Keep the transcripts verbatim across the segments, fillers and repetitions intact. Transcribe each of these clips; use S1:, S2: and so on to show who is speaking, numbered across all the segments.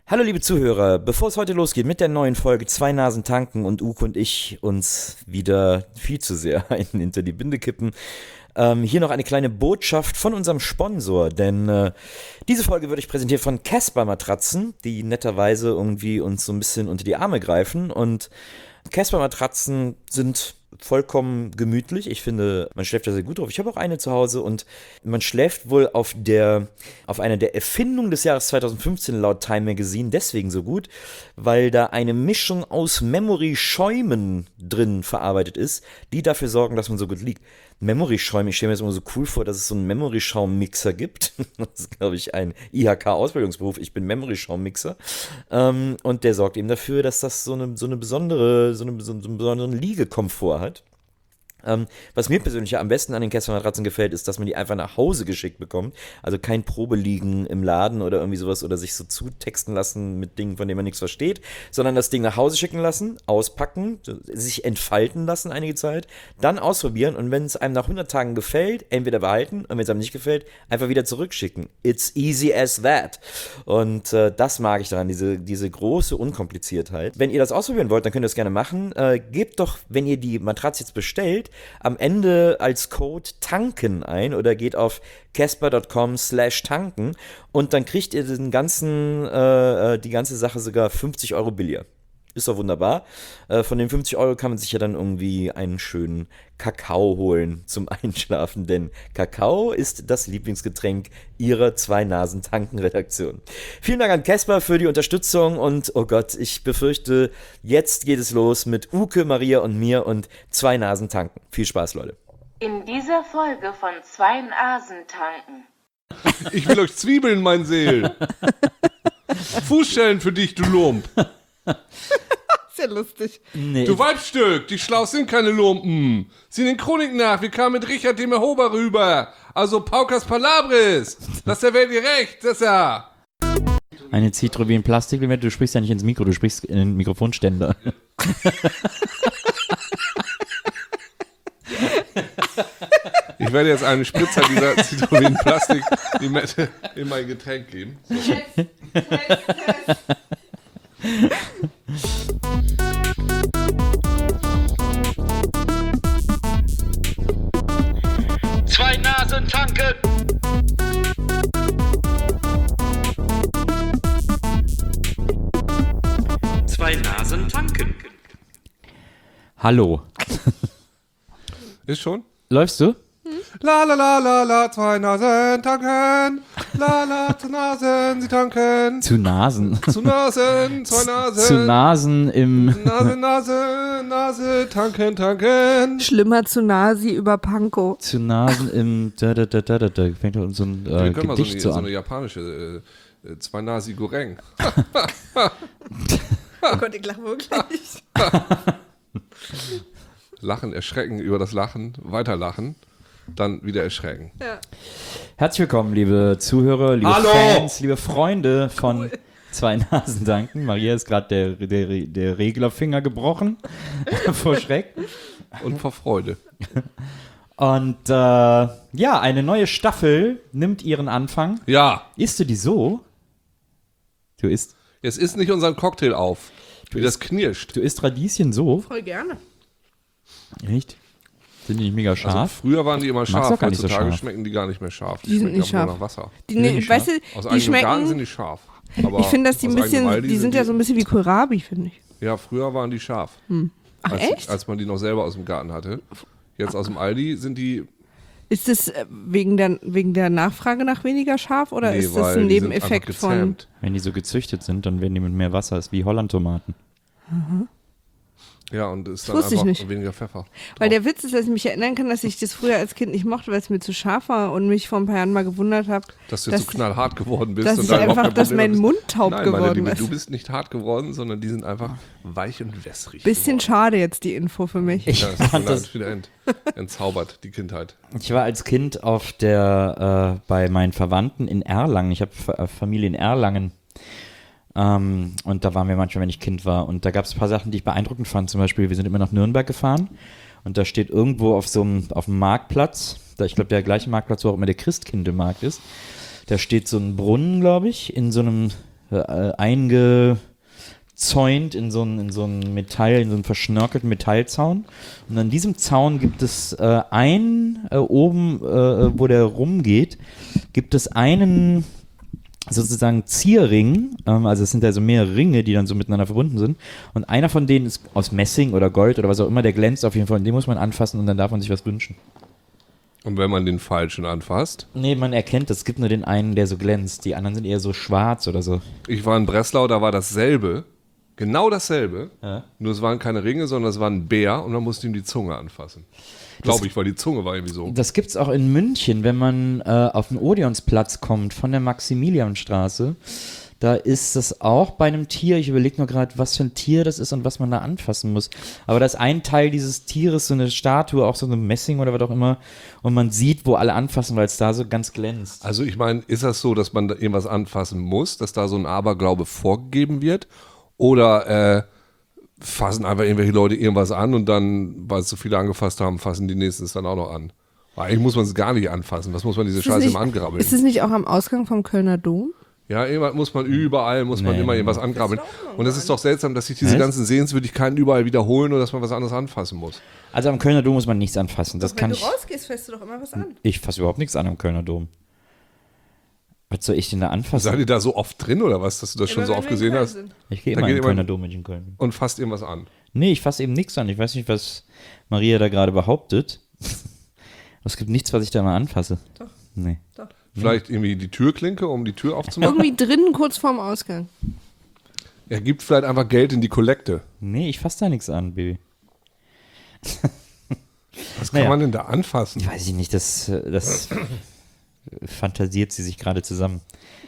S1: Hallo liebe Zuhörer, bevor es heute losgeht mit der neuen Folge Zwei Nasen tanken und Uke und ich uns wieder viel zu sehr einen hinter die Binde kippen, ähm, hier noch eine kleine Botschaft von unserem Sponsor, denn äh, diese Folge wird euch präsentiert von Casper Matratzen, die netterweise irgendwie uns so ein bisschen unter die Arme greifen, und Casper Matratzen sind vollkommen gemütlich. Ich finde, man schläft da sehr gut drauf. Ich habe auch eine zu Hause und man schläft wohl auf der, auf einer der Erfindungen des Jahres zweitausendfünfzehn laut Time Magazine deswegen so gut, weil da eine Mischung aus Memory-Schäumen drin verarbeitet ist, die dafür sorgen, dass man so gut liegt. Memory-Schäume, ich stelle mir das immer so cool vor, dass es so einen Memory-Schaum-Mixer gibt. Das ist, glaube ich, ein I H K-Ausbildungsberuf. Ich bin Memory-Schaum-Mixer. Ähm, und der sorgt eben dafür, dass das so eine, so eine besondere, so, eine, so einen besonderen Liegekomfort hat. Ähm, was mir persönlich ja am besten an den Casper-Matratzen gefällt, ist, dass man die einfach nach Hause geschickt bekommt. Also kein Probeliegen im Laden oder irgendwie sowas oder sich so zutexten lassen mit Dingen, von denen man nichts versteht, sondern das Ding nach Hause schicken lassen, auspacken, sich entfalten lassen einige Zeit, dann ausprobieren und wenn es einem nach hundert Tagen gefällt, entweder behalten und wenn es einem nicht gefällt, einfach wieder zurückschicken. It's easy as that. Und äh, das mag ich daran, diese, diese große Unkompliziertheit. Wenn ihr das ausprobieren wollt, dann könnt ihr das gerne machen. Äh, gebt doch, wenn ihr die Matratze jetzt bestellt, am Ende als Code tanken ein oder geht auf casper.com slash tanken und dann kriegt ihr den ganzen, äh, die ganze Sache sogar fünfzig Euro billiger. Ist doch wunderbar. Äh, von den fünfzig Euro kann man sich ja dann irgendwie einen schönen Kakao holen zum Einschlafen, denn Kakao ist das Lieblingsgetränk ihrer Zwei-Nasen-Tanken-Redaktion. Vielen Dank an Casper für die Unterstützung und oh Gott, ich befürchte, jetzt geht es los mit Uke, Maria und mir und Zwei-Nasen-Tanken. Viel Spaß, Leute.
S2: In dieser Folge von Zwei Nasen tanken.
S3: Ich will euch Zwiebeln, mein Seel. Fußschellen für dich, du Lump.
S4: Sehr lustig.
S1: Nee,
S3: Du Weibstück, die Schlaus sind keine Lumpen. Sieh den Chroniken nach, wir kamen mit Richard dem Erhober rüber. Also Paukas Palabris. Das der Welt gerecht, das ja.
S1: eine Zitrone Plastiklimette, du sprichst ja nicht ins Mikro, du sprichst in den Mikrofonständer.
S3: Ich werde jetzt einen Spritzer dieser Zitronen Plastik Limette in mein Getränk geben. So.
S5: Zwei Nasen tanken! Zwei Nasen tanken.
S1: Hallo.
S3: Ist schon?
S1: Läufst du?
S3: La la la la la, zwei Nasen tanken. La la, zu Nasen, sie tanken.
S1: Zu Nasen.
S3: Zu Nasen, zwei Nasen.
S1: Zu Nasen im...
S3: Nase, Nase, Nase, tanken, tanken.
S4: Schlimmer zu Nasi über Panko.
S1: Zu Nasen im... Da, da, da, da, da, da fängt doch so ein äh,
S3: Wir können mal so
S1: Gedicht
S3: eine,
S1: so
S3: so
S1: an.
S3: eine japanische äh, äh, zwei Nasi Goreng.
S4: Oh Gott, ich lache wirklich.
S3: Lachen, erschrecken über das Lachen, weiterlachen, dann wieder erschrecken.
S4: Ja.
S1: Herzlich willkommen, liebe Zuhörer, liebe
S3: Hallo!
S1: Fans, liebe Freunde von cool. Zwei Nasen tanken. Maria ist gerade der, der, der Reglerfinger gebrochen vor Schreck.
S3: Und vor Freude.
S1: Und äh, ja, eine neue Staffel nimmt ihren Anfang.
S3: Ja.
S1: Isst du die so? Du isst...
S3: Jetzt isst nicht unseren Cocktail auf, wie
S1: Du
S3: das knirscht.
S1: Du isst Radieschen so?
S4: Voll gerne.
S1: Echt? Sind die nicht mega scharf?
S3: Also früher waren die immer
S1: Mag's
S3: scharf,
S1: auch gar nicht so
S3: heutzutage
S1: scharf.
S3: schmecken die gar nicht mehr scharf.
S4: Die sind
S3: schmecken
S4: nicht
S3: einfach
S4: scharf.
S3: nur nach Wasser.
S4: Die,
S1: Sind
S4: ne,
S1: die
S4: weißt du,
S3: Aus
S4: die
S3: eigenem Garten sind
S4: schmecken.
S3: die scharf. Aber
S4: Ich finde, dass die
S3: aus
S4: ein bisschen,
S3: eigenem Aldi
S4: die sind ja so ein bisschen wie Kohlrabi, finde ich.
S3: Ja, früher waren die scharf.
S4: Ach,
S3: als,
S4: echt?
S3: Als man die noch selber aus dem Garten hatte. Jetzt aus dem Aldi sind die...
S4: Ist das äh, wegen der, wegen der Nachfrage nach weniger scharf oder
S3: Nee,
S4: ist das
S3: weil
S4: ein
S3: die sind
S4: Nebeneffekt
S3: einfach
S4: von.
S3: gezähmt.
S1: Wenn die so gezüchtet sind, dann werden die mit mehr Wasser. Ist wie Holland-Tomaten.
S3: Ja, und ist
S4: Das
S3: dann
S4: wusste ich
S3: einfach
S4: nicht.
S3: weniger Pfeffer.
S4: Weil der Witz ist, dass ich mich erinnern kann, dass ich das früher als Kind nicht mochte, weil es mir zu scharf war und mich vor ein paar Jahren mal gewundert habe,
S3: Dass du jetzt so knallhart geworden bist.
S4: dass
S3: und
S4: ich
S3: dann überhaupt
S4: einfach,
S3: kein
S4: dass
S3: Problem
S4: mein
S3: mehr bist.
S4: Mund taub
S3: Nein, meine
S4: geworden
S3: Liebe,
S4: ist.
S3: du bist nicht hart geworden, sondern die sind einfach weich und wässrig
S4: Bisschen
S3: geworden.
S4: schade jetzt die Info für mich.
S1: Ich
S3: Ja, das ist
S1: fand das,
S3: das wieder ent, entzaubert, die Kindheit.
S1: ich war als Kind auf der, äh, bei meinen Verwandten in Erlangen. Ich habe F- Familie in Erlangen. Ähm, und da waren wir manchmal, wenn ich Kind war. Und da gab es ein paar Sachen, die ich beeindruckend fand. Zum Beispiel, wir sind immer nach Nürnberg gefahren. Und da steht irgendwo auf so einem, auf dem Marktplatz, da ich glaube, der gleiche Marktplatz, wo auch immer der Christkindlmarkt ist, da steht so ein Brunnen, glaube ich, in so einem äh, eingezäunt in so einen in so ein Metall, in so einen verschnörkelten Metallzaun. Und an diesem Zaun gibt es äh, einen, äh, oben, äh, wo der rumgeht, gibt es einen sozusagen Zierring, ähm, also es sind also mehrere Ringe, die dann so miteinander verbunden sind und einer von denen ist aus Messing oder Gold oder was auch immer, der glänzt auf jeden Fall und den muss man anfassen und dann darf man sich was wünschen.
S3: Und wenn man den falschen anfasst?
S1: Nee, man erkennt, es gibt nur den einen, der so glänzt, die anderen sind eher so schwarz oder so.
S3: Ich war in Breslau, da war dasselbe, genau dasselbe,
S1: Ja.
S3: nur es waren keine Ringe, sondern es war ein Bär und man musste ihm die Zunge anfassen. Glaube ich, weil die Zunge war irgendwie so.
S1: Das gibt's auch in München, wenn man äh, auf den Odeonsplatz kommt von der Maximilianstraße. Da ist das auch bei einem Tier. Ich überlege nur gerade, was für ein Tier das ist und was man da anfassen muss. Aber da ist ein Teil dieses Tieres, so eine Statue, auch so eine Messing oder was auch immer. Und man sieht, wo alle anfassen, weil es da so ganz glänzt.
S3: Also ich meine, ist das so, dass man da irgendwas anfassen muss, dass da so ein Aberglaube vorgegeben wird? Oder äh, fassen einfach irgendwelche Leute irgendwas an und dann, weil es so viele angefasst haben, fassen die nächsten es dann auch noch an? Weil eigentlich muss man es gar nicht anfassen. Was muss man diese
S4: Ist es
S3: Scheiße
S4: nicht-
S3: immer angrabbeln?
S4: Ist es nicht auch am Ausgang vom Kölner Dom?
S3: Ja, irgendwann muss man überall, muss man
S1: Nee,
S3: immer
S1: nee,
S3: irgendwas angrabbeln. Und es ist doch seltsam, dass sich diese
S1: Was?
S3: ganzen Sehenswürdigkeiten überall wiederholen und dass man was anderes anfassen muss.
S1: Also am Kölner Dom muss man nichts anfassen. Das kann ich.
S4: rausgehst, fährst du doch immer was an.
S1: Ich fasse überhaupt nichts an am Kölner Dom. Was soll ich denn da anfassen?
S3: Seid ihr da so oft drin oder was, dass du das schon so oft gesehen hast?
S1: Ich gehe
S3: Da
S1: immer in
S3: geht
S1: den Kölner
S3: jemand-
S1: Dom, wenn ich in Köln bin.
S3: Und fasst irgendwas an.
S1: Nee, ich fasse eben nichts an. Ich weiß nicht, was Maria da gerade behauptet. Es gibt nichts, was ich da mal anfasse.
S4: Doch.
S1: Nee.
S3: Vielleicht irgendwie die Türklinke, um die Tür aufzumachen.
S4: Irgendwie drinnen kurz vorm Ausgang.
S3: Er gibt vielleicht einfach Geld in die Kollekte.
S1: Nee, ich fasse da nichts an, Baby.
S3: Was kann
S1: Naja.
S3: man denn da anfassen?
S1: Weiß ich nicht, das, äh, das fantasiert sie sich gerade zusammen.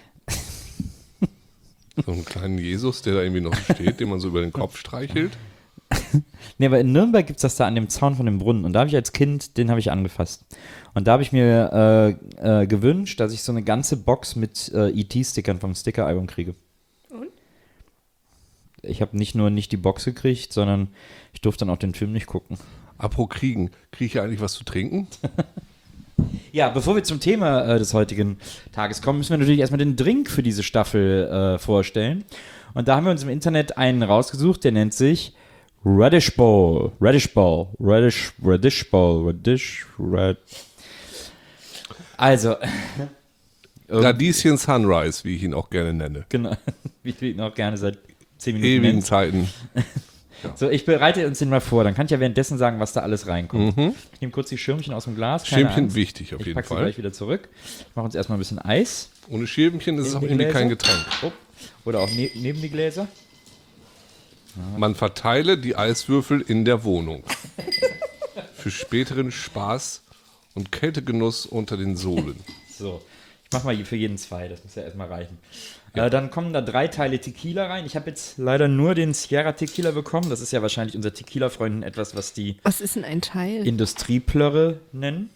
S3: So einen kleinen Jesus, der da irgendwie noch steht, den man so über den Kopf streichelt.
S1: Nee, aber in Nürnberg gibt es das da an dem Zaun von dem Brunnen. Und da habe ich als Kind, den habe ich angefasst. Und da habe ich mir äh, äh, gewünscht, dass ich so eine ganze Box mit äh, E T-Stickern vom Sticker-Album kriege.
S4: Und?
S1: Ich habe nicht nur nicht die Box gekriegt, sondern ich durfte dann auch den Film nicht gucken.
S3: Apropos Kriegen, kriege ich hier eigentlich was zu trinken?
S1: Ja, bevor wir zum Thema äh, des heutigen Tages kommen, müssen wir natürlich erstmal den Drink für diese Staffel äh, vorstellen. Und da haben wir uns im Internet einen rausgesucht, der nennt sich Radish Bowl. Radish Bowl. Radish, Radish Bowl. Radish, Rad. Also,
S3: Radieschen Sunrise, wie ich ihn auch gerne nenne.
S1: genau, wie du ihn auch gerne seit zehn Minuten
S3: Ewigen
S1: nennst.
S3: Zeiten.
S1: So, ich bereite uns den mal vor, dann kann ich ja währenddessen sagen, was da alles reinkommt. Ich nehme kurz die Schirmchen aus dem Glas. keine
S3: Schirmchen
S1: Angst.
S3: wichtig auf
S1: Ich
S3: jeden
S1: packe sie
S3: Fall.
S1: gleich wieder zurück. Ich mache uns erstmal ein bisschen Eis.
S3: Ohne Schirmchen ist es auch
S1: Neben die
S3: irgendwie kein
S1: Gläser?
S3: Getränk.
S1: Oh. Oder auch ne neben die Gläser.
S3: Man verteile die Eiswürfel in der Wohnung. Für späteren Spaß und Kältegenuss unter den Sohlen.
S1: So, ich mache mal für jeden zwei, das muss ja erstmal reichen. Äh, dann kommen da drei Teile Tequila rein. Ich habe jetzt leider nur den Sierra Tequila bekommen. Das ist ja wahrscheinlich unser Tequila-Freunden etwas, was die
S4: Was ist denn ein Teil?
S1: Industrieplörre nennen.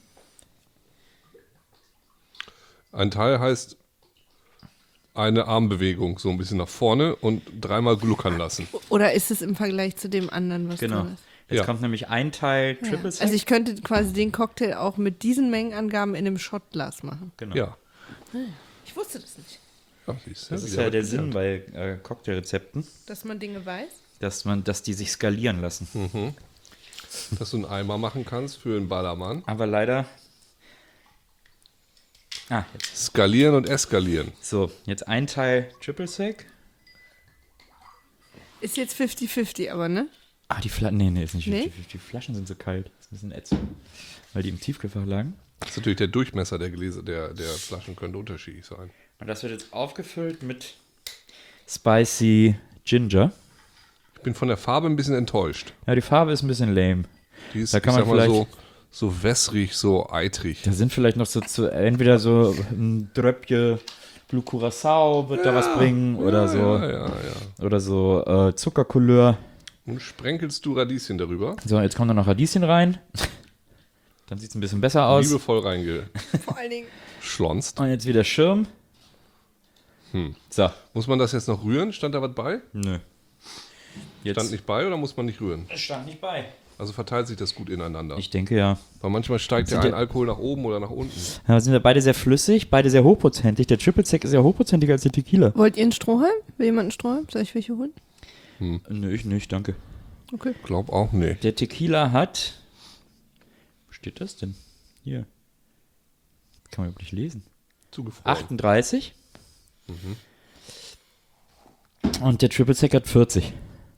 S3: Ein Teil heißt eine Armbewegung, so ein bisschen nach vorne und dreimal gluckern lassen.
S4: Oder ist es im Vergleich zu dem anderen, was
S1: Genau.
S4: drin ist?
S1: Jetzt
S3: Ja.
S1: kommt nämlich ein Teil Triple Sec.
S4: Also ich könnte quasi den Cocktail auch mit diesen Mengenangaben in einem Shotglas machen.
S1: genau.
S3: Ja.
S4: Ich wusste das nicht.
S3: Ja, siehst du,
S1: Das ist
S3: wieder
S1: ja der
S3: was
S1: Sinn
S3: gelernt.
S1: bei äh, Cocktailrezepten,
S4: Dass man Dinge weiß?
S1: dass man, dass die sich skalieren lassen.
S3: Dass du einen Eimer machen kannst für einen Ballermann.
S1: Aber leider. Ah, jetzt.
S3: Skalieren und eskalieren.
S1: So, jetzt ein Teil Triple Sec.
S4: Ist jetzt fifty fifty, aber ne?
S1: Ah, die Flaschen. Nee, nee, ist nicht
S4: Nee?
S1: fifty fifty. Die Flaschen sind so kalt. Das ist ein bisschen ätzend. Weil die im Tiefkühlfach lagen.
S3: Das ist natürlich der Durchmesser der Gläser, der, der Flaschen könnte unterschiedlich sein.
S1: Und das wird jetzt aufgefüllt mit Spicy Ginger.
S3: Ich bin von der Farbe ein bisschen enttäuscht.
S1: Ja, die Farbe ist ein bisschen lame.
S3: Die ist,
S1: Da kann
S3: ich
S1: man
S3: sag mal,
S1: vielleicht-
S3: so, so wässrig, so eitrig.
S1: Da sind vielleicht noch so zu, entweder so ein Dröppchen Blue Curacao wird da was bringen oder so.
S3: Ja, ja, ja.
S1: Oder so äh, Zuckercouleur.
S3: Und sprenkelst du Radieschen darüber?
S1: So, jetzt kommen da noch Radieschen rein. Dann sieht es ein bisschen besser aus.
S3: Liebevoll reingeschlonzt.
S4: Vor allen Dingen.
S1: Und jetzt wieder Schirm.
S3: Hm.
S1: So,
S3: Muss man das jetzt noch rühren? Stand da was bei?
S1: nö. Jetzt
S3: Stand nicht bei oder muss man nicht rühren?
S1: Es stand nicht bei.
S3: Also verteilt sich das gut ineinander.
S1: Ich denke ja.
S3: Weil manchmal steigt ja
S1: Sind
S3: ein
S1: ja-
S3: Alkohol nach oben oder nach unten.
S1: Ja, sind wir beide sehr flüssig, beide sehr hochprozentig. Der Triple Sec ist ja hochprozentiger als der Tequila.
S4: Wollt ihr einen Strohhalm? Will jemand einen Strohhalm? Soll ich welche holen?
S1: Nö, ich nicht, danke.
S4: Okay.
S3: Glaub auch nicht.
S1: Der Tequila hat. Wo steht das denn? Hier. Kann man wirklich lesen.
S3: Zugefroren.
S1: achtunddreißig. Und der Triple Sec hat vierzig.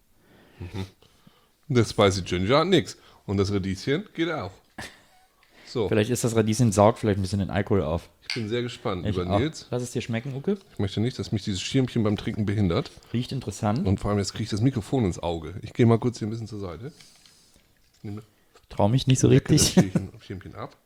S3: Der Spicy Ginger hat nix. Und das Radieschen geht auch. So,
S1: Vielleicht ist das Radieschen saugt vielleicht ein bisschen den Alkohol auf.
S3: ich bin sehr gespannt
S1: Ich
S3: über
S1: auch.
S3: Nils.
S1: Lass es dir schmecken, Uke.
S3: Ich möchte nicht, dass mich dieses Schirmchen beim Trinken behindert.
S1: Riecht interessant.
S3: Und vor allem jetzt kriege ich das Mikrofon ins Auge. Ich gehe mal kurz hier ein bisschen zur Seite. Ich nehme
S1: Trau mich nicht so
S3: lecke das
S1: richtig.
S3: Schirmchen, Schirmchen ab.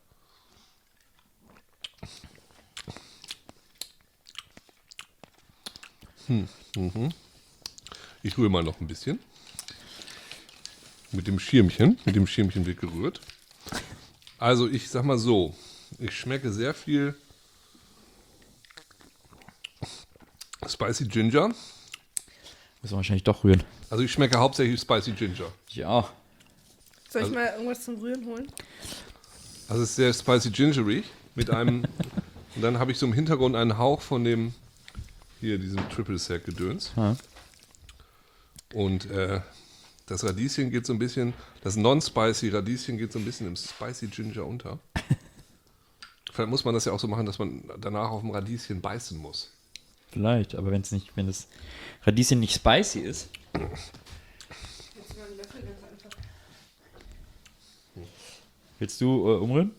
S3: Hm. Mhm. Ich rühre mal noch ein bisschen. Mit dem Schirmchen. Mit dem Schirmchen wird gerührt. Also ich sag mal so, ich schmecke sehr viel Spicy Ginger.
S1: Müssen wir wahrscheinlich doch rühren.
S3: Also ich schmecke hauptsächlich Spicy Ginger.
S1: Ja.
S4: Soll ich mal irgendwas zum Rühren holen?
S3: Also es ist sehr spicy gingerig mit einem und dann habe ich so im Hintergrund einen Hauch von dem hier diesem Triple Sec Gedöns.
S1: Ja.
S3: Und äh, das Radieschen geht so ein bisschen, das non-spicy Radieschen geht so ein bisschen im spicy Ginger unter. Vielleicht muss man das ja auch so machen, dass man danach auf dem Radieschen beißen muss.
S1: Vielleicht, aber wenn es nicht, wenn das Radieschen nicht spicy ist. Willst du äh, umrühren?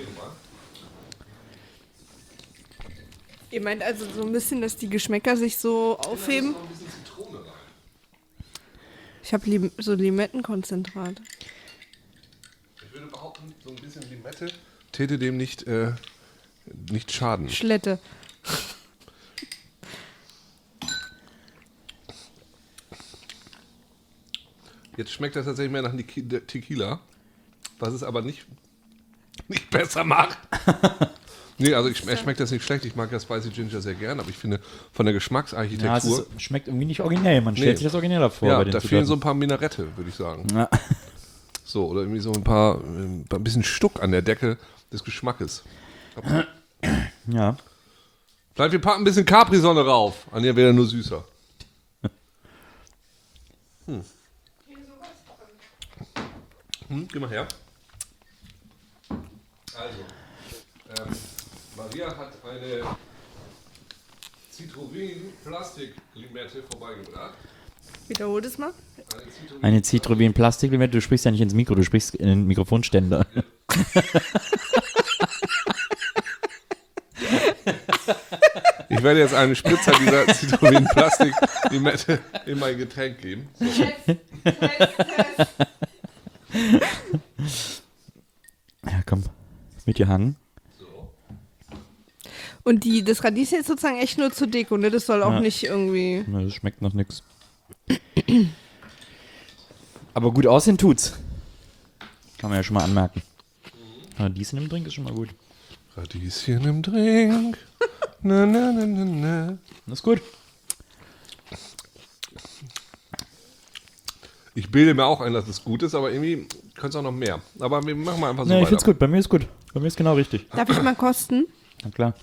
S4: Ihr meint also so ein bisschen, dass die Geschmäcker sich so aufheben?
S3: ein bisschen Zitrone rein.
S4: Ich habe Lim so Limettenkonzentrat.
S3: Ich würde behaupten, so ein bisschen Limette täte dem nicht, äh, nicht schaden.
S4: Schlette.
S3: Jetzt schmeckt das tatsächlich mehr nach Niki- de- Tequila, was es aber nicht, nicht besser macht. Nee, also ich, er schmeckt das nicht schlecht. Ich mag ja Spicy Ginger sehr gern, aber ich finde von der
S1: Ja, es
S3: Geschmacksarchitektur,
S1: ist, schmeckt irgendwie nicht originell. Man stellt
S3: Nee.
S1: sich das origineller vor.
S3: ja,
S1: bei den
S3: da fehlen so
S1: Zutaten.
S3: ein paar Minarette, würde ich sagen.
S1: Ja.
S3: So, oder irgendwie so ein paar, äh, ein bisschen Stuck an der Decke des Geschmackes.
S1: ja.
S3: Vielleicht wir packen ein bisschen Capri-Sonne rauf. An der wäre nur süßer. Hm. Hm, geh mal her. Also, ähm, Maria hat eine Citroën-Plastik-Limette vorbeigebracht.
S4: Wiederholt es mal.
S3: Eine Citroën
S1: Eine Citroën-Plastiklimette, du sprichst ja nicht ins Mikro, du sprichst in den Mikrofonständer.
S3: Ich werde jetzt einen Spritzer dieser Citroën-Plastik-Limette in mein Getränk geben. So.
S1: Ja, komm. Mit dir hangen.
S4: Und die, das Radieschen ist sozusagen echt nur zur Deko, ne? Das soll auch
S1: Ja.
S4: nicht irgendwie...
S1: Na, das schmeckt noch nix. Aber gut aussehen tut's. Kann man ja schon mal anmerken. Radieschen im Drink ist schon mal gut.
S3: Radieschen im Drink. Na, na, na, na, na.
S1: Das ist gut.
S3: Ich bilde mir auch ein, dass es gut ist, aber irgendwie könnte es auch noch mehr. Aber wir machen mal einfach so
S1: Nee, ich
S3: weiter.
S1: find's gut. Bei mir ist gut. Bei mir ist genau richtig.
S4: Darf ich mal kosten?
S1: Na klar.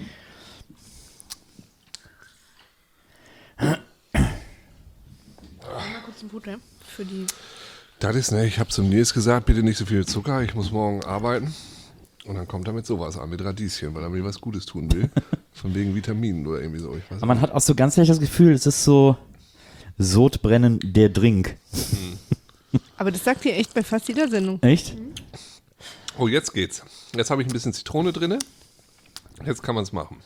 S4: Mal kurz ein Butter für die...
S3: Das ist, ne, ich habe zum Nils gesagt, bitte nicht so viel Zucker, ich muss morgen arbeiten. Und dann kommt er mit sowas an, mit Radieschen, weil er mir was Gutes tun will. Von wegen Vitaminen oder irgendwie so. Ich weiß
S1: Aber man hat auch so ganz leicht das Gefühl, es ist so Sodbrennen der Drink.
S4: Aber das sagt ihr echt bei fast jeder Sendung.
S1: Echt?
S3: Oh, jetzt geht's. Jetzt habe ich ein bisschen Zitrone drin. Jetzt kann man es machen.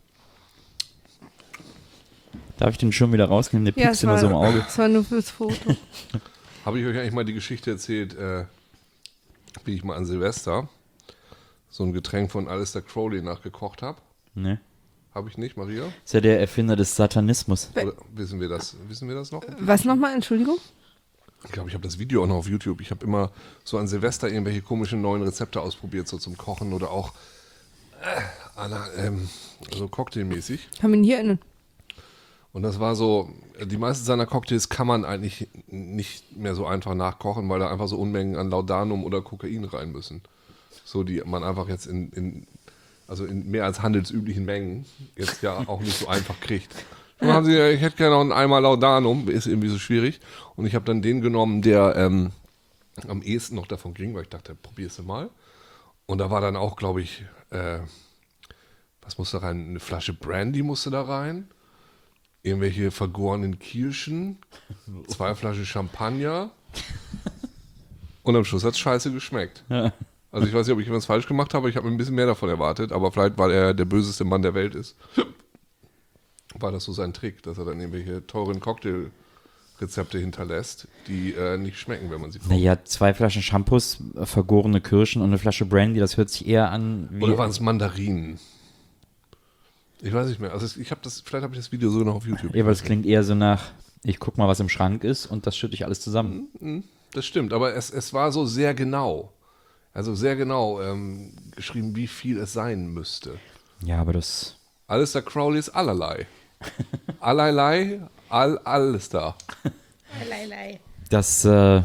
S1: Darf ich den schon wieder rausnehmen? Der
S4: Ja,
S1: piekst
S4: es
S1: immer
S4: war,
S1: so im Auge.
S4: es war nur fürs Foto.
S3: Habe ich euch eigentlich mal die Geschichte erzählt, äh, wie ich mal an Silvester so ein Getränk von Aleister Crowley nachgekocht habe?
S1: Ne?
S3: Habe ich nicht, Maria?
S1: Ist ja der Erfinder des Satanismus.
S3: Oder wissen wir das? Wissen wir das noch?
S4: Was nochmal, Entschuldigung?
S3: Ich glaube, ich habe das Video auch noch auf YouTube. Ich habe immer so an Silvester irgendwelche komischen neuen Rezepte ausprobiert, so zum Kochen oder auch äh, Anna, ähm, so cocktailmäßig.
S4: Haben wir ihn hier innen?
S3: Und das war so, die meisten seiner Cocktails kann man eigentlich nicht mehr so einfach nachkochen, weil da einfach so Unmengen an Laudanum oder Kokain rein müssen. So, die man einfach jetzt in, in also in mehr als handelsüblichen Mengen jetzt ja auch nicht so einfach kriegt. Dann haben sie, ich hätte gerne noch einen Eimer Laudanum, ist irgendwie so schwierig. Und ich habe dann den genommen, der ähm, am ehesten noch davon ging, weil ich dachte, probier's mal. Und da war dann auch, glaube ich, äh, was musste da rein? Eine Flasche Brandy musste da rein. Irgendwelche vergorenen Kirschen, zwei Flaschen Champagner und am Schluss hat es scheiße geschmeckt. Ja. Also ich weiß nicht, ob ich was falsch gemacht habe, ich habe mir ein bisschen mehr davon erwartet, aber vielleicht, weil er der böseste Mann der Welt ist, war das so sein Trick, dass er dann irgendwelche teuren Cocktailrezepte hinterlässt, die äh, nicht schmecken, wenn man sie kocht.
S1: Naja, zwei Flaschen Shampoos, vergorene Kirschen und eine Flasche Brandy, das hört sich eher an wie...
S3: Oder waren es Mandarinen? Ich weiß nicht mehr. Also ich habe das, vielleicht habe ich das Video sogar noch auf YouTube.
S1: Ja, aber das klingt eher so nach, ich guck mal, was im Schrank ist und das schütte ich alles zusammen.
S3: Das stimmt, aber es, es war so sehr genau. Also sehr genau ähm, geschrieben, wie viel es sein müsste.
S1: Ja, aber das...
S3: Alistair Crowley ist allerlei. Allerlei, all, alles da.
S4: Allerlei.
S1: Das, äh,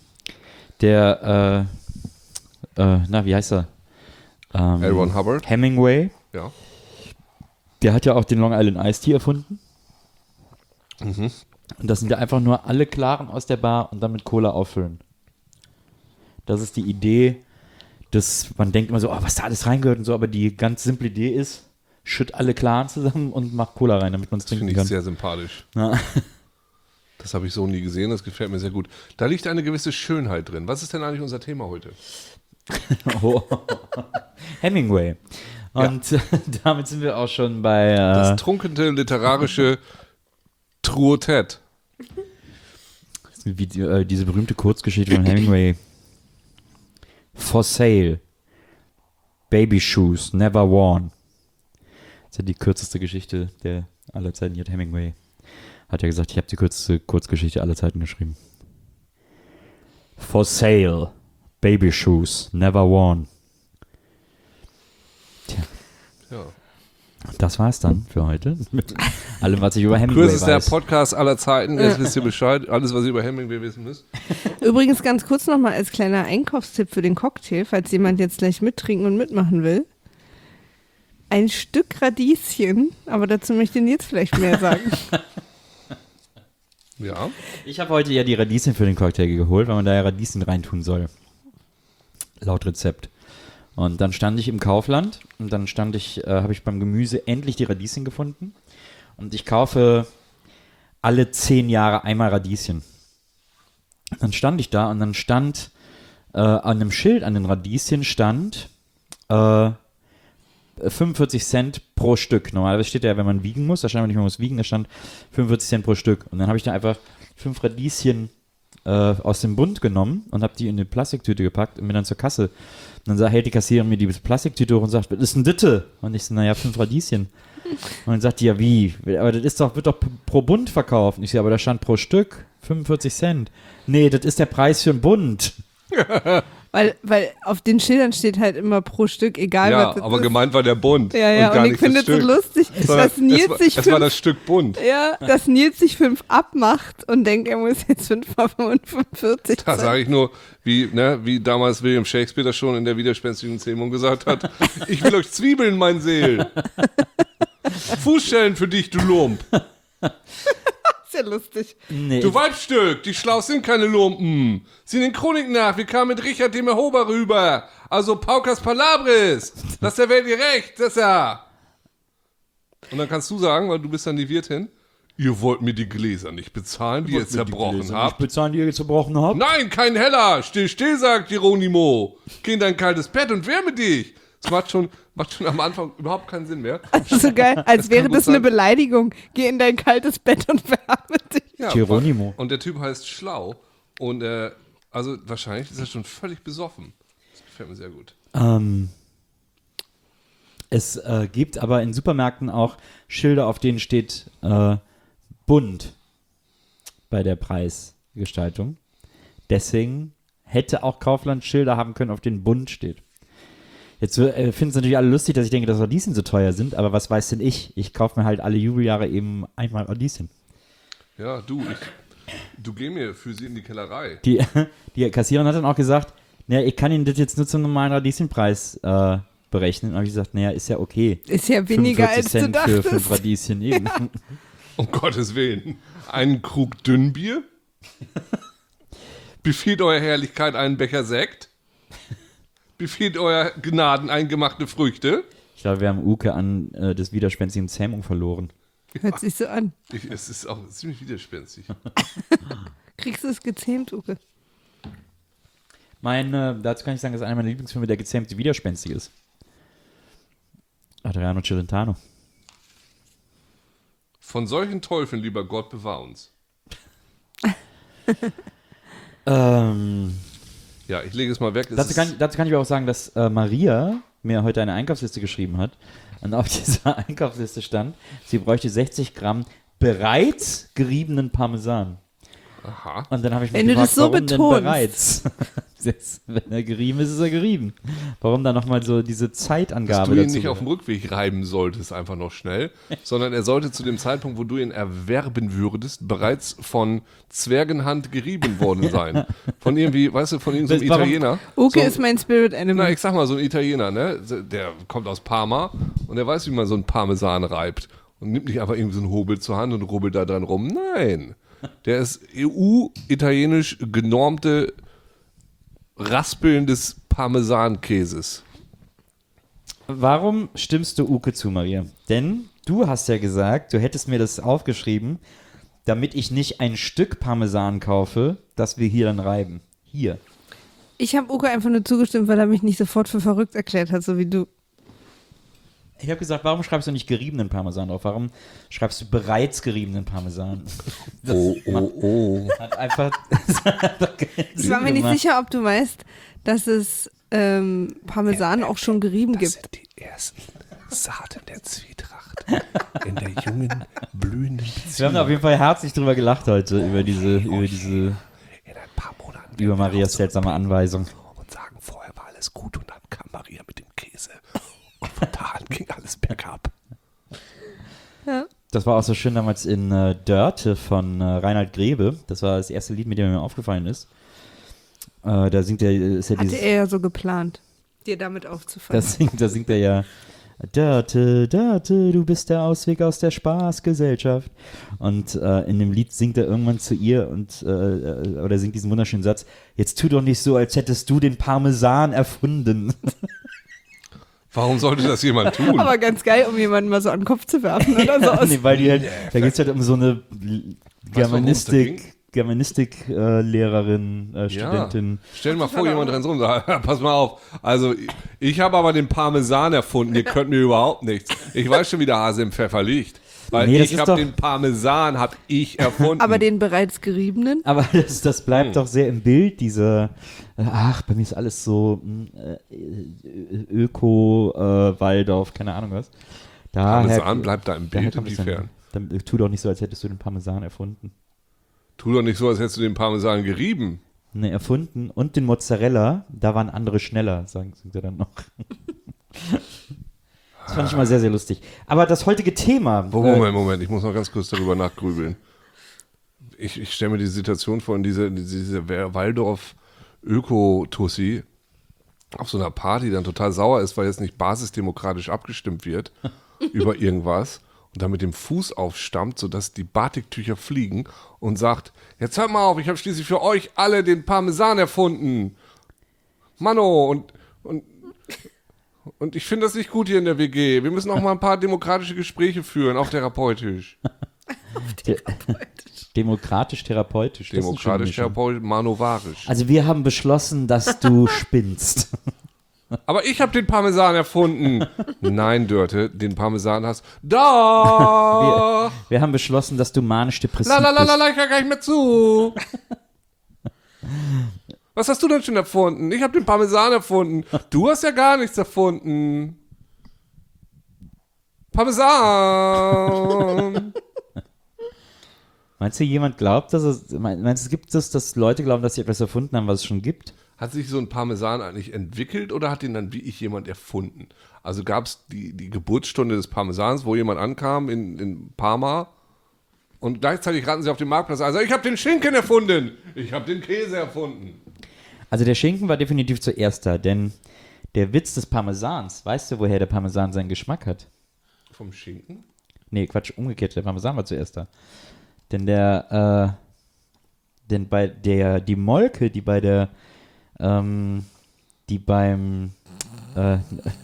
S1: der, äh, äh, na, wie heißt er? Ähm,
S3: L. Ron Hubbard.
S1: Hemingway.
S3: Ja.
S1: Der hat ja auch den Long Island Iced Tea erfunden.
S3: Mhm.
S1: Und das sind ja einfach nur alle Klaren aus der Bar und dann mit Cola auffüllen. Das ist die Idee, dass man denkt immer so, oh, was da alles reingehört und so, aber die ganz simple Idee ist, schütt alle Klaren zusammen und mach Cola rein, damit man es trinken
S3: Finde ich
S1: kann.
S3: sehr sympathisch.
S1: Ja.
S3: Das habe ich so nie gesehen, das gefällt mir sehr gut. Da liegt eine gewisse Schönheit drin. Was ist denn eigentlich unser Thema heute?
S1: Oh. Hemingway. Und ja. Damit sind wir auch schon bei... Äh,
S3: das trunkene literarische Truotett.
S1: Wie die, äh, diese berühmte Kurzgeschichte von Hemingway. For sale. Baby shoes, never worn. Das ist ja die kürzeste Geschichte der aller Zeiten. Hier hat Hemingway hat ja gesagt, ich habe die kürzeste Kurzgeschichte aller Zeiten geschrieben. For sale. Baby shoes, never worn. Tja.
S3: Ja.
S1: Das war's dann für heute. Mit allem, was ich über Hemingway
S3: Kurs ist der
S1: weiß.
S3: Podcast aller Zeiten. Jetzt wisst ihr Bescheid. Alles, was ihr über Hemingway wissen müsst.
S4: Übrigens ganz kurz nochmal als kleiner Einkaufstipp für den Cocktail, falls jemand jetzt gleich mittrinken und mitmachen will. Ein Stück Radieschen, aber dazu möchte Nils vielleicht mehr sagen.
S3: Ja.
S1: Ich habe heute ja die Radieschen für den Cocktail geholt, weil man da ja Radieschen reintun soll. Laut Rezept. Und dann stand ich im Kaufland und dann stand ich, äh, habe ich beim Gemüse endlich die Radieschen gefunden. Und ich kaufe alle zehn Jahre einmal Radieschen. Dann stand ich da und dann stand äh, an einem Schild an den Radieschen stand äh, fünfundvierzig Cent pro Stück. Normalerweise steht ja, wenn man wiegen muss, da stand aber nicht, man muss wiegen, da stand fünfundvierzig Cent pro Stück. Und dann habe ich da einfach fünf Radieschen äh, aus dem Bund genommen und habe die in eine Plastiktüte gepackt und bin dann zur Kasse. Und dann hält die Kassiererin mir die Plastiktüte hoch und sagt, was ist denn Ditte? Und ich so, naja, fünf Radieschen. Und dann sagt die, ja wie? Aber das ist doch, wird doch pro Bund verkauft. Und ich so, aber da stand pro Stück fünfundvierzig Cent. Nee, das ist der Preis für einen Bund.
S4: Weil, weil auf den Schildern steht halt immer pro Stück, egal
S3: ja,
S4: was das
S3: aber
S4: ist.
S3: gemeint war der Bund.
S4: Ja, ja, und, und ich finde es so lustig, dass Nils
S3: es,
S4: sich
S3: es
S4: fünf,
S3: war das Stück Bund.
S4: ja, dass Nils sich fünf abmacht und denkt, er muss jetzt fünf mal fünfundvierzig
S3: Da sage ich nur, wie, ne, wie damals William Shakespeare das schon in der widerspenstigen Zähmung gesagt hat, ich will euch Zwiebeln, mein Seel. Fußstellen für dich, du Lump.
S4: Ist ja lustig.
S1: Nee,
S3: Du Weibstück, die Schlaus sind keine Lumpen. Sieh den Chronik nach, wir kamen mit Richard dem Erhober rüber. Also Paukas Palabris. Lass der Welt ihr Recht, das ist ja. Und dann kannst du sagen, weil du bist dann die Wirtin, ihr wollt mir die Gläser nicht bezahlen, die ihr zerbrochen habt.
S1: bezahlen, die ihr zerbrochen habt?
S3: Nein, kein Heller. Still, still, sagt Geronimo. Geh in dein kaltes Bett und wärme dich. Das macht schon, macht schon am Anfang überhaupt keinen Sinn mehr.
S4: Das ist so geil, als
S3: Das
S4: wäre
S3: kann gut
S4: das eine
S3: sein.
S4: Beleidigung. Geh in dein kaltes Bett und wärme dich.
S3: Ja,
S1: Geronimo.
S3: Und der Typ heißt Schlau. Und äh, also wahrscheinlich ist er schon völlig besoffen. Das gefällt mir sehr gut.
S1: Ähm, es äh, gibt aber in Supermärkten auch Schilder, auf denen steht äh, bunt bei der Preisgestaltung. Deswegen hätte auch Kaufland Schilder haben können, auf denen bunt steht. Jetzt äh, finden es natürlich alle lustig, dass ich denke, dass Radieschen so teuer sind, aber was weiß denn ich? Ich kaufe mir halt alle Jubeljahre eben einmal Radieschen.
S3: Ja, du, ich, du geh mir für sie in die Kellerei.
S1: Die, die Kassiererin hat dann auch gesagt, naja, ich kann Ihnen das jetzt nur zum normalen Radieschenpreis äh, berechnen. Und habe ich gesagt, naja, ist ja okay.
S4: Ist ja weniger als du
S1: Cent für
S4: dachtest.
S1: fünf Radieschen eben.
S4: Ja.
S3: Um Gottes Willen. Einen Krug Dünnbier? Befiehlt euer Herrlichkeit einen Becher Sekt? Befiehlt euer Gnaden eingemachte Früchte?
S1: Ich glaube, wir haben Uke an äh, des widerspenstigen Zähmung verloren.
S4: Hört sich so an.
S3: Ich, es ist auch ziemlich widerspenstig.
S4: Kriegst du es gezähmt, Uke?
S1: Mein, äh, dazu kann ich sagen, dass einer meiner Lieblingsfilme der gezähmte Widerspenstig ist. Adriano Celentano.
S3: Von solchen Teufeln, lieber Gott, bewahr uns.
S1: ähm,
S3: Ja, ich lege es mal weg. Es
S1: dazu,
S3: ist-
S1: kann, dazu kann ich aber auch sagen, dass äh, Maria mir heute eine Einkaufsliste geschrieben hat. Und auf dieser Einkaufsliste stand, sie bräuchte sechzig Gramm bereits geriebenen Parmesan.
S3: Aha.
S1: Und dann habe ich mich
S4: Wenn du
S1: gefragt,
S4: das so
S1: warum denn
S4: betonst.
S1: bereits? Jetzt, wenn er gerieben ist, ist er gerieben. Warum dann nochmal so diese
S3: Dass
S1: Zeitangabe
S3: du ihn
S1: dazu?
S3: nicht auf dem Rückweg reiben solltest, einfach noch schnell, sondern er sollte zu dem Zeitpunkt, wo du ihn erwerben würdest, bereits von Zwergenhand gerieben worden sein. Von irgendwie, weißt du, von irgendeinem
S1: Warum-
S3: Italiener.
S4: Uke
S3: so,
S4: ist mein Spirit
S3: Na,
S4: Animal.
S3: ich sag mal, so ein Italiener, ne? Der kommt aus Parma und der weiß, wie man so einen Parmesan reibt. Und nimmt nicht einfach irgendwie so einen Hobel zur Hand und rubbelt da dran rum. Nein. Der ist E U-italienisch genormte Raspeln des Parmesankäses.
S1: Warum stimmst du Uke zu, Maria? Denn du hast ja gesagt, du hättest mir das aufgeschrieben, damit ich nicht ein Stück Parmesan kaufe, das wir hier dann reiben. Hier.
S4: Ich habe Uke einfach nur zugestimmt, weil er mich nicht sofort für verrückt erklärt hat, so wie du.
S1: Ich habe gesagt, warum schreibst du nicht geriebenen Parmesan drauf? Warum schreibst du bereits geriebenen Parmesan? Das
S3: Oh, oh, oh.
S1: hat einfach.
S4: Ich war mir nicht sicher, ob du weißt, dass es ähm, Parmesan auch schon gerieben gibt.
S3: sind die ersten Saaten der Zwietracht in der jungen, blühenden Beziehung.
S1: Wir haben da auf jeden Fall herzlich drüber gelacht heute, über diese, über diese,
S3: In ein paar Monaten
S1: über
S3: werden wir
S1: Marias
S3: raus
S1: seltsame Anweisung.
S3: und sagen, vorher war alles gut und dann kam Maria mit dem Käse. Und von da an ging alles bergab.
S1: Das war auch so schön damals in äh, Dörte von äh, Reinhard Grebe. Das war das erste Lied, mit dem mir aufgefallen ist. Äh, da singt er, ist ja
S4: Hatte
S1: dieses,
S4: er ja so geplant, dir damit aufzufallen.
S1: da singt, da singt er ja Dörte, Dörte, du bist der Ausweg aus der Spaßgesellschaft. Und äh, in dem Lied singt er irgendwann zu ihr und äh, äh, oder singt diesen wunderschönen Satz: Jetzt tu doch nicht so, als hättest du den Parmesan erfunden.
S3: Warum sollte das jemand tun?
S4: Aber ganz geil, um jemanden mal so an den Kopf zu werfen oder so. Aus.
S1: Nee, weil die halt, da geht es halt um so eine
S3: worum es da ging?
S1: Germanistik, Germanistik-Lehrerin, äh, Studentin.
S3: Stell dir mal vor, jemand rennt rum und sagt, pass mal auf, also ich, ich habe aber den Parmesan erfunden, ihr könnt mir überhaupt nichts. Ich weiß schon, wie der Hase im Pfeffer liegt. Weil
S1: Nee, das
S3: ich
S1: ist
S3: habe
S1: doch-
S3: den Parmesan, habe ich erfunden.
S4: Aber den bereits geriebenen?
S1: Aber das, das bleibt
S3: Hm.
S1: doch sehr im Bild, diese, äh, ach, bei mir ist alles so mh, äh, Öko, äh, Waldorf, keine Ahnung was. Daher,
S3: Parmesan bleibt da im
S1: daher
S3: Bild,
S1: kommt es
S3: inwiefern?
S1: dann, dann, tu doch nicht so, als hättest du den Parmesan erfunden.
S3: Tu doch nicht so, als hättest du den Parmesan gerieben.
S1: Ne, erfunden und den Mozzarella, da waren andere schneller, sagen singt er dann noch. Das fand ich immer sehr, sehr lustig. Aber das heutige Thema.
S3: Oh,
S1: äh,
S3: Moment, Moment, ich muss noch ganz kurz darüber nachgrübeln. Ich, ich stelle mir die Situation vor, in diese, diese Waldorf-Öko-Tussi auf so einer Party dann total sauer ist, weil jetzt nicht basisdemokratisch abgestimmt wird über irgendwas und dann mit dem Fuß aufstammt, sodass die Batiktücher fliegen und sagt, jetzt hört mal auf, ich habe schließlich für euch alle den Parmesan erfunden. Mano, und, und Und ich finde das nicht gut hier in der W G. Wir müssen auch mal ein paar demokratische Gespräche führen, auch therapeutisch.
S1: Demokratisch, therapeutisch. das ist eine schöne
S3: Demokratisch,
S1: Mischung.
S3: therapeutisch, manovarisch.
S1: Also wir haben beschlossen, dass du spinnst.
S3: Aber ich habe den Parmesan erfunden. Nein, Dörte, den Parmesan hast da.
S1: Wir haben beschlossen, dass du manisch-depressiv
S3: La la la la
S1: bist.
S3: la, ich höre gar nicht mehr zu. Was hast du denn schon erfunden? Ich habe den Parmesan erfunden. Du hast ja gar nichts erfunden. Parmesan.
S1: Meinst du, jemand glaubt, dass es, meinst du, es gibt es, dass Leute glauben, dass sie etwas erfunden haben, was es schon gibt?
S3: hat sich so ein Parmesan eigentlich entwickelt oder hat den dann wie ich jemand erfunden? Also gab es die, die Geburtsstunde des Parmesans, wo jemand ankam in, in Parma und gleichzeitig rannten sie auf den Marktplatz. Also ich habe den Schinken erfunden, ich habe den Käse erfunden.
S1: Also der Schinken war definitiv zuerst da, denn der Witz des Parmesans, weißt du, woher der Parmesan seinen Geschmack hat?
S3: Vom Schinken?
S1: Nee, Quatsch, umgekehrt, der Parmesan war zuerst da. Denn der, äh, denn bei der, die Molke, die bei der, ähm, die beim, äh,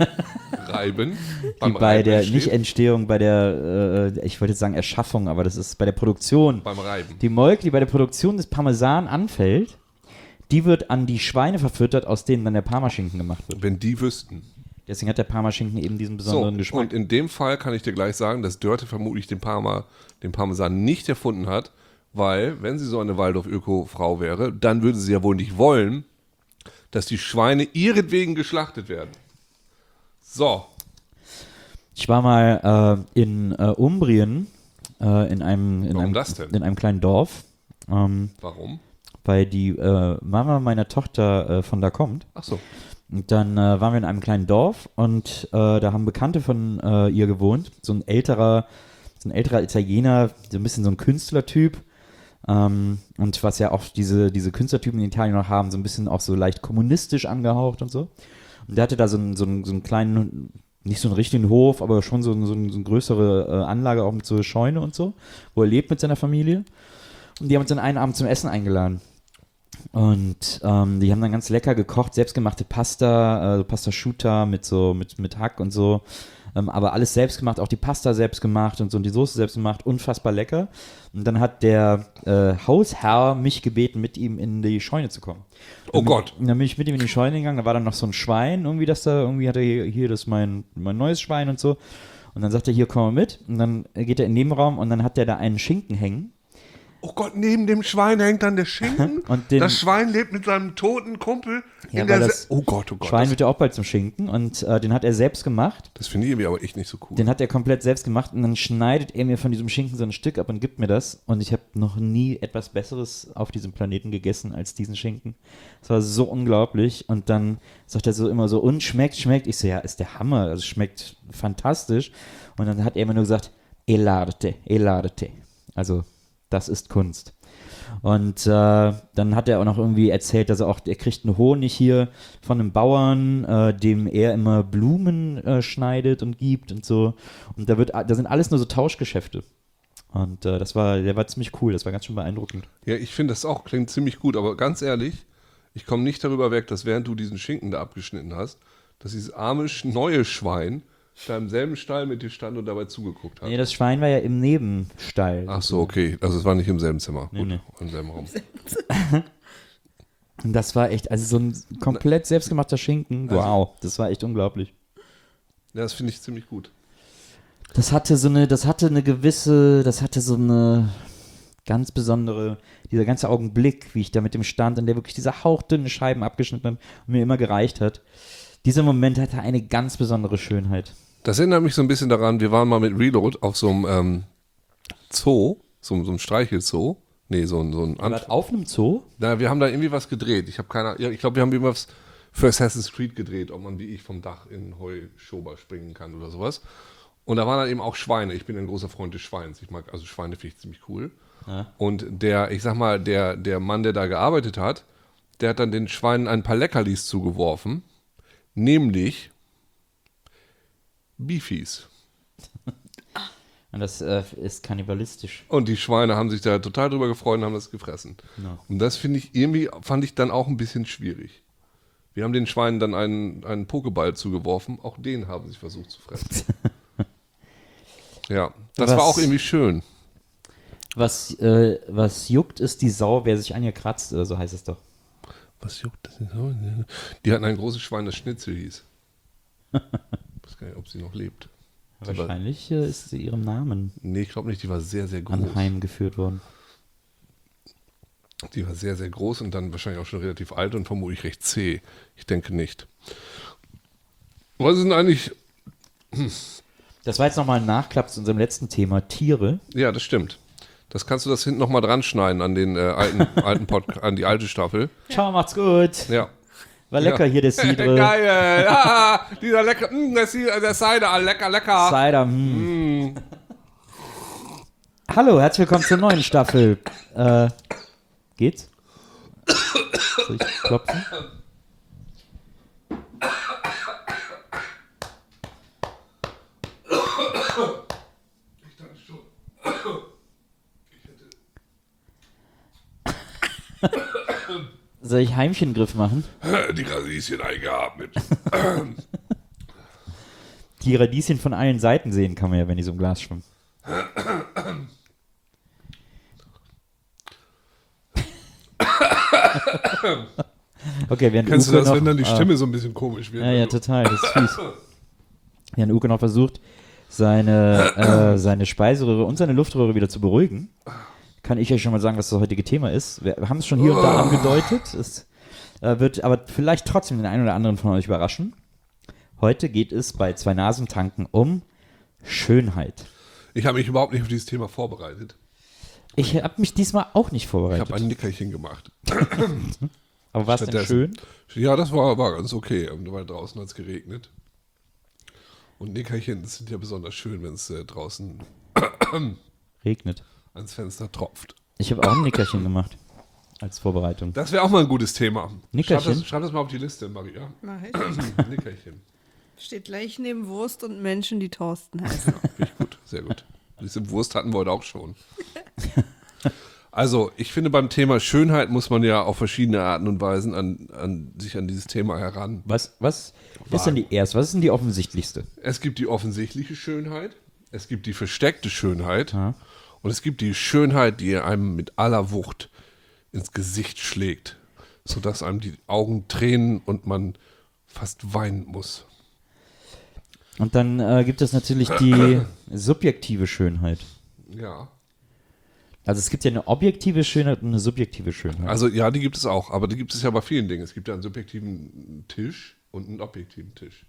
S3: Reiben.
S1: die bei der, nicht Entstehung, bei der, äh, ich wollte jetzt sagen Erschaffung, aber das ist bei der Produktion.
S3: Beim Reiben.
S1: Die Molke, die bei der Produktion des Parmesan anfällt, die wird an die Schweine verfüttert, aus denen dann der Parmaschinken gemacht wird.
S3: Wenn die wüssten.
S1: Deswegen hat der Parmaschinken eben diesen
S3: So,
S1: besonderen Geschmack.
S3: und in dem Fall kann ich dir gleich sagen, dass Dörte vermutlich den, Parma, den Parmesan nicht erfunden hat, weil, wenn sie so eine Waldorf-Öko-Frau wäre, dann würde sie ja wohl nicht wollen, dass die Schweine ihretwegen geschlachtet werden. So.
S1: Ich war mal äh, in äh, Umbrien, äh, in, einem, in,
S3: Warum
S1: einem,
S3: das denn?
S1: in einem kleinen Dorf, ähm,
S3: Warum?
S1: weil die äh, Mama meiner Tochter äh, von da kommt.
S3: Ach so.
S1: Und dann äh, waren wir in einem kleinen Dorf und äh, da haben Bekannte von äh, ihr gewohnt. So ein älterer, so ein älterer Italiener, so ein bisschen so ein Künstlertyp. Ähm, und was ja auch diese, diese Künstlertypen in Italien noch haben, so ein bisschen auch so leicht kommunistisch angehaucht und so. Und der hatte da so einen, so einen, so einen kleinen, nicht so einen richtigen Hof, aber schon so, so, eine, so eine größere äh, Anlage, auch mit so Scheune und so, wo er lebt mit seiner Familie. Und die haben uns dann einen Abend zum Essen eingeladen. Und ähm, die haben dann ganz lecker gekocht, selbstgemachte Pasta, äh, Pasta Asciutta mit so, mit, mit Hack und so. Ähm, aber alles selbst gemacht, auch die Pasta selbst gemacht und so und die Soße selbst gemacht, unfassbar lecker. Und dann hat der äh, Hausherr mich gebeten, mit ihm in die Scheune zu kommen.
S3: Oh
S1: Und
S3: Gott.
S1: Dann bin ich mit ihm in die Scheune gegangen, da war dann noch so ein Schwein, irgendwie, das da, irgendwie hat er hier, hier das ist mein, mein neues Schwein und so. Und dann sagt er, hier, komm mal mit. Und dann geht er in den Nebenraum und dann hat der da einen Schinken hängen.
S3: Oh Gott, neben dem Schwein hängt dann der Schinken.
S1: Und den-
S3: das Schwein lebt mit seinem toten Kumpel
S1: Ja,
S3: in
S1: weil
S3: der
S1: das
S3: Se- Oh Gott, oh Gott.
S1: Schwein
S3: das
S1: wird ja auch bald zum Schinken und äh, den hat er selbst gemacht.
S3: das finde ich irgendwie aber echt nicht so cool.
S1: Den hat er komplett selbst gemacht und dann schneidet er mir von diesem Schinken so ein Stück ab und gibt mir das. Und ich habe noch nie etwas Besseres auf diesem Planeten gegessen als diesen Schinken. Es war so unglaublich. Und dann sagt er so immer so, und schmeckt, schmeckt. Ich so, ja, ist der Hammer. Also schmeckt fantastisch. Und dann hat er immer nur gesagt, elarte, elarte. Also, das ist Kunst. Und äh, dann hat er auch noch irgendwie erzählt, dass er auch, er kriegt einen Honig hier von einem Bauern, äh, dem er immer Blumen äh, schneidet und gibt und so. Und da wird, da sind alles nur so Tauschgeschäfte. Und äh, das war, der war ziemlich cool, das war ganz schön beeindruckend.
S3: Ja, ich finde das auch, klingt ziemlich gut, aber ganz ehrlich, ich komme nicht darüber weg, dass während du diesen Schinken da abgeschnitten hast, dass dieses arme, sch- neue Schwein da im selben Stall mit dir stand und dabei zugeguckt hat.
S1: Nee, das Schwein war ja im Nebenstall.
S3: Ach so, okay. Also es war nicht im selben Zimmer.
S1: Nee,
S3: Gut,
S1: nee.
S3: im selben Raum.
S1: Und das war echt, also so ein komplett selbstgemachter Schinken, wow, das war echt unglaublich.
S3: Ja, das finde ich ziemlich gut.
S1: Das hatte so eine, das hatte eine gewisse, das hatte so eine ganz besondere, dieser ganze Augenblick, wie ich da mit dem stand und der wirklich diese hauchdünnen Scheiben abgeschnitten hat und mir immer gereicht hat. Dieser Moment hatte eine ganz besondere Schönheit.
S3: Das erinnert mich so ein bisschen daran, wir waren mal mit Reload auf so einem ähm, Zoo, so, so einem Streichelzoo. Nee, so ein, so ein
S1: Ihr wart auf einem Zoo?
S3: Na, wir haben da irgendwie was gedreht. Ich habe keine ja, ich glaube, wir haben irgendwas für Assassin's Creed gedreht, ob man wie ich vom Dach in Heuschober springen kann oder sowas. Und da waren dann eben auch Schweine. Ich bin ein großer Freund des Schweins. Ich mag, also Schweine finde ich ziemlich cool.
S1: Ja.
S3: Und der, ich sag mal, der, der Mann, der da gearbeitet hat, der hat dann den Schweinen ein paar Leckerlis zugeworfen. Nämlich Beefies.
S1: Und das äh, ist kannibalistisch.
S3: Und die Schweine haben sich da total drüber gefreut und haben das gefressen.
S1: Ja.
S3: Und das finde ich irgendwie, fand ich dann auch ein bisschen schwierig. Wir haben den Schweinen dann einen, einen Pokéball zugeworfen. Auch den haben sie versucht zu fressen. Ja, das
S1: Was-
S3: war auch irgendwie schön.
S1: Was, äh, was juckt, ist die Sau, wer sich an ihr kratzt, oder so heißt es doch.
S3: Was juckt das denn so? Die hatten ein großes Schwein, das Schnitzel hieß. Ich weiß gar nicht, ob sie noch lebt. Sie war-
S1: Wahrscheinlich äh, ist sie ihrem Namen
S3: Nee, ich glaube nicht, die war sehr, sehr groß.
S1: anheimgeführt worden.
S3: Die war sehr, sehr groß und dann wahrscheinlich auch schon relativ alt und vermutlich recht zäh. Ich denke nicht. Was ist denn eigentlich...
S1: Das war jetzt nochmal ein Nachklapp zu unserem letzten Thema, Tiere.
S3: Ja, das stimmt. Das kannst du das hinten nochmal dran schneiden an den äh, alten, alten Pod, an die alte Staffel.
S1: Ciao, macht's gut.
S3: Ja,
S1: War lecker hier, der Cidre.
S3: Geil. Ah, dieser lecker, mh, der, Cidre, der Cider, lecker, lecker.
S1: Cider, mm. Hallo, herzlich willkommen zur neuen Staffel. Äh, geht's? Soll ich klopfen?
S3: Ich dachte schon.
S1: Soll ich Heimchengriff machen?
S3: Die Radieschen eingeatmet.
S1: Die Radieschen von allen Seiten sehen kann man ja, wenn die so im Glas schwimmen. Okay, während
S3: Kennst
S1: Uke
S3: du das,
S1: noch,
S3: wenn dann die
S1: äh,
S3: Stimme so ein bisschen komisch wird?
S1: Ja, ja, total, das ist fies. Während Uke noch versucht, seine, äh, seine Speiseröhre und seine Luftröhre wieder zu beruhigen, kann ich euch schon mal sagen, was das heutige Thema ist. Wir haben es schon hier und da angedeutet. Es äh, wird aber vielleicht trotzdem den einen oder anderen von euch überraschen. Heute geht es bei Zwei Nasen tanken um Schönheit.
S3: Ich habe mich überhaupt nicht auf dieses Thema vorbereitet.
S1: Ich habe mich diesmal auch nicht
S3: Ich
S1: vorbereitet.
S3: habe ein Nickerchen gemacht.
S1: Aber war es denn
S3: Stattdessen-
S1: schön?
S3: Ja, das war, war ganz okay, weil draußen hat es geregnet. Und Nickerchen sind ja besonders schön, wenn es äh, draußen
S1: Regnet.
S3: ans Fenster tropft.
S1: Ich habe auch ein Nickerchen gemacht als Vorbereitung.
S3: Das wäre auch mal ein gutes Thema.
S1: Nickerchen?
S3: Schreib das, schreib das mal auf die Liste, Maria.
S4: Mach ich.
S3: Nickerchen.
S4: Steht gleich neben Wurst und Menschen, die Thorsten heißen.
S3: Finde ich gut, sehr gut. Diese Wurst hatten wir heute auch schon. Also, ich finde, beim Thema Schönheit muss man ja auf verschiedene Arten und Weisen an, an sich an dieses Thema heran.
S1: Was, was ist denn die erste? Was ist denn die offensichtlichste?
S3: Es gibt die offensichtliche Schönheit, es gibt die versteckte Schönheit
S1: Ja.
S3: und es gibt die Schönheit, die einem mit aller Wucht ins Gesicht schlägt, sodass einem die Augen tränen und man fast weinen muss.
S1: Und dann äh, gibt es natürlich die subjektive Schönheit.
S3: Ja.
S1: Also es gibt ja eine objektive Schönheit und eine subjektive Schönheit.
S3: Also ja, die gibt es auch, aber die gibt es ja bei vielen Dingen. Es gibt ja einen subjektiven Tisch und einen objektiven Tisch.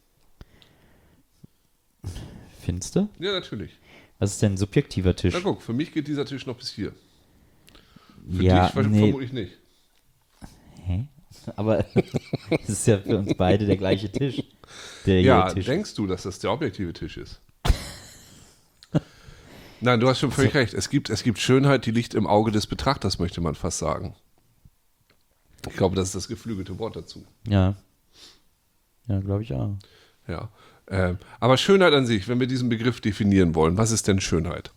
S1: Findest du?
S3: Ja, natürlich.
S1: Was ist denn ein subjektiver Tisch?
S3: Na guck, für mich geht dieser Tisch noch bis hier. Für
S1: ja,
S3: dich ver-
S1: nee.
S3: vermutlich nicht.
S1: Hä? Aber es ist ja für uns beide der gleiche Tisch. Der
S3: Ja,
S1: hier Tisch.
S3: denkst du, dass das der objektive Tisch ist? Nein, du hast schon völlig recht. Es gibt, es gibt Schönheit, die liegt im Auge des Betrachters, möchte man fast sagen. Ich glaube, das ist das geflügelte Wort dazu.
S1: Ja. Ja, glaube ich auch.
S3: Ja. Ähm, aber Schönheit an sich, wenn wir diesen Begriff definieren wollen, was ist denn Schönheit?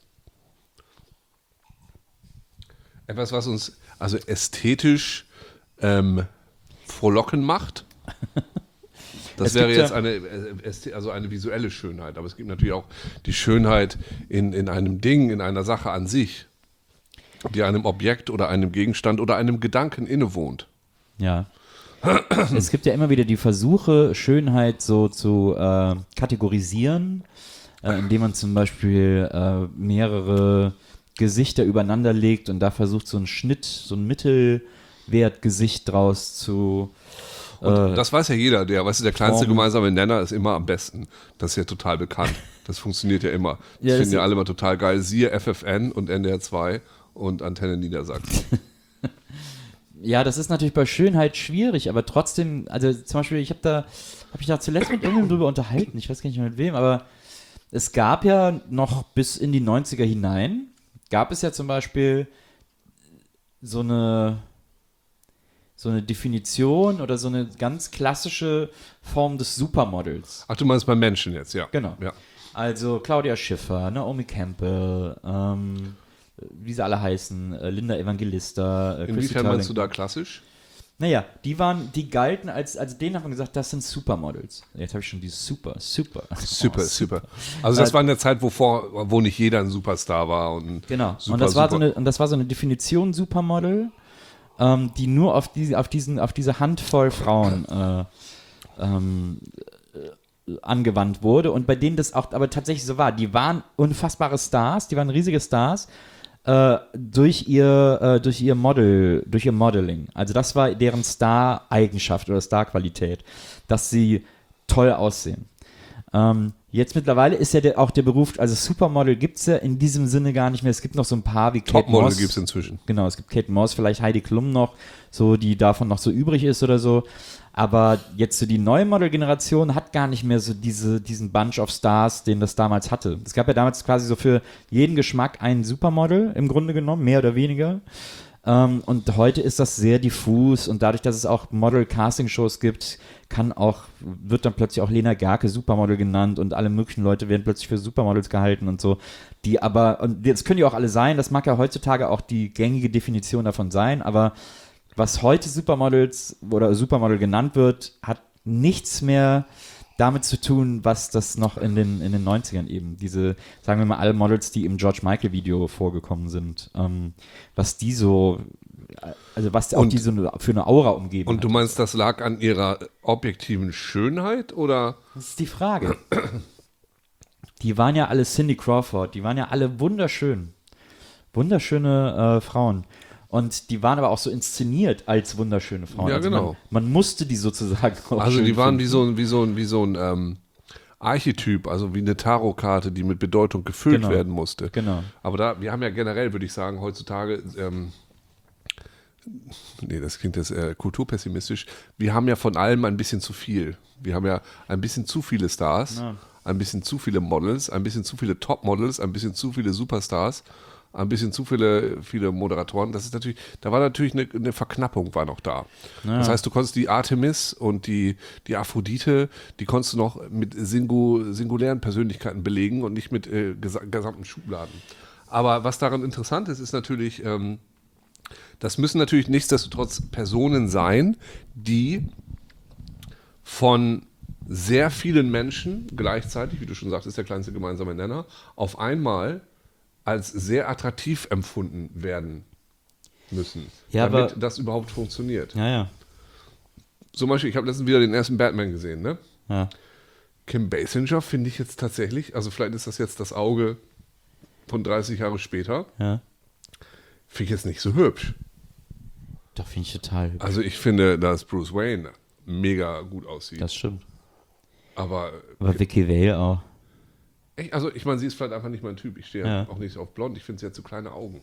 S3: Etwas, was uns also ästhetisch ähm, frohlocken macht. Das
S1: Es
S3: wäre
S1: gibt
S3: jetzt
S1: ja-
S3: eine, äh, ästhe- also eine visuelle Schönheit, aber es gibt natürlich auch die Schönheit in, in einem Ding, in einer Sache an sich, die einem Objekt oder einem Gegenstand oder einem Gedanken innewohnt.
S1: Ja. Es gibt ja immer wieder die Versuche, Schönheit so zu äh, kategorisieren, äh, indem man zum Beispiel äh, mehrere Gesichter übereinander legt und da versucht, so einen Schnitt, so ein Mittelwertgesicht draus zu.
S3: Und
S1: Äh,
S3: das weiß ja jeder, der, weißt du, der kleinste
S1: Form.
S3: gemeinsame Nenner ist immer am besten. Das ist ja total bekannt. Das funktioniert ja immer. Das
S1: Ja, das
S3: finden ja
S1: ist-
S3: alle immer total geil. Siehe F F N und N D R zwei und Antenne Niedersachsen.
S1: Ja, das ist natürlich bei Schönheit schwierig, aber trotzdem, also zum Beispiel, ich habe da, habe ich da zuletzt mit irgendjemandem drüber unterhalten, ich weiß gar nicht mehr mit wem, aber es gab ja noch bis in die neunziger hinein, gab es ja zum Beispiel so eine, so eine Definition oder so eine ganz klassische Form des Supermodels.
S3: Ach, du meinst bei Menschen jetzt, ja.
S1: Genau.
S3: Ja.
S1: Also Claudia Schiffer, Naomi Campbell, ähm, wie sie alle heißen, äh, Linda Evangelista, äh, Chrissy
S3: Inwiefern meinst du
S1: Turlington.
S3: da klassisch?
S1: Naja, die waren, die galten als, also denen hat man gesagt, das sind Supermodels. Jetzt habe ich schon dieses Super, Super.
S3: Super,
S1: Oh,
S3: super. Also das
S1: Äh,
S3: war in der Zeit, wo, vor, wo nicht jeder ein Superstar war. Und
S1: Genau.
S3: super,
S1: und, das war so
S3: super-
S1: eine, und das war so eine Definition Supermodel, ähm, die nur auf, die, auf, diesen, auf diese Handvoll Frauen äh, ähm, äh, angewandt wurde und bei denen das auch aber tatsächlich so war. Die waren unfassbare Stars, die waren riesige Stars äh, durch ihr äh, durch ihr Model, durch ihr Modeling. Also das war deren Star-Eigenschaft oder Star-Qualität, dass sie toll aussehen. Ähm, Jetzt mittlerweile ist ja der, auch der Beruf, also Supermodel gibt es ja in diesem Sinne gar nicht mehr. Es gibt noch so ein paar wie Kate Moss.
S3: Topmodel gibt es inzwischen.
S1: Genau, es gibt Kate Moss, vielleicht Heidi Klum noch, so die davon noch so übrig ist oder so. Aber jetzt so die neue Model-Generation hat gar nicht mehr so diese, diesen Bunch of Stars, den das damals hatte. Es gab ja damals quasi so für jeden Geschmack ein Supermodel im Grunde genommen, mehr oder weniger. Ähm, und heute ist das sehr diffus und dadurch, dass es auch Model-Casting-Shows gibt, kann auch, wird dann plötzlich auch Lena Gerke Supermodel genannt und alle möglichen Leute werden plötzlich für Supermodels gehalten und so. Die aber, und das können ja auch alle sein, das mag ja heutzutage auch die gängige Definition davon sein, aber was heute Supermodels oder Supermodel genannt wird, hat nichts mehr damit zu tun, was das noch in den, in den neunzigern eben, diese, sagen wir mal, alle Models, die im George Michael Video vorgekommen sind, ähm, was die so, also was auch
S3: Und-
S1: die so eine, für eine Aura umgeben
S3: Und du
S1: hat.
S3: meinst, das lag an ihrer objektiven Schönheit oder?
S1: Das ist die Frage. Die waren ja alle Cindy Crawford, die waren ja alle wunderschön. Wunderschöne äh, Frauen. Und die waren aber auch so inszeniert als wunderschöne Frauen.
S3: Ja,
S1: also
S3: genau.
S1: Man, man musste die sozusagen auch
S3: Also
S1: schön
S3: die waren wie
S1: finden.
S3: so ein, wie so ein, wie so ein ähm, Archetyp, also wie eine Tarotkarte, die mit Bedeutung gefüllt
S1: Genau.
S3: werden musste.
S1: Genau.
S3: Aber da, wir haben ja generell, würde ich sagen, heutzutage, ähm, nee, das klingt jetzt äh, kulturpessimistisch, wir haben ja von allem ein bisschen zu viel. Wir haben ja ein bisschen zu viele Stars,
S1: Ja.
S3: ein bisschen zu viele Models, ein bisschen zu viele Topmodels, ein bisschen zu viele Superstars, ein bisschen zu viele, viele Moderatoren. Das ist natürlich, da war natürlich eine, eine Verknappung war noch da.
S1: Ja.
S3: Das heißt, du konntest die Artemis und die, die Aphrodite, die konntest du noch mit singu, singulären Persönlichkeiten belegen und nicht mit äh, gesa- gesamten Schubladen. Aber was daran interessant ist, ist natürlich, ähm, das müssen natürlich nichtsdestotrotz Personen sein, die von sehr vielen Menschen gleichzeitig, wie du schon sagst, ist der kleinste gemeinsame Nenner, auf einmal als sehr attraktiv empfunden werden müssen,
S1: Ja,
S3: damit
S1: aber-
S3: das überhaupt funktioniert.
S1: Ja, ja.
S3: Zum Beispiel, ich habe letztens wieder den ersten Batman gesehen, ne?
S1: ja.
S3: Kim Basinger finde ich jetzt tatsächlich, also vielleicht ist das jetzt das Auge von dreißig Jahre später,
S1: ja.
S3: finde ich jetzt nicht so hübsch.
S1: Doch, finde ich total hübsch.
S3: Also ich finde, dass Bruce Wayne mega gut aussieht.
S1: Das stimmt.
S3: aber
S1: Aber Vicky Vale auch.
S3: echt, also ich meine, sie ist vielleicht einfach nicht mein Typ. Ich stehe
S1: Ja.
S3: auch nicht so auf blond. Ich finde, sie hat zu kleine Augen.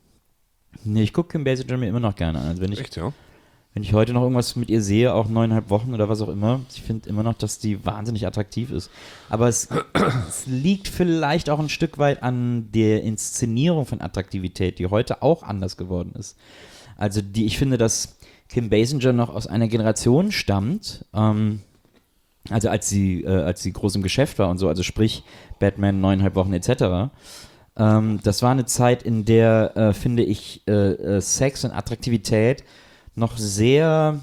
S1: Nee, ich gucke Kim Basinger mir immer noch gerne an. Also wenn ich,
S3: Echt, ja?
S1: wenn ich heute noch irgendwas mit ihr sehe, auch neuneinhalb Wochen oder was auch immer, ich finde immer noch, dass die wahnsinnig attraktiv ist. Aber es, es liegt vielleicht auch ein Stück weit an der Inszenierung von Attraktivität, die heute auch anders geworden ist. Also die, ich finde, dass Kim Basinger noch aus einer Generation stammt, ähm, also als sie, äh, als sie groß im Geschäft war und so, also sprich Batman, neuneinhalb Wochen et cetera. Ähm, das war eine Zeit, in der, äh, finde ich, äh, äh, Sex und Attraktivität noch sehr,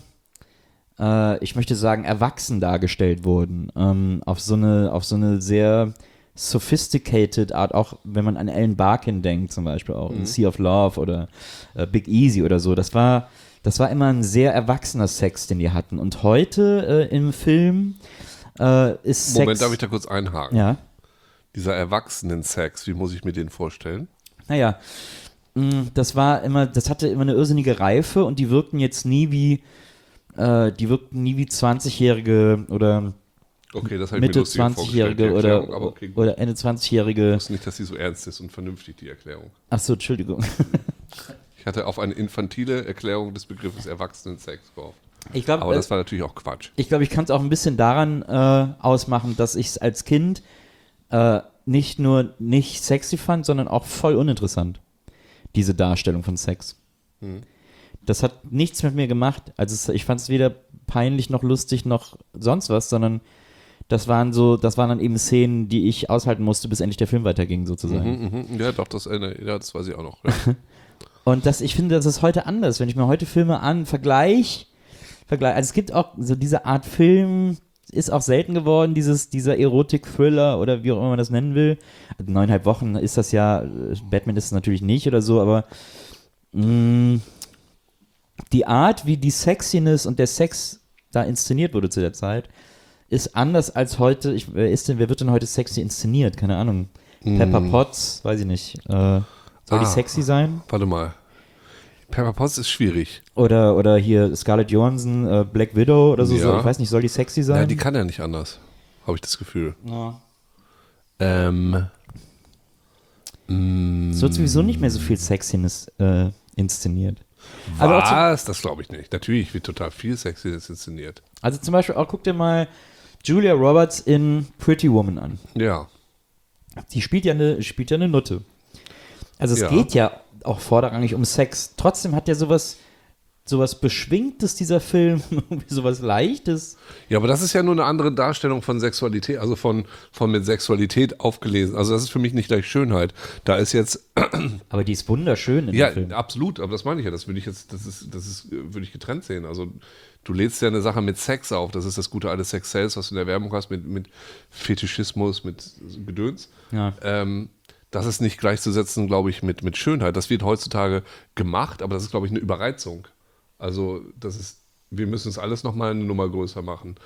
S1: äh, ich möchte sagen, erwachsen dargestellt wurden. Ähm, auf so eine, auf so eine sehr sophisticated Art, auch wenn man an Ellen Barkin denkt, zum Beispiel auch in Sea of Love oder äh, Big Easy oder so. Das war, das war immer ein sehr erwachsener Sex, den die hatten. Und heute äh, im Film äh, ist Sex.
S3: Moment, darf ich da kurz einhaken?
S1: Ja.
S3: Dieser Erwachsenen-Sex, wie muss ich mir den vorstellen?
S1: Naja, mh, das war immer, das hatte immer eine irrsinnige Reife und die wirkten jetzt nie wie, äh, die wirkten nie wie zwanzigjährige oder
S3: Okay, das habe ich mir
S1: Mitte
S3: lustiger vorgestellt, die
S1: zwanzigjährige oder,
S3: Erklärung, aber okay, gut.
S1: oder Ende zwanzigjährige.
S3: Ich wusste nicht, dass sie so ernst ist und vernünftig, die Erklärung.
S1: Achso, Entschuldigung.
S3: Ich hatte auf eine infantile Erklärung des Begriffes Erwachsenen-Sex gehofft.
S1: Ich glaube,
S3: Aber das war natürlich auch Quatsch.
S1: ich, glaub, ich kann es auch ein bisschen daran äh, ausmachen, dass ich es als Kind äh, nicht nur nicht sexy fand, sondern auch voll uninteressant. Diese Darstellung von Sex.
S3: Hm.
S1: Das hat nichts mit mir gemacht. Also es, ich fand es weder peinlich noch lustig noch sonst was, sondern das waren so, das waren dann eben Szenen, die ich aushalten musste, bis endlich der Film weiterging, sozusagen.
S3: Mhm, mhm. Ja, doch, das, äh, ja, das weiß ich auch noch. Ja.
S1: Und das, ich finde, das ist heute anders. Wenn ich mir heute Filme an, Vergleich, Vergleich, also es gibt auch so diese Art Film, ist auch selten geworden, dieses, dieser Erotik-Thriller oder wie auch immer man das nennen will. Also neuneinhalb Wochen ist das ja, Batman ist es natürlich nicht oder so, aber mh, die Art, wie die Sexiness und der Sex da inszeniert wurde zu der Zeit, ist anders als heute. Ich, wer, ist denn, wer wird denn heute sexy inszeniert? Keine Ahnung. Pepper Potts, weiß ich nicht. Äh, soll die
S3: Ah.
S1: sexy sein?
S3: Warte mal. Pepper Potts ist schwierig.
S1: Oder, oder hier Scarlett Johansson, äh, Black Widow oder so,
S3: Ja.
S1: so. Ich weiß nicht, soll die sexy sein?
S3: Ja, die kann ja nicht anders, habe ich das Gefühl.
S1: Ja.
S3: Ähm,
S1: Es wird sowieso nicht mehr so viel Sexiness äh, inszeniert. Aber auch zum,
S3: was? Das glaube ich nicht. Natürlich wird total viel Sexiness inszeniert.
S1: also zum Beispiel auch, guck dir mal Julia Roberts in Pretty Woman an.
S3: Ja.
S1: Die spielt ja eine, spielt ja eine Nutte. Also es
S3: Ja.
S1: geht ja auch vorderrangig um Sex. Trotzdem hat ja sowas, sowas Beschwingtes, dieser Film, irgendwie sowas Leichtes.
S3: Ja, aber das ist ja nur eine andere Darstellung von Sexualität, also von, von mit Sexualität aufgelesen. Also das ist für mich nicht gleich Schönheit. Da ist jetzt,
S1: Aber die ist wunderschön in
S3: ja,
S1: dem Film.
S3: absolut, aber das meine ich ja, das würde ich jetzt, das ist, das ist, äh, würde ich getrennt sehen. Also du lädst ja eine Sache mit Sex auf, das ist das gute alte Sex-Sales, was du in der Werbung hast, mit, mit Fetischismus, mit Gedöns.
S1: Ja.
S3: Ähm, das ist nicht gleichzusetzen, glaube ich, mit, mit Schönheit. Das wird heutzutage gemacht, aber das ist, glaube ich, eine Überreizung. Also das ist, wir müssen es alles nochmal eine Nummer größer machen.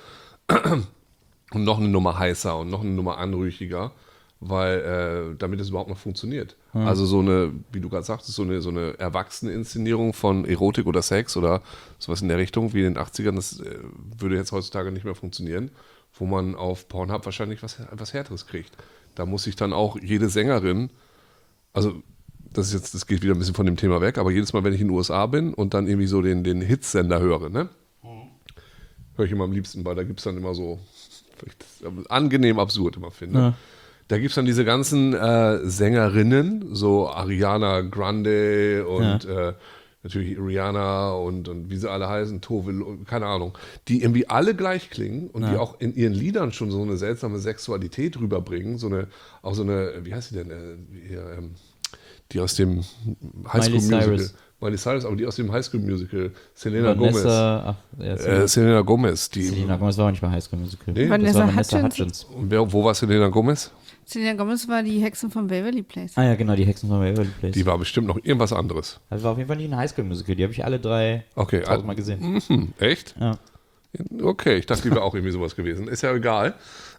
S3: Und noch eine Nummer heißer und noch eine Nummer anrüchiger, weil äh, damit es überhaupt noch funktioniert.
S1: Hm.
S3: Also so eine, wie du gerade sagtest, so eine, so eine erwachsene Inszenierung von Erotik oder Sex oder sowas in der Richtung wie in den achtzigern, das äh, würde jetzt heutzutage nicht mehr funktionieren, wo man auf Pornhub wahrscheinlich was, was Härteres kriegt. Da muss sich dann auch jede Sängerin, also das ist jetzt, das geht wieder ein bisschen von dem Thema weg, aber jedes Mal, wenn ich in den U S A bin und dann irgendwie so den, den Hitsender höre, ne? Höre ich immer am liebsten, weil da gibt es dann immer so, weil ich das angenehm absurd immer finde.
S1: Ja.
S3: Da gibt es dann diese ganzen äh, Sängerinnen, so Ariana Grande und äh, natürlich Rihanna und, und wie sie alle heißen, Tove, keine Ahnung, die irgendwie alle gleich klingen und
S1: Ja.
S3: die auch in ihren Liedern schon so eine seltsame Sexualität rüberbringen, so eine, auch so eine, wie heißt sie denn, äh, hier, ähm, die aus dem High School
S1: Miley
S3: Musical,
S1: Cyrus.
S3: Miley Cyrus, aber die aus dem High School Musical, Selena Gomez.
S1: Vanessa, ach, ja,
S3: Äh, Selena Gomez, die.
S1: Selena Gomez war auch nicht bei High School Musical.
S3: Nee?
S1: Das
S4: Vanessa
S1: war Vanessa
S4: Hudgens.
S1: Hudgens.
S3: Und wer, wo war Selena Gomez?
S4: Selena Gomez war die Hexen von Waverly Place.
S1: Ah ja, genau, die Hexen von Waverly Place.
S3: Die war bestimmt noch irgendwas anderes.
S1: Das war auf jeden Fall nicht ein High School Musical. Die habe ich alle drei
S3: Okay,
S1: tausendmal gesehen.
S3: Mhm, echt?
S1: Ja.
S3: Okay, ich dachte, die wäre auch irgendwie sowas gewesen. Ist ja egal.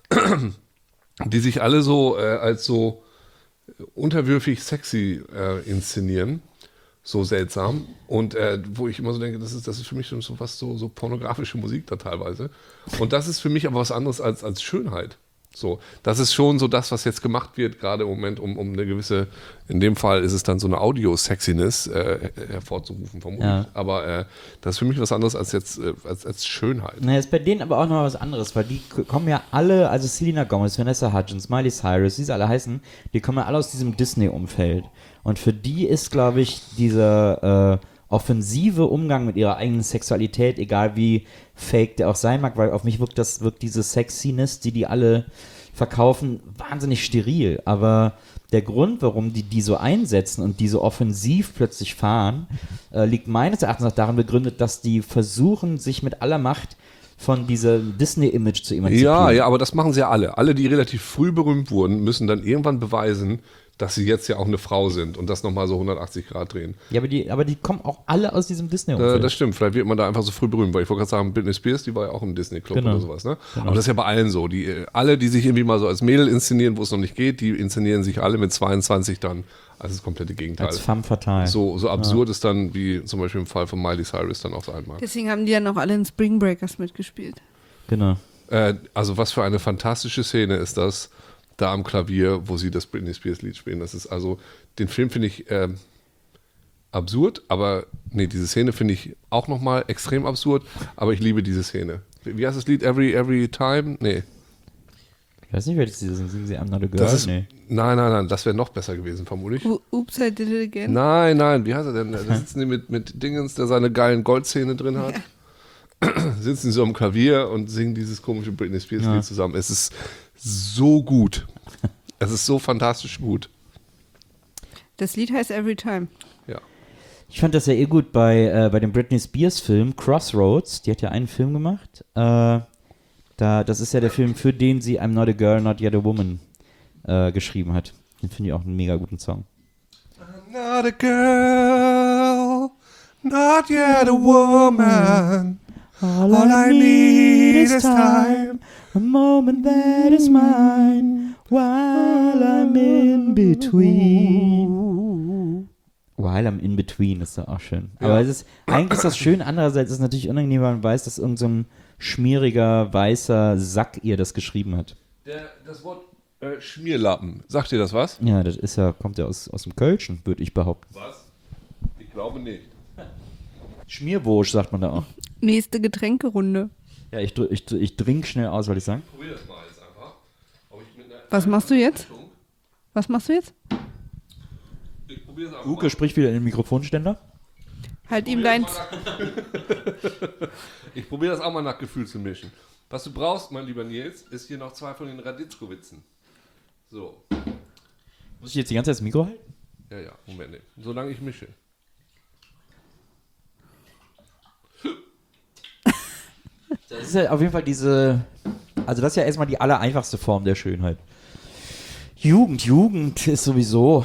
S3: Die sich alle so äh, als so unterwürfig sexy äh, inszenieren. So seltsam. Und äh, wo ich immer so denke, das ist, das ist für mich schon so was so, so pornografische Musik da teilweise. Und das ist für mich aber was anderes als, als Schönheit. So, das ist schon so das, was jetzt gemacht wird, gerade im Moment, um, um eine gewisse, in dem Fall ist es dann so eine Audio-Sexiness äh, hervorzurufen, vermutlich.
S1: Ja.
S3: Aber äh, das ist für mich was anderes als jetzt äh, als, als Schönheit.
S1: Naja, ist bei denen aber auch noch was anderes, weil die k- kommen ja alle, also Selena Gomez, Vanessa Hudgens, Miley Cyrus, wie sie alle heißen, die kommen ja alle aus diesem Disney-Umfeld. Und für die ist, glaube ich, dieser äh, offensive Umgang mit ihrer eigenen Sexualität, egal wie fake der auch sein mag, weil auf mich wirkt das, wirkt diese Sexiness, die die alle verkaufen, wahnsinnig steril. Aber der Grund, warum die die so einsetzen und die so offensiv plötzlich fahren, äh, liegt meines Erachtens auch darin begründet, dass die versuchen, sich mit aller Macht von diesem Disney-Image zu emanzipieren.
S3: Ja, ja, aber das machen sie ja alle. Alle, die relativ früh berühmt wurden, müssen dann irgendwann beweisen, dass sie jetzt ja auch eine Frau sind und das nochmal so hundertachtzig Grad drehen.
S1: Ja, aber die, aber die kommen auch alle aus diesem
S3: Äh,
S1: Disney-Umfeld.
S3: das stimmt, vielleicht wird man da einfach so früh berühmt, weil ich wollte gerade sagen, Britney Spears, die war ja auch im Disney-Club
S1: Genau.
S3: oder sowas, ne? Aber das ist ja bei allen so. Die, äh, alle, die sich irgendwie mal so als Mädel inszenieren, wo es noch nicht geht, die inszenieren sich alle mit zweiundzwanzig dann als das komplette Gegenteil.
S1: Als femme fatale.
S3: So, so absurd ist dann, wie zum Beispiel im Fall von Miley Cyrus dann auch sein mag.
S4: Deswegen haben die ja noch alle in Spring Breakers mitgespielt.
S1: Genau.
S3: Äh, also was für eine fantastische Szene ist das, da am Klavier, wo sie das Britney Spears Lied spielen. Das ist also, den Film finde ich äh, absurd, aber nee, diese Szene finde ich auch nochmal extrem absurd, aber ich liebe diese Szene. Wie, wie heißt das Lied? Every, every time? Nee.
S1: Ich weiß nicht, welches sie singen. Singen sie I'm Not a Girl?
S3: Das ist,
S1: nee.
S3: Nein, nein, nein, das wäre noch besser gewesen, vermutlich.
S4: U- Oops, I did it again.
S3: Nein, nein, wie heißt er denn? Da sitzen die mit, mit Dingens, der seine geilen Goldzähne drin hat. Sitzen sie so am Klavier und singen dieses komische Britney Spears Lied
S1: Ja.
S3: zusammen. Es ist so gut. Es ist so fantastisch gut.
S4: Das Lied heißt Every Time.
S3: Ja.
S1: Ich fand das ja eh gut bei, äh, bei dem Britney Spears Film Crossroads. Die hat ja einen Film gemacht. Äh, da, das ist ja der Film, für den sie I'm Not a Girl, Not Yet a Woman äh, geschrieben hat. Den finde ich auch einen mega guten Song.
S3: Not a girl, not yet a woman.
S1: All,
S3: I need is time.
S1: a moment that is mine, while I'm in between. While I'm in between ist doch auch schön. Aber es ist, eigentlich ist das schön, andererseits ist es natürlich unangenehm, weil man weiß, dass irgend so ein schmieriger, weißer Sack ihr das geschrieben hat.
S3: Der, das Wort Äh, Schmierlappen. Sagt dir das was?
S1: Ja, das ist ja, kommt ja aus, aus dem Kölschen, würde ich behaupten.
S3: Was? Ich glaube nicht.
S1: Schmierwurst sagt man da auch.
S4: Nächste Getränkerunde.
S1: Ja, ich, dr- ich, ich trinke schnell aus, wollte ich sagen.
S3: Probier das mal jetzt einfach. Ob ich mit einer
S4: Was machst du jetzt? Was machst du jetzt?
S3: Ich probier das einfach
S1: Uke
S3: mal.
S1: spricht wieder in den Mikrofonständer.
S4: Halt ihm dein...
S3: Ich probiere das auch mal nach Gefühl zu mischen. Was du brauchst, mein lieber Nils, ist hier noch zwei von den Raditzkowitzen. So.
S1: Muss ich jetzt die ganze Zeit das Mikro halten?
S3: Ja, ja, Moment. Nee. Solange ich mische.
S1: Das ist ja auf jeden Fall diese, also das ist ja erstmal die allereinfachste Form der Schönheit. Jugend, Jugend ist sowieso.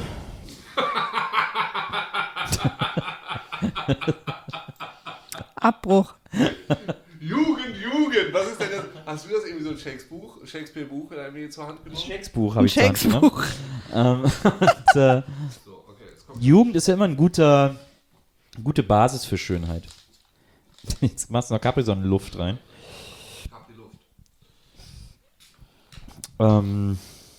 S4: Abbruch.
S3: Jugend, Jugend! Was ist denn das? Hast du das irgendwie so ein Shakespeare-Buch Shakespeare-Buch irgendwie zur Hand genommen?
S1: Shakespeare habe ich zur Hand genommen.
S4: Shakesbuch.
S1: Ähm, und, äh,
S3: So, okay, jetzt kommt
S1: Jugend ist ja immer ein guter, gute Basis für Schönheit. Jetzt machst du noch Capri-Sonne-Luft rein.
S3: ab die Luft.
S1: Ähm,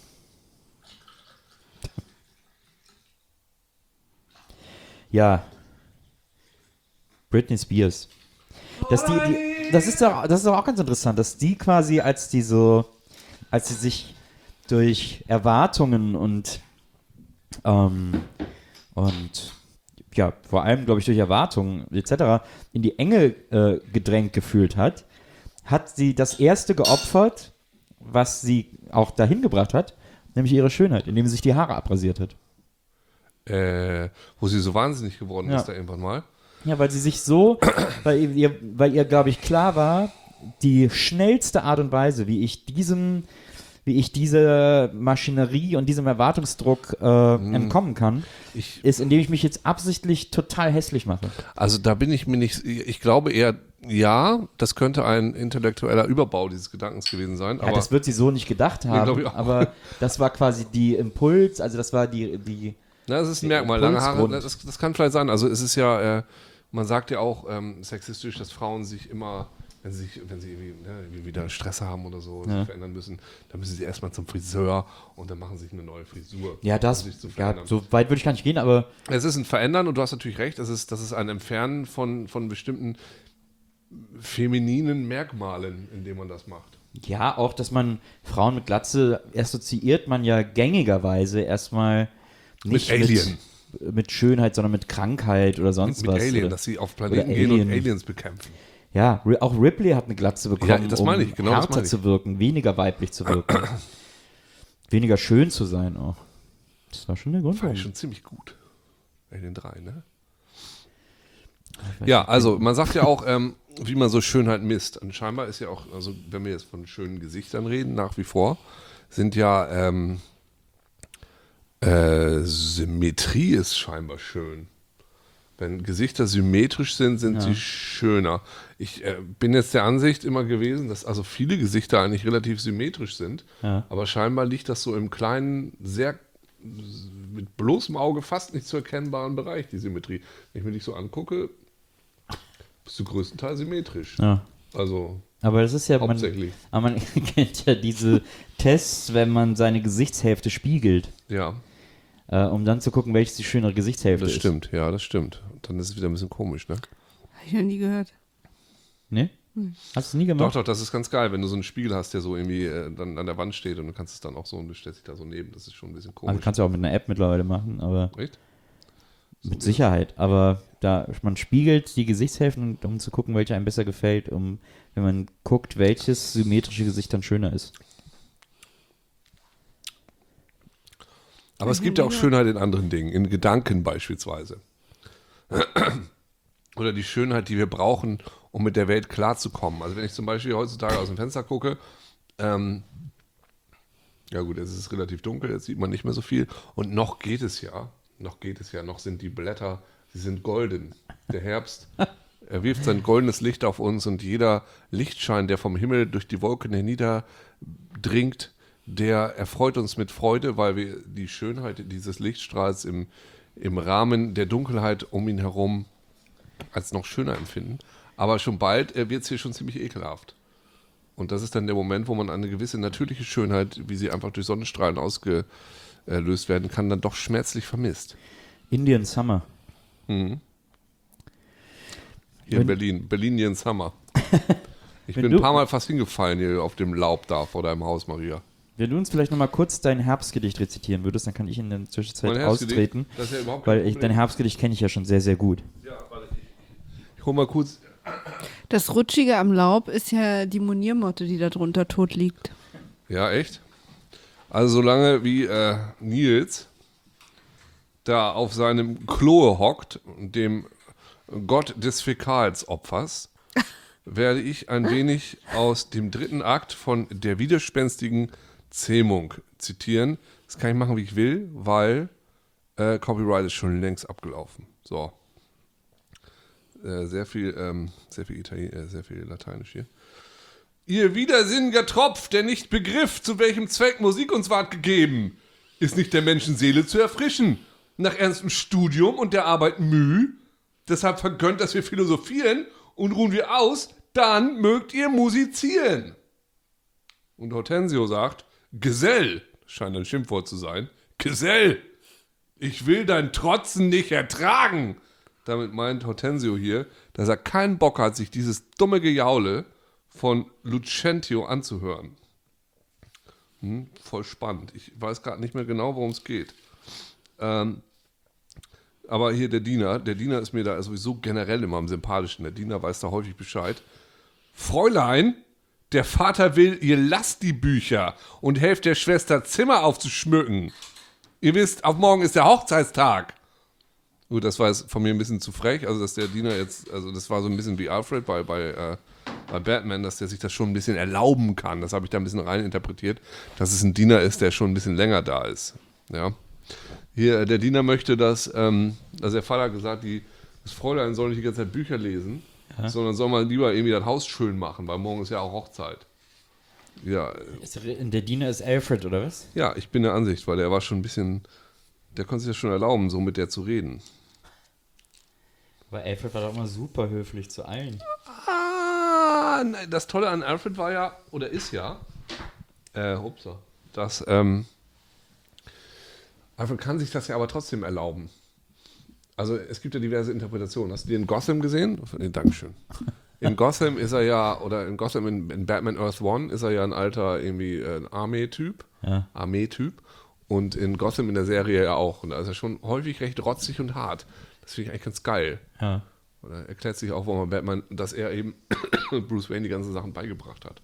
S1: ja. Britney Spears. Dass die, die, das, ist doch, das ist doch auch ganz interessant, dass die quasi, als die so, als sie sich durch Erwartungen und, ähm, und ja, vor allem, glaube ich, durch Erwartungen et cetera in die Enge äh, gedrängt gefühlt hat, hat sie das Erste geopfert, was sie auch dahin gebracht hat, nämlich ihre Schönheit, indem sie sich die Haare abrasiert hat.
S3: Äh, wo sie so wahnsinnig geworden
S1: Ja.
S3: ist da irgendwann mal.
S1: Ja, weil sie sich so, weil ihr, weil ihr, glaube ich, klar war, die schnellste Art und Weise, wie ich diesem, wie ich diese Maschinerie und diesem Erwartungsdruck äh, entkommen kann,
S3: Ich,
S1: ist, indem ich mich jetzt absichtlich total hässlich mache.
S3: also da bin ich mir nicht, ich glaube eher, ja, das könnte ein intellektueller Überbau dieses Gedankens gewesen sein,
S1: Ja,
S3: aber
S1: das wird sie so nicht gedacht haben,
S3: glaub ich auch.
S1: aber das war quasi die Impuls, also das war die, die
S3: na, das ist ein
S1: der
S3: Merkmal. Lange Haare,
S1: Impulsgrund.
S3: das, das kann vielleicht sein. Also es ist ja, äh, man sagt ja auch ähm, sexistisch, dass Frauen sich immer, wenn sie, sich, wenn sie irgendwie, ne, irgendwie wieder Stress haben oder so,
S1: Ja.
S3: sich verändern müssen, dann müssen sie erstmal zum Friseur und dann machen sie sich eine neue Frisur.
S1: ja, das,
S3: um sich zu
S1: ja,
S3: verändern.
S1: so weit würde ich gar nicht gehen, aber
S3: Es ist ein Verändern und du hast natürlich recht, es ist, das ist ein Entfernen von, von bestimmten femininen Merkmalen, indem man das macht.
S1: ja, auch, dass man Frauen mit Glatze assoziiert man ja gängigerweise erstmal nicht
S3: Mit Alien.
S1: mit, mit Schönheit, sondern mit Krankheit oder sonst
S3: Mit
S1: was.
S3: Alien,
S1: oder,
S3: dass sie auf Planeten
S1: oder
S3: gehen und
S1: Alien.
S3: Aliens bekämpfen.
S1: ja, Ri- auch Ripley hat eine Glatze bekommen,
S3: Ja, das meine ich, genau
S1: um
S3: das
S1: härter
S3: meine ich.
S1: zu wirken, weniger weiblich zu wirken. Weniger schön zu sein auch. Das war schon der Grund.
S3: War
S1: warum.
S3: schon ziemlich gut. Alien drei, ne?
S1: weiß
S3: Ja, also man sagt ja auch, ähm, wie man so Schönheit misst. Und scheinbar ist ja auch, also wenn wir jetzt von schönen Gesichtern reden, nach wie vor, sind ja ähm, äh, Symmetrie ist scheinbar schön. Wenn Gesichter symmetrisch sind, sind
S1: Ja.
S3: sie schöner. Ich äh, bin jetzt der Ansicht immer gewesen, dass also viele Gesichter eigentlich relativ symmetrisch sind.
S1: Ja.
S3: Aber scheinbar liegt das so im kleinen, sehr mit bloßem Auge fast nicht zu erkennbaren Bereich, die Symmetrie. Wenn ich mir dich so angucke, bist du größtenteils symmetrisch.
S1: Ja.
S3: Also
S1: Aber das ist ja, man,
S3: hauptsächlich.
S1: aber man kennt ja diese Tests, wenn man seine Gesichtshälfte spiegelt,
S3: Ja,
S1: äh, um dann zu gucken, welches die schönere Gesichtshälfte
S3: das
S1: ist.
S3: stimmt. Ja, das stimmt. Und dann ist es wieder ein bisschen komisch, ne?
S4: Habe ich noch nie gehört.
S1: Ne? Hast du es nie
S3: Doch,
S1: gemacht?
S3: doch, das ist ganz geil, wenn du so einen Spiegel hast, der so irgendwie äh, dann an der Wand steht und du kannst es dann auch so und du stellst dich da so neben. Das ist schon ein bisschen
S1: Also
S3: komisch.
S1: kannst du auch mit einer App mittlerweile machen, aber
S3: Echt?
S1: mit Sicherheit. Aber da man spiegelt die Gesichtshälften, um zu gucken, welche einem besser gefällt, um wenn man guckt, welches symmetrische Gesicht dann schöner ist.
S3: Aber es gibt ja auch Schönheit in anderen Dingen, in Gedanken beispielsweise. Oder die Schönheit, die wir brauchen, um mit der Welt klarzukommen. Also wenn ich zum Beispiel heutzutage aus dem Fenster gucke, ähm, ja gut, es ist relativ dunkel, jetzt sieht man nicht mehr so viel. Und noch geht es ja, noch geht es ja, noch sind die Blätter, sie sind golden. Der Herbst, er wirft sein goldenes Licht auf uns und jeder Lichtschein, der vom Himmel durch die Wolken herniederdringt, der erfreut uns mit Freude, weil wir die Schönheit dieses Lichtstrahls im, im Rahmen der Dunkelheit um ihn herum als noch schöner empfinden. Aber schon bald äh, wird es hier schon ziemlich ekelhaft. Und das ist dann der Moment, wo man eine gewisse natürliche Schönheit, wie sie einfach durch Sonnenstrahlen ausgelöst werden kann, dann doch schmerzlich vermisst.
S1: Indian Summer.
S3: Mhm. Hier
S1: Wenn-
S3: in Berlin. Berlinian Summer. Ich
S1: Wenn
S3: bin
S1: du-
S3: ein paar Mal fast hingefallen hier auf dem Laub da vor deinem Haus, Maria.
S1: Wenn du uns vielleicht nochmal kurz dein Herbstgedicht rezitieren würdest, dann kann ich in der Zwischenzeit
S3: Mein Herbstgedicht,
S1: austreten.
S3: das ist ja überhaupt kein
S1: Weil ich,
S3: Problem.
S1: dein Herbstgedicht kenne ich ja schon sehr, sehr gut.
S3: Ja, warte, ich, ich hol mal kurz.
S4: Das Rutschige am Laub ist ja die Moniermotte, die da drunter tot liegt.
S3: Ja, echt? Also solange wie äh, Nils da auf seinem Klo hockt, dem Gott des Fäkalsopfers, werde ich ein wenig aus dem dritten Akt von Der widerspenstigen Zähmung zitieren. Das kann ich machen, wie ich will, weil äh, Copyright ist schon längst abgelaufen. So. Äh, sehr viel, ähm, sehr viel Italien, äh, sehr viel Lateinisch hier. Ihr widersinniger Tropf, der nicht begriff, zu welchem Zweck Musik uns ward gegeben, ist nicht der Menschenseele zu erfrischen, nach ernstem Studium und der Arbeit Mühe. Deshalb vergönnt, dass wir philosophieren und ruhen wir aus, dann mögt ihr musizieren. Und Hortensio sagt, Gesell, scheint ein Schimpfwort zu sein, Gesell, ich will dein Trotzen nicht ertragen. Damit meint Hortensio hier, dass er keinen Bock hat, sich dieses dumme Gejaule von Lucentio anzuhören. Hm, voll spannend. Ich weiß gerade nicht mehr genau, worum es geht. Ähm, aber hier der Diener, der Diener ist mir da sowieso generell immer am sympathischen. Der Diener weiß da häufig Bescheid. Fräulein, der Vater will, ihr lasst die Bücher und helft der Schwester Zimmer aufzuschmücken. Ihr wisst, auf morgen ist der Hochzeitstag. Gut, das war jetzt von mir ein bisschen zu frech, also dass der Diener jetzt, also das war so ein bisschen wie Alfred bei, bei, äh, bei Batman, dass der sich das schon ein bisschen erlauben kann. Das habe ich da ein bisschen reininterpretiert, dass es ein Diener ist, der schon ein bisschen länger da ist. Ja. Hier, der Diener möchte, dass, ähm, also der Vater hat gesagt, die, das Fräulein soll nicht die ganze Zeit Bücher lesen, ja. sondern soll mal lieber irgendwie das Haus schön machen, weil morgen ist ja auch Hochzeit. Ja,
S1: Ist der, der Diener ist Alfred, oder was?
S3: ja, ich bin der Ansicht, weil der war schon ein bisschen, der konnte sich das schon erlauben, so mit der zu reden.
S1: Weil Alfred war doch immer super höflich zu allen.
S3: Ah, nein, das Tolle an Alfred war ja, oder ist ja, äh, upsa, dass, ähm, Alfred kann sich das ja aber trotzdem erlauben. Also es gibt ja diverse Interpretationen. Hast du den Gotham gesehen? Nee, Dankeschön. In Gotham ist er ja, oder in Gotham in, in Batman Earth One ist er ja ein alter irgendwie äh, Armee-Typ.
S1: Ja.
S3: Armee-Typ. Und in Gotham in der Serie ja auch. Und da ist er schon häufig recht rotzig und hart. Das finde ich eigentlich ganz geil.
S1: Ja.
S3: Und da erklärt sich auch, warum Batman, dass er eben Bruce Wayne die ganzen Sachen beigebracht hat.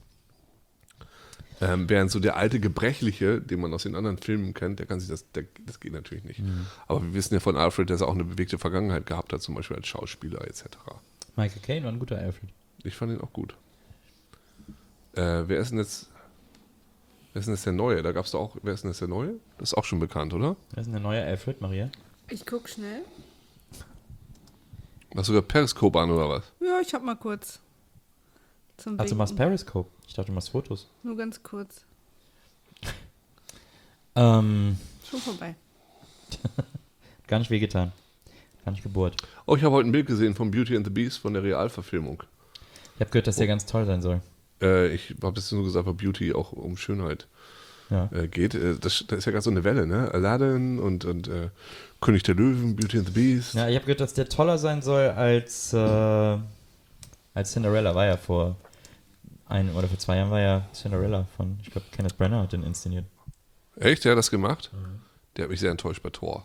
S3: Ähm, während so der alte Gebrechliche, den man aus den anderen Filmen kennt, der kann sich das, der, das geht natürlich nicht. Mhm. Aber wir wissen ja von Alfred, dass er auch eine bewegte Vergangenheit gehabt hat, zum Beispiel als Schauspieler et cetera.
S1: Michael Caine war ein guter Alfred.
S3: Ich fand ihn auch gut. Äh, wer ist denn jetzt, wer ist denn jetzt der Neue? Da gab es doch auch, wer ist denn jetzt der Neue? Das ist auch schon bekannt, oder?
S1: Das ist eine neue Alfred, Maria.
S4: Ich guck schnell.
S3: Machst du sogar Periscope an, oder was?
S4: Ja, ich hab mal kurz. Zum
S1: Also du machst
S4: Winken.
S1: Periscope. Ich dachte, du machst Fotos.
S4: Nur ganz kurz.
S1: Ähm,
S4: Schon vorbei.
S1: gar nicht wehgetan. Gar nicht gebohrt.
S3: Oh, ich habe heute ein Bild gesehen von Beauty and the Beast, von der Realverfilmung.
S1: Ich habe gehört, dass der ganz toll sein soll.
S3: Äh, ich habe das nur gesagt, weil Beauty auch um Schönheit
S1: Ja.
S3: äh, geht. Äh, das, das ist ja gerade so eine Welle, ne? Aladdin und, und äh, König der Löwen, Beauty and the Beast.
S1: Ja, ich habe gehört, dass der toller sein soll als, äh, als Cinderella. War ja vor ein oder vor zwei Jahren war ja Cinderella von, ich glaube, Kenneth Branagh hat den inszeniert.
S3: Echt? Der hat das gemacht? Mhm. Der hat mich sehr enttäuscht bei Thor.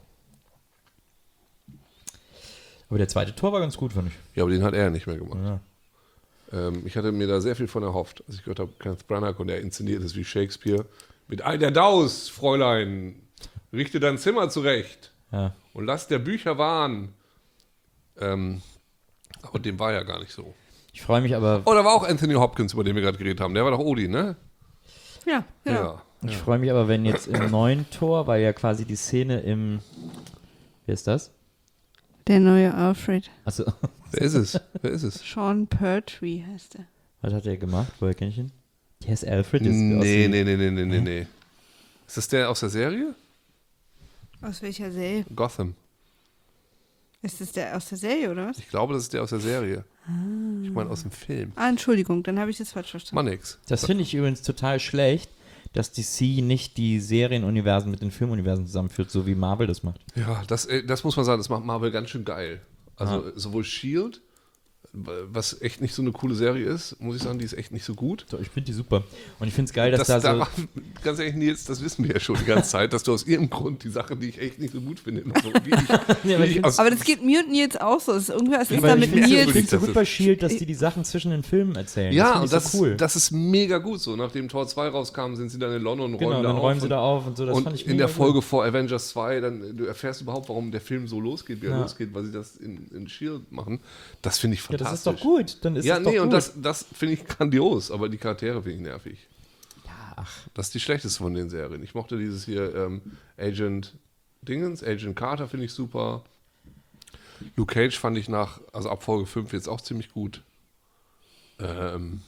S1: Aber der zweite Tor war ganz gut, fand ich.
S3: Ja, aber den hat er nicht mehr gemacht.
S1: Ja.
S3: Ähm, ich hatte mir da sehr viel von erhofft, als ich gehört habe, Kenneth Branagh, und er inszeniert es wie Shakespeare. Mit all der Daus, Fräulein, richte dein Zimmer zurecht
S1: Ja.
S3: und lass der Bücher wahren. Ähm, aber dem war ja gar nicht so.
S1: Ich freue mich aber,
S3: Oh, da war auch Anthony Hopkins, über den wir gerade geredet haben. Der war doch Odin, ne?
S4: Ja, ja.
S1: ich freue mich aber, wenn jetzt im neuen Tor, weil ja quasi die Szene im, wer ist das?
S4: Der neue Alfred.
S1: Achso,
S3: Wer ist es? Wer ist es?
S4: Sean Pertwee heißt er.
S1: was hat er gemacht? Woher kenn ich ihn? Der ist Alfred. Der ist
S3: Nee,
S1: aus
S3: nee,
S1: dem-
S3: nee, nee, nee, nee, nee. Ist das der aus der Serie?
S4: Aus welcher Serie?
S3: Gotham.
S4: Ist das der aus der Serie, oder was?
S3: Ich glaube, das ist der aus der Serie. Ich meine, meine aus dem Film.
S4: Ah, Entschuldigung, dann habe ich das falsch verstanden.
S3: Mann nix.
S1: Das finde ich übrigens total schlecht, dass D C nicht die Serienuniversen mit den Filmuniversen zusammenführt, so wie Marvel das macht.
S3: Ja, das, äh, das muss man sagen, das macht Marvel ganz schön geil. Also
S1: Ja.
S3: sowohl S H I E L D, was echt nicht so eine coole Serie ist, muss ich sagen, die ist echt nicht so gut.
S1: So, ich finde die super. Und ich finde es geil, dass
S3: Das,
S1: da so...
S3: daran, ganz ehrlich, Nils, das wissen wir ja schon die ganze Zeit, dass du aus irgendeinem Grund die Sachen, die ich echt nicht so gut finde, immer so wie ich,
S1: Ja, aber
S3: wie
S1: ich
S3: ich aus,
S4: Aber das geht mir und Nils auch so. Es ist irgendwas ist
S1: Aber
S4: da
S1: ich
S4: mit
S1: finde
S3: Nils-
S1: es
S4: Nils.
S1: so
S3: das
S1: gut bei S H I E L D, dass die die Sachen zwischen den Filmen erzählen.
S3: ja,
S1: das
S3: und
S1: finde ich
S3: das,
S1: so cool.
S3: das ist mega gut so. Nachdem Tor zwei rauskam, sind sie dann in London und
S1: Genau,
S3: räumen da
S1: dann
S3: auf.
S1: räumen sie
S3: und,
S1: da auf und so. Das
S3: und
S1: fand ich
S3: in
S1: mega
S3: der Folge
S1: gut.
S3: vor Avengers zwei, dann du erfährst überhaupt, warum der Film so losgeht, wie er
S1: Ja.
S3: losgeht, weil sie das in, in S H I E L D machen. Das finde ich
S1: Ja,
S3: fantastisch.
S1: das ist doch gut. Dann ist
S3: Ja,
S1: das doch
S3: nee,
S1: gut.
S3: und das, das finde ich grandios, aber die Charaktere finde ich nervig.
S1: Ja, ach.
S3: Das ist die schlechteste von den Serien. Ich mochte dieses hier ähm, Agent Dingens, Agent Carter finde ich super. Luke Cage fand ich nach, also ab Folge fünf jetzt auch ziemlich gut. Ähm,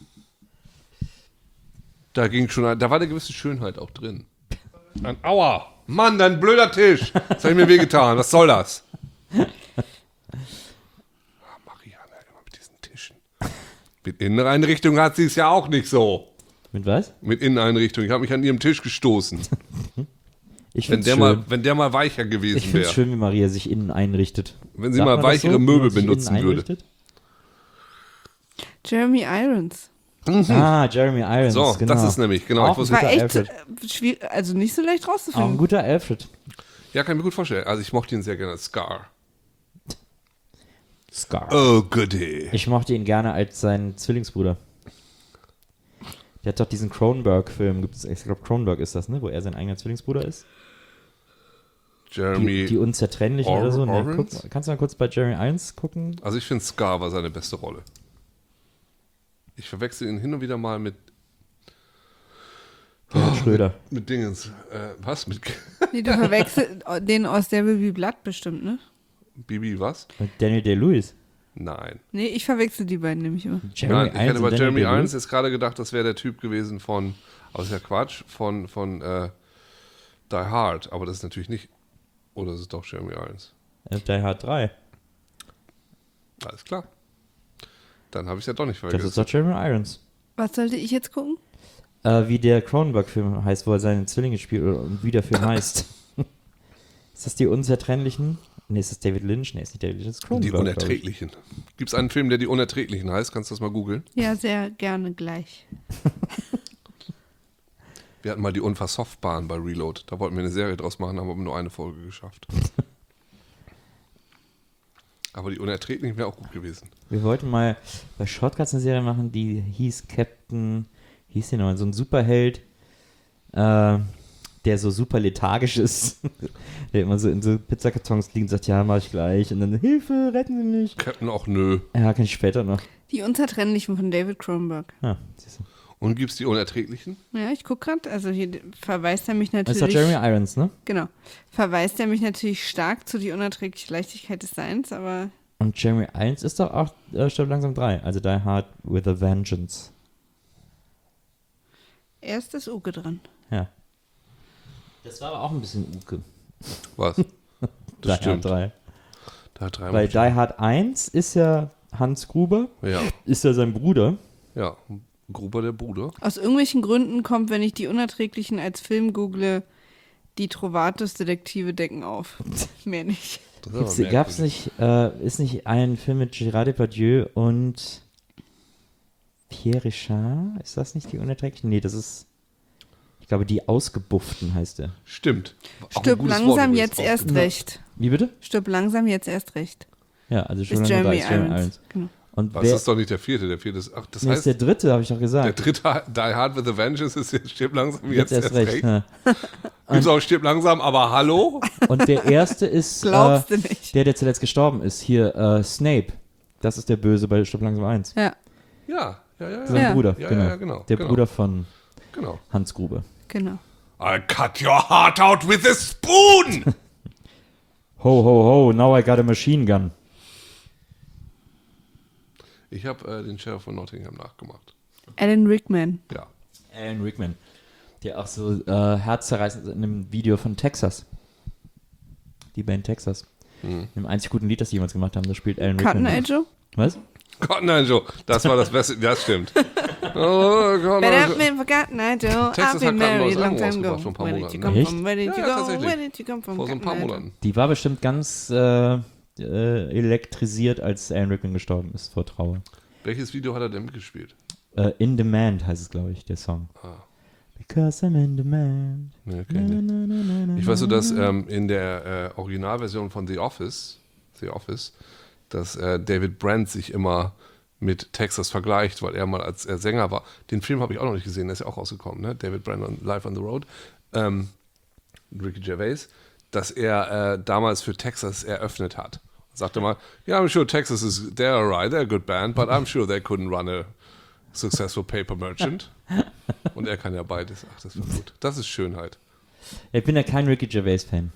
S3: da ging schon, da war eine gewisse Schönheit auch drin. Ein Aua! Mann, dein blöder Tisch! Das hat mir wehgetan. Was soll das? Ah, Marianne, immer mit diesen Tischen. Mit Inneneinrichtung hat sie es ja auch nicht so.
S1: Mit was?
S3: Mit Inneneinrichtung. Ich habe mich an ihrem Tisch gestoßen.
S1: Ich
S3: Wenn
S1: finde
S3: der,
S1: es
S3: mal,
S1: schön.
S3: wenn der mal weicher
S1: Ich
S3: gewesen
S1: finde es
S3: wäre.
S1: schön, wie Maria sich innen einrichtet.
S3: Wenn sie
S1: Sagt
S3: mal
S1: man das
S3: weichere
S1: so, wie
S3: Möbel
S1: man sich
S3: benutzen
S1: innen
S3: würde.
S1: einrichtet?
S4: Jeremy Irons.
S1: Ah, Jeremy Irons,
S3: So,
S1: genau.
S3: das ist nämlich, genau, ich
S1: Auch ein
S3: wusste-
S4: War
S1: guter
S4: echt
S1: Alfred.
S4: äh, schwierig, also nicht so leicht
S1: Auch ein
S4: rauszufinden.
S1: guter Alfred.
S3: Ja, kann ich mir gut vorstellen. Also ich mochte ihn sehr gerne als Scar.
S1: Scar.
S3: Oh, goody.
S1: Ich mochte ihn gerne als seinen Zwillingsbruder. Der hat doch diesen Cronenberg-Film, gibt's- ich glaube Cronenberg ist das, ne? Wo er sein eigener Zwillingsbruder ist.
S3: Jeremy.
S1: Die, die Unzertrennlichen
S3: Or-
S1: oder so. Nee,
S3: Irons?
S1: guck, kannst du mal kurz bei Jeremy Irons gucken?
S3: Also ich finde Scar war seine beste Rolle. Ich verwechsel ihn hin und wieder mal mit,
S1: Gerhard Schröder.
S3: mit Dingens. Äh, was? Mit
S4: Nee, du verwechselst den aus Devil Be Blood bestimmt, ne?
S3: Bibi, was?
S1: Und Daniel Day-Lewis.
S3: Nein.
S4: Nee, ich verwechsel die beiden nämlich immer.
S1: Jeremy
S3: Nein, ich hätte
S1: und
S3: bei
S1: Daniel
S3: Jeremy
S1: Day-Lewis.
S3: Irons jetzt gerade gedacht, das wäre der Typ gewesen von, aber ist ja Quatsch, von, von äh, Die Hard. Aber das ist natürlich nicht. Oder ist es doch Jeremy Irons?
S1: Äh, Die Hard drei.
S3: Alles klar. Dann habe ich es ja doch nicht
S1: Das
S3: vergessen.
S1: ist doch Jeremy Irons.
S4: Was sollte ich jetzt gucken?
S1: Äh, wie der Cronenberg-Film heißt, wo er seine Zwillinge spielt oder und wie der Film heißt. Ist das die Unzertrennlichen? Nee, ist das David Lynch? Nee, ist nicht David Lynch, das ist
S3: Die
S1: Cronenberg. glaub ich.
S3: Unerträglichen. Gibt es einen Film, der die Unerträglichen heißt? Kannst du das mal googeln?
S4: Ja, sehr gerne gleich.
S3: Wir hatten mal die Unversoftbahn bei Reload. Da wollten wir eine Serie draus machen, haben aber nur eine Folge geschafft. Aber die Unerträglichen wäre auch gut gewesen.
S1: Wir wollten mal bei Shortcuts eine Serie machen, die hieß Captain, hieß die noch, so ein Superheld, äh, der so super lethargisch ist. Der immer so in so Pizzakartons liegt und sagt, ja, mach ich gleich. Und dann, Hilfe, retten Sie mich.
S3: Captain auch nö.
S1: Ja, kann ich später noch.
S4: Die Unzertrennlichen von David Cronenberg.
S1: Ah, siehst du.
S3: Und gibt es die Unerträglichen?
S4: Ja, ich gucke gerade, also hier verweist er mich
S1: Das
S4: natürlich.
S1: ist doch Jeremy Irons, ne?
S4: Genau. Verweist er mich natürlich stark zu die unerträgliche Leichtigkeit des Seins, aber
S1: Und Jeremy Irons ist doch auch äh, Stirb langsam drei, also Die Hard with a Vengeance.
S4: erst ist Uke dran.
S1: Ja. Das war aber auch ein bisschen Uke.
S3: Was?
S1: Die
S3: Das
S1: Hard
S3: stimmt.
S1: drei.
S3: Da hat dreimal
S1: Weil Die Hard eins ist ja Hans Gruber,
S3: Ja,
S1: ist ja sein Bruder.
S3: ja. Gruber der Bruder.
S4: Aus irgendwelchen Gründen kommt, wenn ich die Unerträglichen als Film google, die Trovatos-Detektive decken auf. Mehr nicht.
S3: Das ist aber
S1: Gibt's,
S3: merkwürdig.
S1: gab's nicht, äh, ist nicht ein Film mit Gérard Depardieu und Pierre Richard? Ist das nicht die Unerträglichen? Nee, das ist, ich glaube, die Ausgebufften heißt der.
S3: Stimmt. Auch ein
S4: Stirb
S3: gutes Wort
S4: langsam
S3: übrigens,
S4: jetzt erst
S3: ausgebucht.
S4: recht.
S1: Wie bitte?
S4: Stirb langsam jetzt erst recht.
S1: Ja, also schon
S4: Ist
S1: lange da
S4: Jeremy
S1: ist Jeremy
S4: Irons.
S1: Irons.
S4: Genau.
S1: Und
S3: Was
S1: wer,
S3: ist doch nicht der vierte? Der vierte ist. Ach, das
S1: nee, ist
S3: heißt,
S1: der dritte, habe ich doch
S3: der
S1: gesagt.
S3: dritte Die Hard with a Vengeance ist jetzt Stirb langsam jetzt, erst recht.
S1: Ja.
S3: Gibt's auch Stirb langsam, aber hallo?
S1: Und der erste ist
S4: Glaubst
S1: äh,
S4: du nicht?
S1: der, der zuletzt gestorben ist. Hier, äh, Snape. Das ist der Böse bei Stirb langsam eins.
S4: Ja,
S3: Ja, ja, ja,
S1: Sein
S3: ja.
S4: Ja.
S1: Bruder,
S3: Ja,
S1: genau.
S3: ja, genau,
S1: Der
S3: genau.
S1: Bruder von
S3: Genau.
S1: Hans Gruber.
S4: genau.
S3: I'll cut your heart out with a spoon!
S1: Ho, ho, ho, now I got a machine gun.
S3: Ich habe äh, den Sheriff von Nottingham nachgemacht.
S4: Alan Rickman.
S3: Ja.
S1: Alan Rickman. Der auch so äh, herzzerreißend ist in einem Video von Texas. Die Band Texas.
S3: Mhm.
S1: Im einzig guten Lied, das sie jemals gemacht haben, da spielt Alan
S4: Cotton
S1: Rickman.
S4: Eye Joe?
S1: Was?
S3: Gott, nein, Joe. Das war das Beste. Das stimmt. Oh, Gott,
S4: But
S3: nein,
S4: I've been forgotten, I do.
S3: Texas
S4: I've
S3: hat
S4: been
S3: gerade ein
S4: married
S3: neues
S4: a long
S3: Album
S4: time
S3: rausgebracht
S4: ago.
S3: vor ein paar
S4: Where did
S3: Monaten,
S4: you
S3: ne?
S4: come
S1: Echt?
S4: from? Where did
S3: Ja,
S4: you
S3: ja,
S4: go?
S3: tatsächlich.
S4: Where did you come from?
S3: Vor so ein paar Monaten.
S1: Die war bestimmt ganz äh, äh, elektrisiert, als Alan Rickman gestorben ist vor Trauer.
S3: Welches Video hat er denn mitgespielt?
S1: Äh, In Demand heißt es, glaube ich, der Song.
S3: Ah.
S1: Because I'm in demand.
S3: Nee, okay, nicht. Ich weiß so, dass ähm, in der äh, Originalversion von The Office, The Office, dass äh, David Brent sich immer mit Texas vergleicht, weil er mal als er Sänger war. Den Film habe ich auch noch nicht gesehen, der ist ja auch rausgekommen, ne? David Brent on Live on the Road. Ähm, Ricky Gervais, dass er äh, damals für Texas eröffnet hat. Sagte mal, yeah, I'm sure Texas is, they're alright, they're a good band, but I'm sure they couldn't run a successful paper merchant. Und er kann ja beides. Ach, das war gut. Das ist Schönheit.
S1: Ich bin ja kein Ricky Gervais-Fan.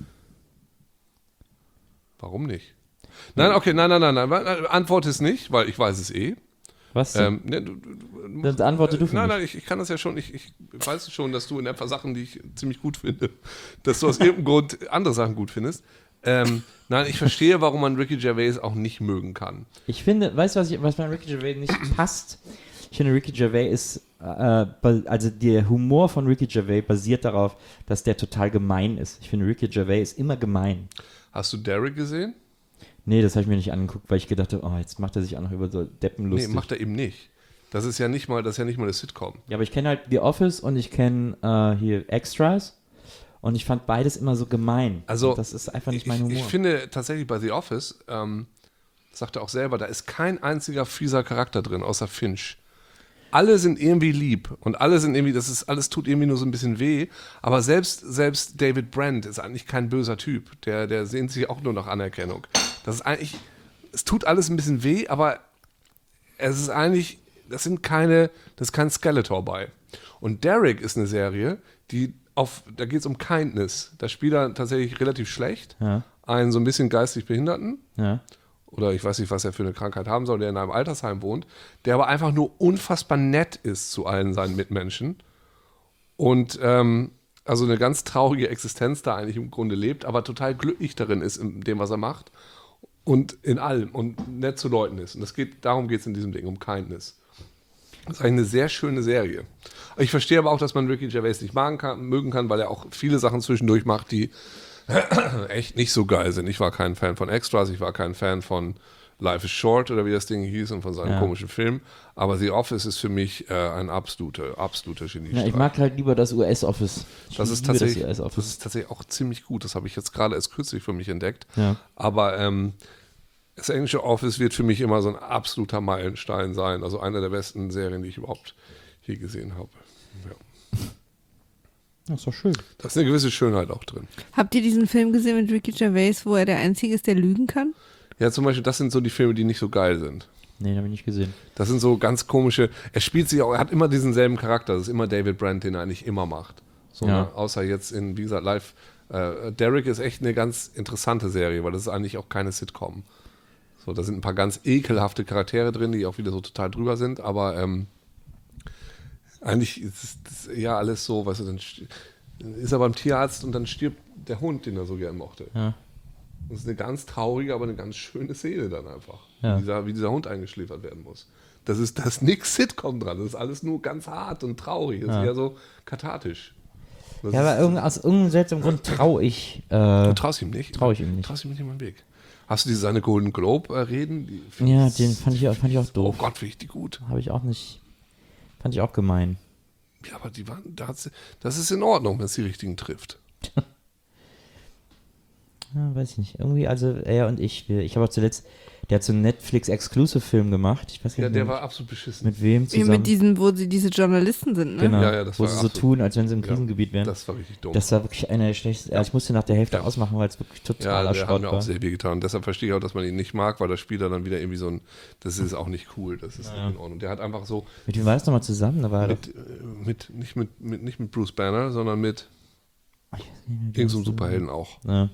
S3: Warum nicht? Nein, okay, nein, nein, nein, nein. Antwort ist nicht, weil ich weiß es eh.
S1: Was denn?
S3: Ähm, ne, du, du,
S1: Dann antworte du für
S3: Nein,
S1: mich.
S3: nein, ich, ich kann das ja schon. Ich, ich weiß schon, dass du in etwa Sachen, die ich ziemlich gut finde, dass du aus irgendeinem Grund andere Sachen gut findest. Ähm, nein, ich verstehe, warum man Ricky Gervais auch nicht mögen kann.
S1: Ich finde, weißt du, was, ich, was bei Ricky Gervais nicht passt? Ich finde, Ricky Gervais ist, äh, also der Humor von Ricky Gervais basiert darauf, dass der total gemein ist. Ich finde, Ricky Gervais ist immer gemein.
S3: Hast du Derek gesehen?
S1: Nee, das habe ich mir nicht angeguckt, weil ich gedacht habe, oh, jetzt macht er sich auch noch über so Deppen lustig.
S3: Nee, macht er eben nicht. Das ist ja nicht mal, das ist ja nicht mal eine Sitcom.
S1: Ja, aber ich kenne halt The Office und ich kenne äh, hier Extras und ich fand beides immer so gemein.
S3: Also,
S1: und das ist einfach nicht
S3: ich,
S1: mein Humor.
S3: Ich finde tatsächlich bei The Office, ähm, das sagt er auch selber, da ist kein einziger fieser Charakter drin, außer Finch. Alle sind irgendwie lieb und alle sind irgendwie, das ist, alles tut irgendwie nur so ein bisschen weh, aber selbst, selbst David Brent ist eigentlich kein böser Typ, der, der sehnt sich auch nur nach Anerkennung. Das ist eigentlich, es tut alles ein bisschen weh, aber es ist eigentlich, das sind keine, das ist kein Skeletor bei. Und Derek ist eine Serie, die auf, da geht es um Kindness. Da spielt er tatsächlich relativ schlecht,
S1: Ja.
S3: einen so ein bisschen geistig Behinderten,
S1: Ja.
S3: oder ich weiß nicht, was er für eine Krankheit haben soll, der in einem Altersheim wohnt, der aber einfach nur unfassbar nett ist zu allen seinen Mitmenschen und ähm, also eine ganz traurige Existenz da eigentlich im Grunde lebt, aber total glücklich darin ist in dem, was er macht und in allem und nett zu Leuten ist. Und das geht, darum geht es in diesem Ding, um Kindness. Das ist eigentlich eine sehr schöne Serie. Ich verstehe aber auch, dass man Ricky Gervais nicht mögen kann, mögen kann, weil er auch viele Sachen zwischendurch macht, die echt nicht so geil sind. Ich war kein Fan von Extras, ich war kein Fan von Life is Short oder wie das Ding hieß und von seinen
S1: Ja.
S3: komischen Filmen. Aber The Office ist für mich äh, ein absoluter, absoluter Geniestreich.
S1: Ja, ich mag halt lieber das U S-Office. Ich
S3: das ist,
S1: liebe
S3: tatsächlich,
S1: das
S3: das
S1: U S-Office.
S3: ist tatsächlich auch ziemlich gut. Das habe ich jetzt gerade erst kürzlich für mich entdeckt.
S1: Ja.
S3: Aber ähm, das englische Office wird für mich immer so ein absoluter Meilenstein sein. Also eine der besten Serien, die ich überhaupt je gesehen habe. Ja.
S1: Das ist doch schön.
S3: Da ist eine gewisse Schönheit auch drin.
S4: Habt ihr diesen Film gesehen mit Ricky Gervais, wo er der Einzige ist, der lügen kann?
S3: Ja, zum Beispiel, das sind so die Filme, die nicht so geil sind.
S1: Nee, den habe ich nicht gesehen.
S3: Das sind so ganz komische. Er spielt sich auch, er hat immer diesen selben Charakter. Das ist immer David Brent, den er eigentlich immer macht. So,
S1: Ja.
S3: ne? Außer jetzt in, wie gesagt, Live. Äh, Derek ist echt eine ganz interessante Serie, weil das ist eigentlich auch keine Sitcom. So, da sind ein paar ganz ekelhafte Charaktere drin, die auch wieder so total drüber sind, aber ähm, eigentlich ist das ja alles so, weißt du, dann st- ist er beim Tierarzt und dann stirbt der Hund, den er so gern mochte.
S1: Ja.
S3: Das ist eine ganz traurige, aber eine ganz schöne Szene dann einfach.
S1: Ja.
S3: Wie, dieser, wie dieser Hund eingeschläfert werden muss. Das ist, da ist nix Sitcom dran. Das ist alles nur ganz hart und traurig. Das
S1: Ja.
S3: ist eher so kathartisch. Das
S1: Ja,
S3: ist,
S1: aber irgend, aus irgendeinem seltsamen Grund traue ich. Äh,
S3: du traust ihm nicht.
S1: trau ich ihm nicht.
S3: Traust ihm nicht in den Weg. Hast du diese seine Golden Globe-Reden? Die-
S1: ja, den fand ich, auch- fand ich auch
S3: Oh
S1: doof.
S3: Gott, finde ich die gut.
S1: Habe ich auch nicht. Fand ich auch gemein.
S3: Ja, aber die waren, da hat's, das ist in Ordnung, wenn es die richtigen trifft.
S1: Ja, weiß ich nicht. Irgendwie, also er und ich, wir, ich habe auch zuletzt, der hat so einen Netflix-Exclusive-Film gemacht. Ich weiß gar
S3: Ja,
S1: nicht
S3: der
S1: mehr,
S3: war absolut beschissen.
S1: mit wem
S4: Wie
S1: zusammen.
S4: mit diesen, wo sie diese Journalisten sind, ne?
S1: Genau,
S3: Ja, ja, das
S1: wo
S3: war
S1: sie so
S3: absolut-
S1: tun, als wenn sie im
S3: Ja,
S1: Krisengebiet wären.
S3: Das war richtig dumm.
S1: Das war wirklich einer der schlechtesten. Also ich musste nach der Hälfte
S3: Ja.
S1: ausmachen, weil es wirklich
S3: Ja,
S1: totaler
S3: der hat
S1: Schrott
S3: mir
S1: war.
S3: auch sehr weh getan. Deshalb verstehe ich auch, dass man ihn nicht mag, weil der Spieler dann wieder irgendwie so ein, das ist auch nicht cool, das ist
S1: Ja.
S3: nicht in Ordnung. Der hat einfach so,
S1: Mit wem war das nochmal zusammen? Da war er
S3: mit, äh, mit, nicht, mit, mit, nicht mit Bruce Banner, sondern mit
S1: doch. Ich weiß nicht mehr, wie
S3: irgendeinem
S1: das-
S3: Superhelden auch.
S1: Ja.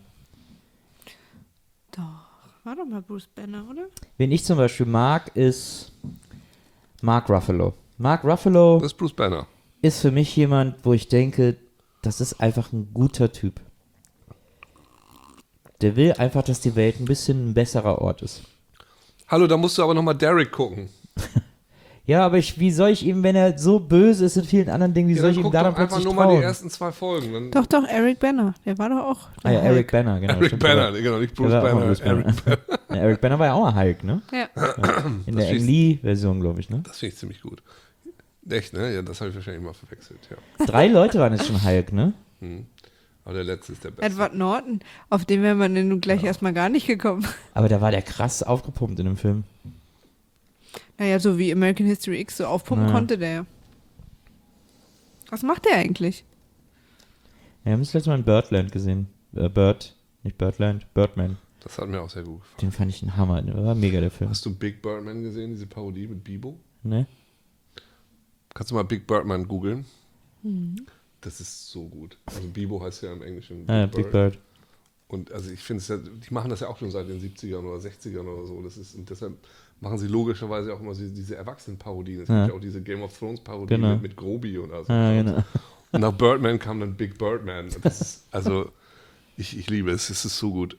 S4: Doch. War doch mal Bruce Banner, oder?
S1: Wen ich zum Beispiel mag, ist Mark Ruffalo. Mark Ruffalo
S3: Das ist Bruce Banner.
S1: ist für mich jemand, wo ich denke, das ist einfach ein guter Typ. Der will einfach, dass die Welt ein bisschen ein besserer Ort ist.
S3: Hallo, da musst du aber nochmal Derek gucken.
S1: Ja, aber ich, wie soll ich ihm, wenn er so böse ist in vielen anderen Dingen, wie
S3: Ja,
S1: soll
S3: dann
S1: ich ihm
S3: guck
S1: da
S3: doch
S1: dann
S3: einfach
S1: plötzlich
S3: nur
S1: trauen?
S3: mal die ersten zwei Folgen. Dann
S4: Doch, doch, Eric Banner. Der war doch auch.
S1: Ah ja,
S4: der
S1: Eric
S4: Hulk.
S1: Banner, genau.
S3: Eric
S1: stimmt,
S3: Banner,
S1: aber-
S3: genau, nicht Bruce
S1: Der war auch
S3: Banner.
S1: Bruce Banner.
S3: Eric Banner.
S1: Ja, Eric Banner war ja auch mal Hulk, ne?
S4: Ja.
S1: In
S3: Das
S1: der Ang
S3: ist-
S1: Lee-Version, glaube ich, ne?
S3: Das finde ich ziemlich gut. Echt, ne? Ja, das habe ich wahrscheinlich mal verwechselt, ja.
S1: Drei Leute waren jetzt schon Hulk, ne?
S3: Aber der letzte ist der beste.
S4: Edward Norton. Auf den wäre man denn nun gleich erstmal gar nicht gekommen.
S1: Aber da war der krass aufgepumpt in dem Film.
S4: Naja, so wie American History X so aufpumpen
S1: Ja.
S4: konnte der. Was macht der eigentlich?
S1: Ja, wir haben das letzte Mal in Birdland gesehen. Äh, Bird, nicht Birdland, Birdman.
S3: Das hat mir auch sehr gut gefallen.
S1: Den fand ich ein Hammer. Der war mega, der Film.
S3: Hast du Big Birdman gesehen, diese Parodie mit Bibo?
S1: Ne?
S3: Kannst du mal Big Birdman googeln? Das ist so gut. Also Bibo heißt ja im Englischen Big,
S1: Ah, ja,
S3: Bird.
S1: Big Bird.
S3: Und also ich finde es ja, die machen das ja auch schon seit den siebzigern oder sechzigern oder so. Das ist, und deshalb machen sie logischerweise auch immer so diese Erwachsenen-Parodien. Es
S1: Ja.
S3: gibt ja auch diese Game of Thrones-Parodie
S1: Genau.
S3: mit, mit Grobi oder so.
S1: Ah, genau.
S3: Und nach Birdman kam dann Big Birdman. Das ist, also ich, ich liebe es, es ist so gut.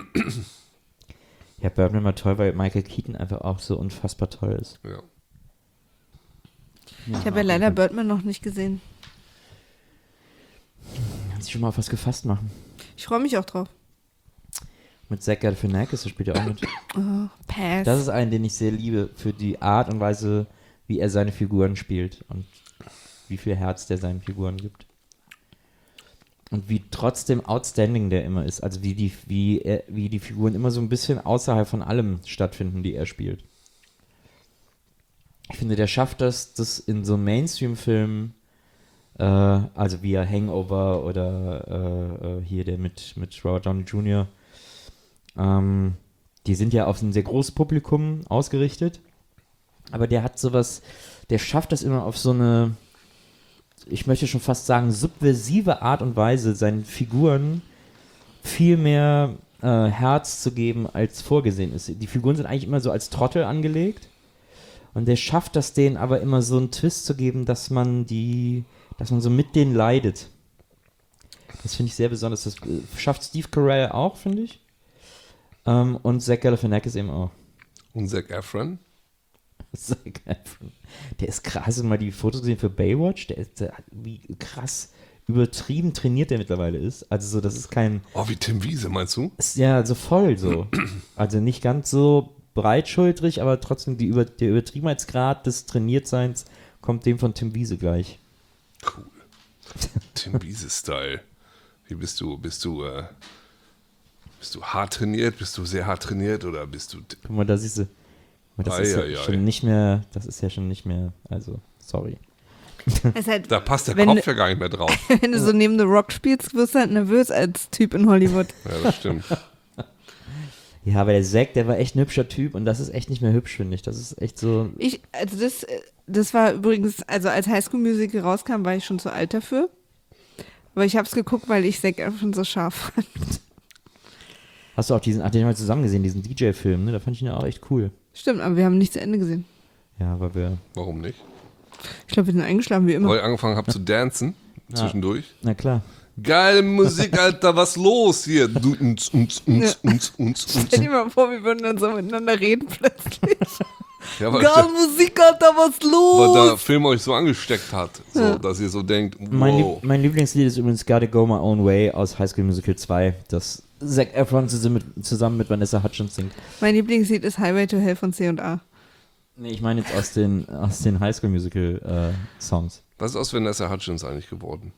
S1: Ja, Birdman war toll, weil Michael Keaton einfach auch so unfassbar toll ist.
S3: Ja.
S4: Ich habe ja leider Birdman noch nicht gesehen.
S1: Kannst du schon mal auf was gefasst machen?
S4: Ich freue mich auch drauf.
S1: Mit Zach Galifianakis, der spielt ja auch mit.
S4: Oh, Pass.
S1: Das ist einen, den ich sehr liebe, für die Art und Weise, wie er seine Figuren spielt und wie viel Herz der seinen Figuren gibt. Und wie trotzdem outstanding der immer ist. Also wie die, wie er, wie die Figuren immer so ein bisschen außerhalb von allem stattfinden, die er spielt. Ich finde, der schafft das, das in so Mainstream-Filmen, äh, also wie Hangover oder äh, äh, hier der mit, mit Robert Downey Junior, ähm, die sind ja auf ein sehr großes Publikum ausgerichtet, aber der hat sowas, der schafft das immer auf so eine, ich möchte schon fast sagen, subversive Art und Weise, seinen Figuren viel mehr äh, Herz zu geben, als vorgesehen ist. Die Figuren sind eigentlich immer so als Trottel angelegt und der schafft das denen aber immer so einen Twist zu geben, dass man die, dass man so mit denen leidet. Das finde ich sehr besonders. Das äh, schafft Steve Carell auch, finde ich. Ähm, und Zach Galifianakis eben auch.
S3: Und Zac Efron?
S1: Zac Efron. Der ist krass. Hast du mal die Fotos gesehen für Baywatch? Der ist, der, wie krass übertrieben trainiert der mittlerweile ist. Also so, das ist kein,
S3: Oh, wie Tim Wiese, meinst du?
S1: ist ja so voll so. Also nicht ganz so breitschultrig, aber trotzdem die, über, der Übertriebenheitsgrad des Trainiertseins kommt dem von Tim Wiese gleich.
S3: Cool. Tim Wiese-Style. Wie bist du? Bist du, äh, bist du hart trainiert? Bist du sehr hart trainiert oder bist du.
S1: Guck mal, da siehst du. Das
S3: Ei,
S1: ist ja
S3: ei, ei.
S1: schon nicht mehr, das ist ja schon nicht mehr, also, sorry.
S4: Das ist halt,
S3: Da passt der
S4: Wenn-
S3: Kopf ja gar nicht mehr drauf.
S4: wenn du so neben The Rock spielst, wirst du halt nervös als Typ in Hollywood.
S3: Ja, das stimmt.
S1: Ja, aber der Zack, der war echt ein hübscher Typ und das ist echt nicht mehr hübsch, finde ich. Das ist echt so.
S4: Ich, also das, äh, das war übrigens, also als Highschool-Musical rauskam, war ich schon zu alt dafür. Aber ich habe es geguckt, weil ich Zac Efron so scharf fand.
S1: Hast du auch diesen, ach, den haben wir zusammen gesehen, diesen D J-Film, ne? Da fand ich ihn auch echt cool.
S4: Stimmt, aber wir haben nicht zu Ende gesehen.
S1: Ja, weil wir,
S3: Warum nicht?
S4: Ich glaube, wir sind eingeschlafen wie immer.
S3: Weil ich angefangen habe zu dancen zwischendurch.
S1: na klar.
S3: Geile Musik, Alter, was los hier? Du, uns, uns, uns, uns, uns, uns.
S4: Stell dir mal vor, wir würden dann so miteinander reden plötzlich.
S3: Ja, weil,
S4: Geil, Musik, Alter, was los?
S3: weil der Film euch so angesteckt hat, so, dass ihr so denkt,
S1: Mein,
S3: wow.
S1: Lieb mein Lieblingslied ist übrigens Gotta Go My Own Way aus High School Musical zwei, das Zac Efron zusammen mit, zusammen mit Vanessa Hudgens singt.
S4: Mein Lieblingslied ist Highway to Hell von C und A.
S1: Nee, ich meine jetzt aus den, aus den High School Musical äh, Songs.
S3: Was ist aus Vanessa Hudgens eigentlich geworden?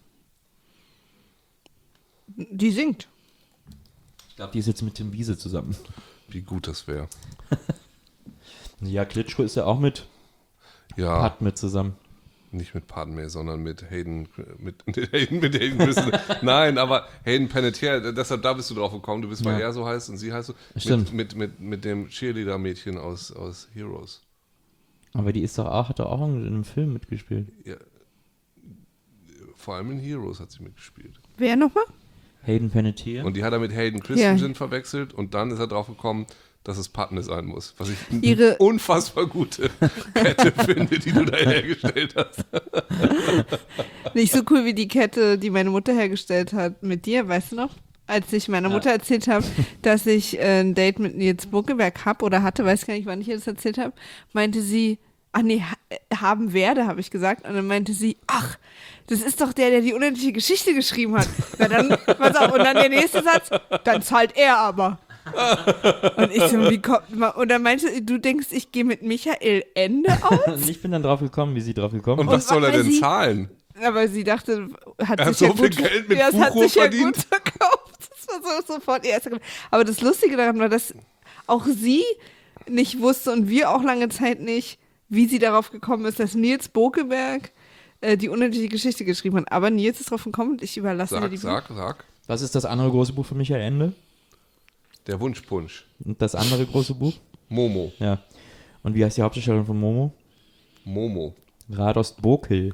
S4: Die singt.
S1: Ich glaube, die ist jetzt mit Tim Wiese zusammen.
S3: Wie gut das wäre.
S1: Ja, Klitschko ist ja auch mit
S3: Ja,
S1: Pat mit zusammen.
S3: nicht mit Padme, sondern mit Hayden, mit, mit Hayden, mit Hayden Christen. Nein, aber Hayden Panettiere, deshalb da bist du drauf gekommen. Du bist, weil
S1: Ja.
S3: er so heißt und sie heißt so.
S1: Stimmt.
S3: Mit, mit, mit, mit dem Cheerleader-Mädchen aus, aus Heroes.
S1: Aber die ist doch auch, hat doch auch in einem Film mitgespielt.
S3: Ja. Vor allem in Heroes hat sie mitgespielt.
S4: Wer nochmal?
S1: Hayden Panettiere.
S3: Und die hat er mit Hayden Christensen verwechselt und dann ist er drauf gekommen, dass es Padme sein muss. Was ich
S4: Ihre-
S3: eine unfassbar gute Kette finde, die du da hergestellt hast.
S4: Nicht so cool wie die Kette, die meine Mutter hergestellt hat mit dir, weißt du noch? als ich meiner Mutter erzählt habe, dass ich äh, ein Date mit Nils Buckelberg habe oder hatte, weiß gar nicht, wann ich ihr das erzählt habe, meinte sie, ach nee, ha- haben werde, habe ich gesagt. Und dann meinte sie, ach, das ist doch der, der die unendliche Geschichte geschrieben hat. Na dann, pass auf, und dann der nächste Satz, dann zahlt er aber. Und ich so, wie kommt man? Und dann meinte sie, du denkst, ich gehe mit Michael Ende aus?
S1: Und ich bin dann drauf gekommen, wie sie drauf gekommen
S3: Und
S1: ist.
S3: was soll er
S4: weil
S3: denn
S4: sie-
S3: zahlen?
S4: Aber sie dachte, hat
S3: Er hat
S4: sich ja
S3: so viel
S4: gut,
S3: Geld mit
S4: ja, es hat
S3: Buchrohr
S4: sich ja
S3: verdient.
S4: gut verkauft. Das war so, sofort ihr erster Gedanke. Aber das Lustige daran war, dass auch sie nicht wusste und wir auch lange Zeit nicht, wie sie darauf gekommen ist, dass Nils Bokelberg äh, die unendliche Geschichte geschrieben hat. Aber Nils ist drauf gekommen und ich überlasse dir
S3: Sag,
S4: die
S3: sag, sag.
S1: Was ist das andere große Buch von Michael Ende?
S3: Der Wunschpunsch.
S1: Und das andere große Buch?
S3: Momo.
S1: Ja. Und wie heißt die Hauptdarstellerin von Momo?
S3: Momo.
S1: Radost Bokel.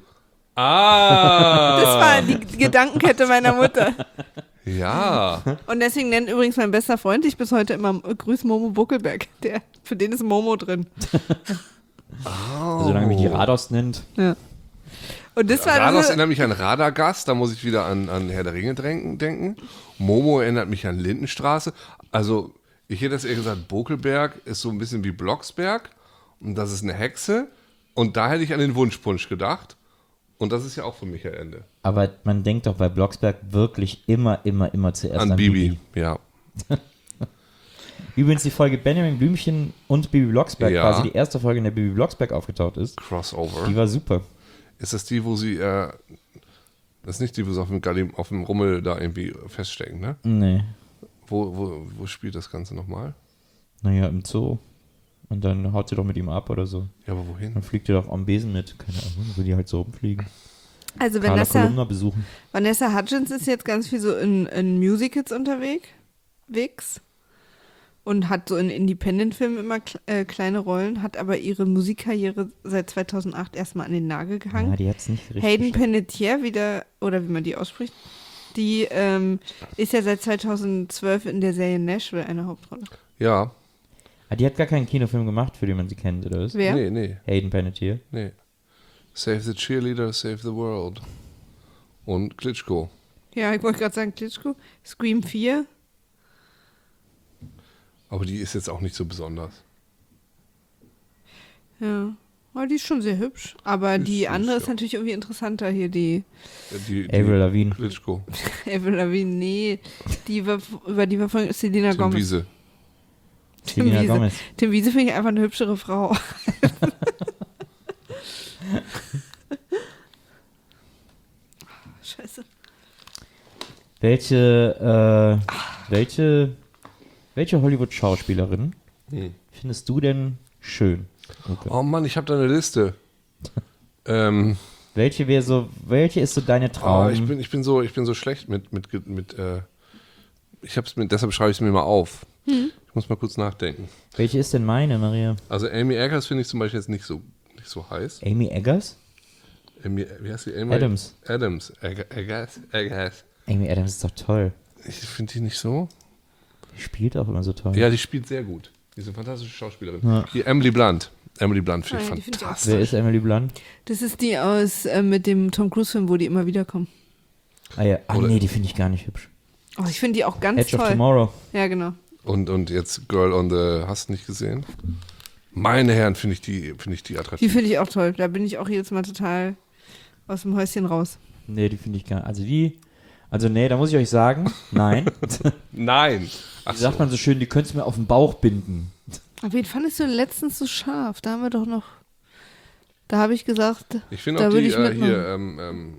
S3: Ah!
S4: Das war die Gedankenkette meiner Mutter.
S3: Ja.
S4: Und deswegen nennt übrigens mein bester Freund dich bis heute immer äh, Grüß Momo Buckelberg. Der, für den ist Momo drin.
S1: Also, solange mich die Radost nennt.
S4: Ja. Und das war
S3: Rados
S4: so,
S3: erinnert mich an Radagast, da muss ich wieder an, an Herr der Ringe denken, denken. Momo erinnert mich an Lindenstraße. Also, ich hätte das eher gesagt, Bokelberg ist so ein bisschen wie Blocksberg und das ist eine Hexe. Und da hätte ich an den Wunschpunsch gedacht. Und das ist ja auch von Michael Ende.
S1: Aber man denkt doch bei Blocksberg wirklich immer, immer, immer zuerst an,
S3: An Bibi,
S1: Bibi.
S3: ja.
S1: Übrigens die Folge Benjamin Blümchen und Bibi Blocksberg,
S3: Ja.
S1: quasi die erste Folge, in der Bibi Blocksberg aufgetaucht ist.
S3: Crossover.
S1: Die war super.
S3: Ist das die, wo sie, äh, das ist nicht die, wo sie auf dem, Galli- auf dem Rummel da irgendwie feststecken, ne?
S1: Nee.
S3: Wo, wo, wo spielt das Ganze nochmal?
S1: Naja, im Zoo. Und dann haut sie doch mit ihm ab oder so.
S3: Ja, aber wohin?
S1: Dann fliegt ihr doch am Besen mit. Keine Ahnung, will die halt so rumfliegen.
S4: also
S1: Carla
S4: Vanessa,
S1: Kolumna besuchen.
S4: Vanessa Hudgens ist jetzt ganz viel so in, in Musicals unterwegs und hat so in Independent-Filmen immer kle- äh, kleine Rollen, hat aber ihre Musikkarriere seit zweitausendacht erstmal an den Nagel gehangen.
S1: Ja, die hat's nicht richtig
S4: Hayden
S1: geschafft.
S4: Panettiere wieder, oder wie man die ausspricht, die ähm, ist ja seit zweitausendzwölf in der Serie Nashville eine Hauptrolle.
S3: Ja.
S1: Ah, die hat gar keinen Kinofilm gemacht, für den man sie kennt, oder was?
S4: Wer?
S3: Nee, nee,
S1: Hayden Panettiere.
S3: nee. Save the Cheerleader, Save the World. Und Klitschko.
S4: Ja, ich wollte gerade sagen, Klitschko. Scream vier.
S3: Aber die ist jetzt auch nicht so besonders.
S4: Ja. Aber die ist schon sehr hübsch. Aber
S3: Ist
S4: die
S3: süß,
S4: andere ist
S3: ja.
S4: natürlich irgendwie interessanter hier, die
S3: Die, die
S1: Avril Lavigne.
S3: Klitschko.
S4: Avril Lavigne. Nee, die war, über die war von Selena
S3: Tim
S4: Gomez.
S3: Wiese.
S4: Tim
S1: Selena
S4: Wiese.
S1: Gomez.
S4: Tim Wiese finde ich einfach eine hübschere Frau. Scheiße.
S1: Welche, äh, welche, welche Hollywood-Schauspielerin
S3: Hm.
S1: findest du denn schön? Okay.
S3: Oh Mann, ich habe da eine Liste. ähm,
S1: Welche wäre so, welche ist so deine Traum?
S3: oh, ich, bin, ich, bin so, ich bin so schlecht mit, mit, mit äh, ich hab's mir, deshalb schreibe ich es mir mal auf.
S4: Hm.
S3: Ich muss mal kurz nachdenken.
S1: welche ist denn meine, Maria?
S3: Also Amy Eggers finde ich zum Beispiel jetzt nicht so, nicht so heiß.
S1: Amy Eggers?
S3: Amy, wie heißt die? Amy
S1: Adams.
S3: Adams. Egg- Eggers. Eggers.
S1: Amy Adams ist doch toll.
S3: Ich finde die nicht so.
S1: Die spielt auch immer so toll.
S3: Ja, die spielt sehr gut. Die ist eine fantastische Schauspielerin.
S1: Ja.
S3: Die Emily Blunt. Emily Blunt finde ich
S4: Ah, ja, die find ich auch
S3: fantastisch.
S1: Wer ist Emily Blunt?
S4: Das ist die aus äh, mit dem Tom Cruise-Film, wo die immer wiederkommen.
S1: Ah ja, ach
S3: Oder-
S1: nee, die finde ich gar nicht hübsch.
S4: Oh, ich finde die auch ganz
S1: Edge of
S4: toll.
S1: Tomorrow.
S4: Ja, genau.
S3: Und, und jetzt Girl on the, hast du nicht gesehen? Meine Herren, finde ich die, finde ich die
S4: Die
S3: attraktiv.
S4: finde ich auch toll. Da bin ich auch jedes Mal total aus dem Häuschen raus.
S1: Nee, die finde ich gar nicht. Also die, also nee, da muss ich euch sagen, nein.
S3: Nein. Ach
S1: Wie sagt
S3: so.
S1: man so schön, die könntest du mir auf den Bauch binden.
S4: Auf wen fandest du letztens so scharf? Da haben wir doch noch. Da habe ich gesagt,
S3: Ich finde
S4: da
S3: auch
S4: würde
S3: die
S4: ich
S3: äh,
S4: mitmachen.
S3: hier, ähm, ähm,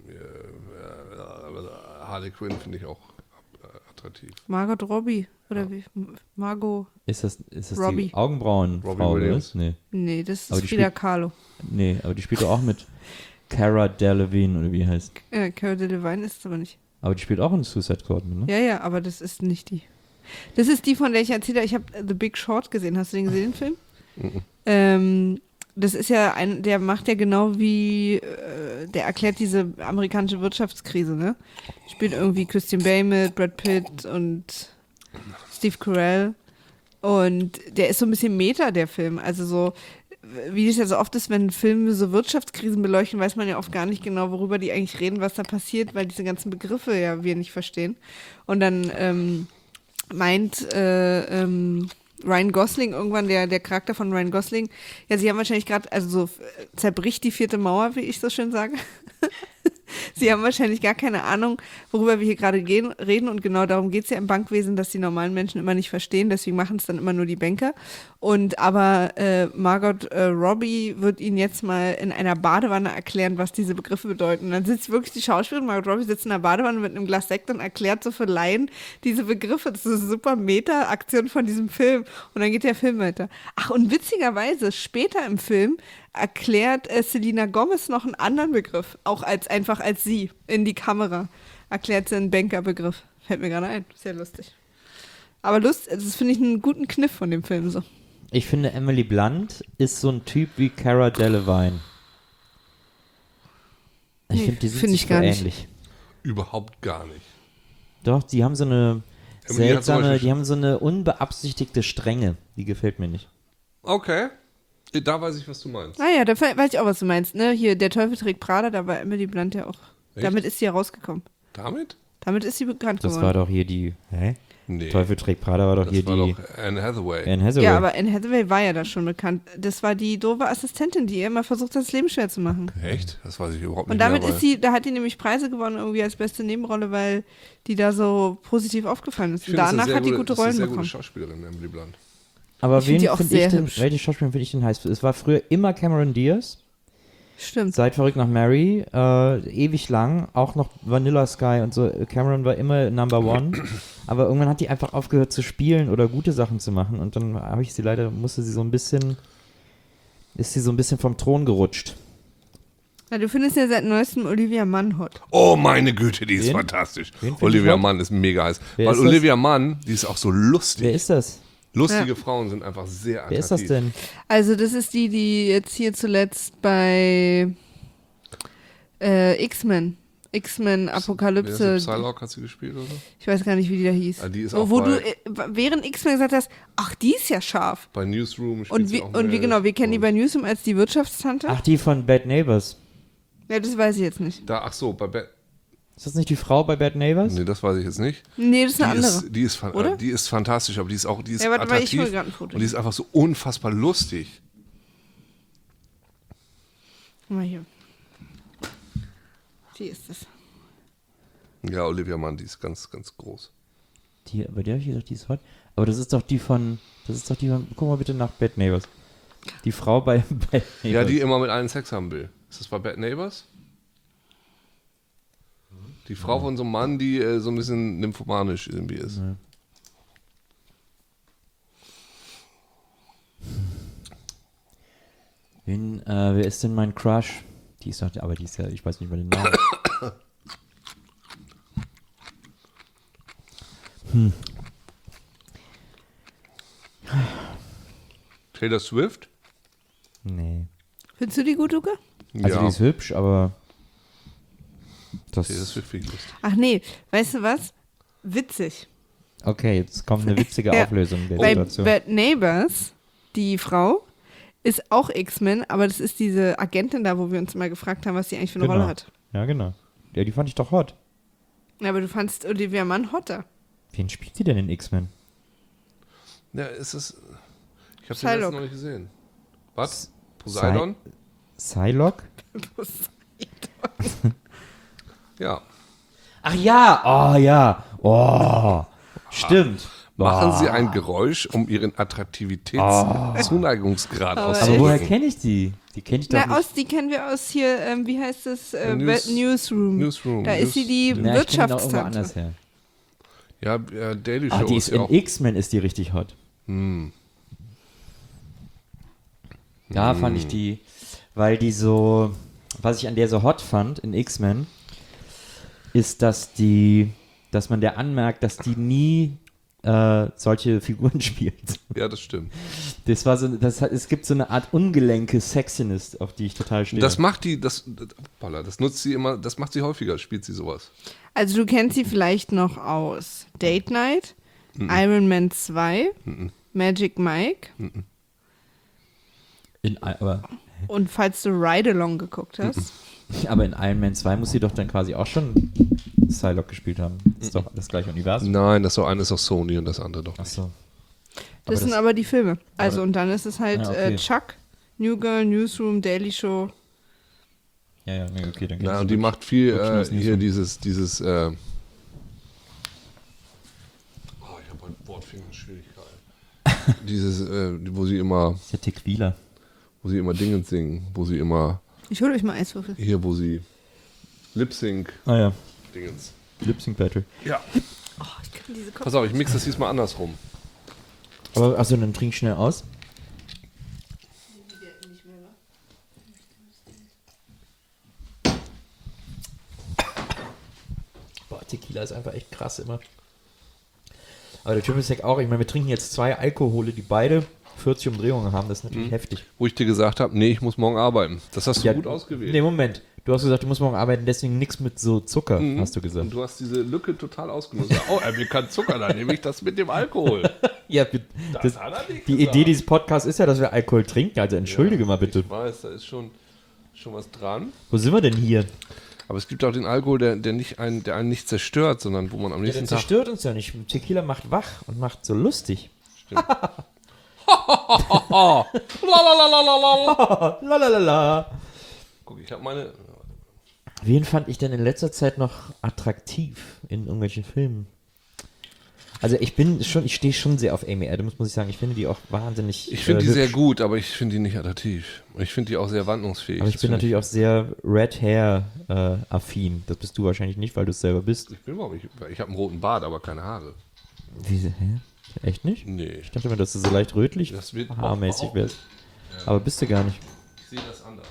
S3: äh, Harley Quinn finde ich auch äh, attraktiv.
S4: Margot Robbie. Oder wie? Margot.
S1: Ist das, ist das
S4: Robbie.
S1: die Augenbrauenfrau?
S3: Robbie
S1: oder
S3: Williams.
S1: was? Nee.
S4: Nee, das
S1: Aber
S4: ist
S1: die
S4: Frida
S1: spielt-
S4: Kahlo.
S1: Nee, aber die spielt doch auch mit Cara Delevingne oder wie die heißt.
S4: Äh, Cara Delevingne ist es aber nicht.
S1: Aber die spielt auch in Suicide Squad mit, ne?
S4: Ja, ja, aber das ist nicht die. Das ist die, von der ich erzählt habe. Ich habe The Big Short gesehen. Hast du den gesehen, den Film?
S3: Mhm.
S4: Ähm, das ist ja ein, der macht ja genau wie, äh, der erklärt diese amerikanische Wirtschaftskrise, ne? Spielt irgendwie Christian Bale mit, Brad Pitt und Steve Carell. Und der ist so ein bisschen Meta, der Film. Also so, wie es ja so oft ist, wenn Filme so Wirtschaftskrisen beleuchten, weiß man ja oft gar nicht genau, worüber die eigentlich reden, was da passiert, weil diese ganzen Begriffe ja wir nicht verstehen. Und dann ähm, meint äh, ähm, Ryan Gosling irgendwann, der, der Charakter von Ryan Gosling, ja, sie haben wahrscheinlich gerade, also so äh, zerbricht die vierte Mauer, wie ich so schön sage. Sie haben wahrscheinlich gar keine Ahnung, worüber wir hier gerade gehen, reden und genau darum geht es ja im Bankwesen, dass die normalen Menschen immer nicht verstehen, deswegen machen es dann immer nur die Banker. Und aber äh, Margot äh, Robbie wird ihnen jetzt mal in einer Badewanne erklären, was diese Begriffe bedeuten. Und dann sitzt wirklich die Schauspielerin, Margot Robbie sitzt in der Badewanne mit einem Glas Sekt und erklärt so für Laien diese Begriffe. Das ist eine super Meta-Aktion von diesem Film. Und dann geht der Film weiter. Ach, und witzigerweise, später im Film erklärt äh, Selena Gomez noch einen anderen Begriff, auch als einfach als sie in die Kamera erklärt sie einen Bankerbegriff. Fällt mir gerade ein, sehr lustig. Aber Lust, das finde ich einen guten Kniff von dem Film so.
S1: Ich finde, Emily Blunt ist so ein Typ wie Cara Delevingne. Ich
S4: Nee,
S1: finde, die sind
S4: find
S1: sich
S4: ich gar
S1: so
S4: nicht.
S1: ähnlich.
S3: Überhaupt gar nicht.
S1: Doch, die haben so eine
S3: Emily hat zum
S1: seltsame,
S3: Beispiel-
S1: die haben so eine unbeabsichtigte Strenge. Die gefällt mir nicht.
S3: Okay. Da weiß ich, was du meinst.
S4: Naja, da fe- weiß ich auch, was du meinst. Ne? Hier, der Teufel trägt Prada, da war Emily Blunt ja auch.
S3: Echt?
S4: Damit ist sie ja rausgekommen.
S3: Damit?
S4: Damit ist sie bekannt
S1: Das
S4: geworden.
S1: war doch hier die, hä?
S3: Nee.
S1: Teufel trägt Prada war doch
S3: das
S1: hier
S3: war
S1: die
S3: doch Anne Hathaway.
S1: Anne Hathaway.
S4: Ja, aber Anne Hathaway war ja da schon bekannt. Das war die doofe Assistentin, die ihr immer versucht hat, das Leben schwer zu machen.
S3: Echt? Das weiß ich überhaupt
S4: Und
S3: nicht
S4: damit
S3: mehr.
S4: ist sie, da hat die nämlich Preise gewonnen, irgendwie als beste Nebenrolle, weil die da so positiv aufgefallen ist.
S3: Ich
S4: Und
S3: finde, das ist eine
S4: danach
S3: sehr
S4: hat die
S3: gute,
S4: gute
S3: das ist eine
S4: Rollen
S3: sehr gute
S4: bekommen.
S3: Schauspielerin, Emily Blunt.
S1: aber
S4: ich find
S1: wen
S4: die auch
S1: finde ich
S4: sehr
S1: denn,
S4: hübsch.
S1: welche Schauspielerin finde ich denn heiß? Es war früher immer Cameron Diaz,
S4: Stimmt.
S1: seit Verrückt nach Mary, äh, ewig lang, auch noch Vanilla Sky und so. Cameron war immer Number One, aber irgendwann hat die einfach aufgehört zu spielen oder gute Sachen zu machen und dann habe ich sie leider, musste sie so ein bisschen, ist sie so ein bisschen vom Thron gerutscht.
S4: Ja, du findest ja seit neuestem Olivia Munn hot.
S3: Oh, meine Güte, die ist
S1: Wen?
S3: fantastisch.
S1: Wen find
S3: Olivia
S1: ich hot?
S3: Munn ist mega heiß.
S1: Wer
S3: Weil
S1: ist das?
S3: Olivia Munn, die ist auch so lustig.
S1: Wer ist das?
S3: Lustige
S4: Ja.
S3: Frauen sind einfach sehr attraktiv.
S1: Wer ist das denn?
S4: Also das ist die, die jetzt hier zuletzt bei äh, X-Men, X-Men Apokalypse,
S3: Wer ist Psylocke hat sie gespielt oder so?
S4: ich weiß gar nicht, wie die da hieß.
S3: Ah, die ist
S4: wo
S3: auch
S4: wo
S3: bei-
S4: du äh, während X-Men gesagt hast, ach, die ist ja scharf.
S3: Bei Newsroom spielt
S4: Und
S3: sie
S4: wie,
S3: auch
S4: und wie
S3: mit.
S4: genau, wir kennen die
S3: Und
S4: bei Newsroom als die Wirtschaftstante.
S1: Ach, die von Bad Neighbors.
S4: Ja, das weiß ich jetzt nicht.
S3: Da, ach so, bei Bad...
S1: Ist das nicht die Frau bei Bad Neighbors?
S3: Nee, das weiß ich jetzt nicht.
S4: Nee, das ist eine
S3: die
S4: andere.
S3: Ist, die, ist, fan-
S4: Oder?
S3: äh, die ist fantastisch, aber die ist auch die ist
S4: Ja, warte mal, ich
S3: attraktiv
S4: hol grad ein Foto.
S3: und die ist einfach so unfassbar lustig.
S4: Guck mal hier. Die ist es.
S3: Ja, Olivia Munn, die ist ganz, ganz groß.
S1: Die, bei der habe ich gedacht, die ist hot. Aber das ist doch die von, das ist doch die von, guck mal bitte nach Bad Neighbors. Die Frau bei Bad Neighbors.
S3: Ja, die immer mit allen Sex haben will. Ist das bei Bad Neighbors? Die Frau von so einem Mann, die äh, so ein bisschen nymphomanisch irgendwie ist.
S1: Ja. Wen, äh, wer ist denn mein Crush? Die ist doch, aber die ist ja, ich weiß nicht mehr den Namen. hm.
S3: Taylor Swift?
S1: Nee.
S4: Findest du die gut, Uke?
S1: Also
S3: ja.
S1: die ist hübsch, aber das,
S3: Taylor Swift finde ich lustig.
S4: Ach nee, weißt du was? Witzig.
S1: okay, jetzt kommt eine witzige
S4: Ja.
S1: Auflösung der
S4: Bei
S1: Situation.
S4: Bad Neighbors, die Frau, ist auch X-Men, aber das ist diese Agentin da, wo wir uns mal gefragt haben, was sie eigentlich für eine
S1: Genau.
S4: Rolle hat.
S1: Ja, genau. Ja, die fand ich doch hot.
S4: Ja, aber du fandst Olivia Munn hotter.
S1: Wen spielt die denn in X-Men?
S3: Ja, ist es. Ich habe sie
S4: Psylocke.
S3: letztens noch nicht gesehen. Was? Poseidon?
S1: Psylocke?
S3: Ja.
S1: Ach ja, oh ja, oh, stimmt.
S3: Machen
S1: Boah.
S3: Sie ein Geräusch, um Ihren Attraktivitäts-Zuneigungsgrad
S4: Aber
S1: Aber
S3: auszudrücken.
S1: woher kenne ich die? Die kenne ich doch
S4: Na,
S1: nicht.
S4: aus, die kennen wir aus hier, ähm, wie heißt das? Äh,
S3: News-
S4: Bad Newsroom.
S3: Newsroom,
S4: Da ist sie die
S1: Na, ich kenne die doch irgendwo
S4: Wirtschaftstante.
S1: anders her.
S3: Ja, äh, Daily Show
S1: Ah, die
S3: ist
S1: ist
S3: ja
S1: in
S3: auch.
S1: X-Men ist die richtig hot.
S3: Hm.
S1: Da fand ich die, weil die so, was ich an der so hot fand in X-Men, ist, dass die, dass man der anmerkt, dass die nie äh, solche Figuren spielt.
S3: Ja, das stimmt.
S1: Das war so, das hat, es gibt so eine Art ungelenke Sexiness, auf die ich total stehe.
S3: Das macht die, das, hoppala, das nutzt sie immer, das macht sie häufiger, spielt sie sowas.
S4: Also du kennst sie vielleicht noch aus Date Night, Iron Man zwei, Magic Mike.
S1: In, aber,
S4: Und falls du Ride-Along geguckt hast.
S1: aber in Iron Man zwei muss sie doch dann quasi auch schon Psylocke gespielt haben. Das ist doch das gleiche Universum.
S3: Nein, das so eine ist doch Sony und das andere doch nicht.
S1: Achso.
S4: Das sind aber die Filme. Also und dann ist es halt
S1: Ja, okay.
S4: äh, Chuck, New Girl, Newsroom, Daily Show.
S1: Ja, ja, nee, okay, dann
S3: Ja, und die macht viel
S1: Wirklich
S3: äh,
S1: das nicht
S3: hier
S1: so.
S3: dieses, dieses, äh, oh, ich habe heute Wortfingerschwierigkeiten. dieses, äh, wo sie immer,
S1: Das ist ja Tequila.
S3: wo sie immer Dingens singen, wo sie immer,
S4: Ich hole euch mal Eiswürfel.
S3: hier, wo sie Lip-Sync
S1: Ah ja,
S3: Dingens.
S1: Lip Sync Battle.
S3: Ja.
S4: Oh, ich kann diese Kopf.
S3: Pass auf, ich mix das diesmal andersrum.
S1: Aber achso, dann trink schnell aus. Boah, Tequila ist einfach echt krass immer. Aber der Triple Sec auch, ich meine, wir trinken jetzt zwei Alkohole, die beide vierzig Umdrehungen haben, das ist natürlich heftig.
S3: Wo ich dir gesagt habe, nee, ich muss morgen arbeiten. Das hast du gut ausgewählt.
S1: Nee, Moment. Du hast gesagt, du musst morgen arbeiten, deswegen nichts mit so Zucker, hast du gesagt.
S3: Und du hast diese Lücke total ausgenutzt. Oh, er will keinen Zucker, dann nehme ich das mit dem Alkohol.
S1: Ja, das,
S3: Das hat er nicht
S1: die
S3: gesagt.
S1: Idee dieses Podcasts ist ja, dass wir Alkohol trinken, also entschuldige mal bitte.
S3: Ich weiß, da ist schon, schon was dran.
S1: Wo sind wir denn hier?
S3: Aber es gibt auch den Alkohol, der, der, nicht einen, der einen nicht zerstört, sondern wo man am
S1: Ja,
S3: nächsten
S1: der
S3: Tag...
S1: zerstört uns ja nicht. Tequila macht wach und macht so lustig. Lalalala.
S3: Guck, ich habe meine...
S1: Wen fand ich denn in letzter Zeit noch attraktiv in irgendwelchen Filmen? Also ich bin schon, ich stehe schon sehr auf Amy Adams, muss ich sagen. Ich finde die auch wahnsinnig
S3: Ich finde
S1: äh,
S3: die sehr
S1: hübsch.
S3: gut, aber ich finde die nicht attraktiv. Und ich finde die auch sehr wandlungsfähig.
S1: Aber ich
S3: Das
S1: bin
S3: finde
S1: natürlich auch sehr Red Hair äh, affin. Das bist du wahrscheinlich nicht, weil du es selber bist.
S3: Ich bin überhaupt nicht... Ich habe einen roten Bart, aber keine Haare.
S1: Wie, hä? Echt nicht?
S3: Nee.
S1: Ich dachte immer, dass du so leicht rötlich
S3: Das wird
S1: haarmäßig
S3: auch-
S1: wärst. Aber bist du gar nicht.
S3: Ich sehe das anders.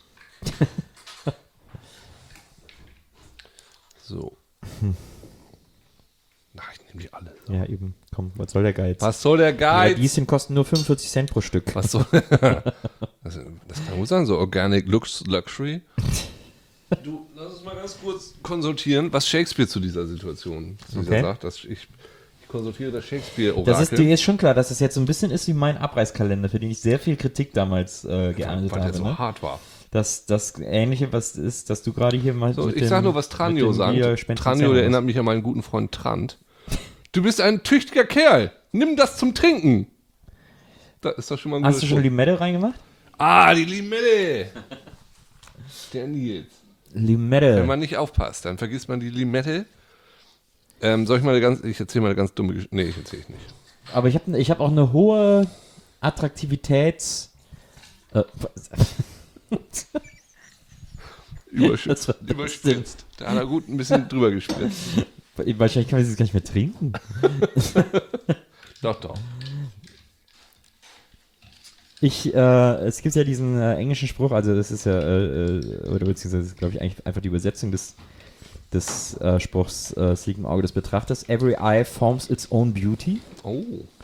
S3: so. Nein, ich nehme die alle.
S1: Ja, eben. Komm, was soll der Geiz?
S3: Was soll der
S1: Ja,
S3: Geiz?
S1: Lieschen kosten nur fünfundvierzig Cent pro Stück.
S3: Was soll... das, das kann gut sein, so Organic Lux Luxury. Du, lass uns mal ganz kurz konsultieren, was Shakespeare zu dieser Situation zu dieser
S1: Okay.
S3: sagt. Dass ich, ich konsultiere das Shakespeare-Orakel.
S1: Das ist, dir ist schon klar, dass das jetzt so ein bisschen ist wie mein Abreißkalender, für den ich sehr viel Kritik damals äh, geerntet
S3: weil der
S1: habe.
S3: so
S1: Ne?
S3: hart war.
S1: Dass das Ähnliche, was ist, dass du gerade hier mal.
S3: So,
S1: mit
S3: ich
S1: dem-
S3: sag nur, was
S1: mit
S3: Tranio
S1: dem
S3: sagt.
S1: Bier-Spenden-
S3: Tranio, der erinnert mich an meinen guten Freund Trant. Du bist ein tüchtiger Kerl. Nimm das zum Trinken. Da ist doch schon mal ein
S1: Hast
S3: guter
S1: du schon
S3: Spruch.
S1: Limette reingemacht?
S3: Ah, die Limette. Der Nils. Wenn
S1: Limette.
S3: man nicht aufpasst, dann vergisst man die Limette. Ähm, soll ich mal eine ganz, ich erzähle mal eine ganz dumme Geschichte. Nee, ich erzähle ich nicht.
S1: Aber ich habe ich hab auch eine hohe Attraktivitäts. Äh,
S3: Überschützt.
S1: Was war das
S3: Überspitzt. Da hat er gut ein bisschen drüber gespritzt.
S1: wahrscheinlich kann man das gar nicht mehr trinken.
S3: Doch, doch.
S1: Ich, äh, es gibt ja diesen äh, englischen Spruch, also das ist ja, äh, äh, oder beziehungsweise das ist, glaube ich, eigentlich einfach die Übersetzung des, des äh, Spruchs, äh, es liegt im Auge des Betrachters. Every eye forms its own beauty.
S3: Oh.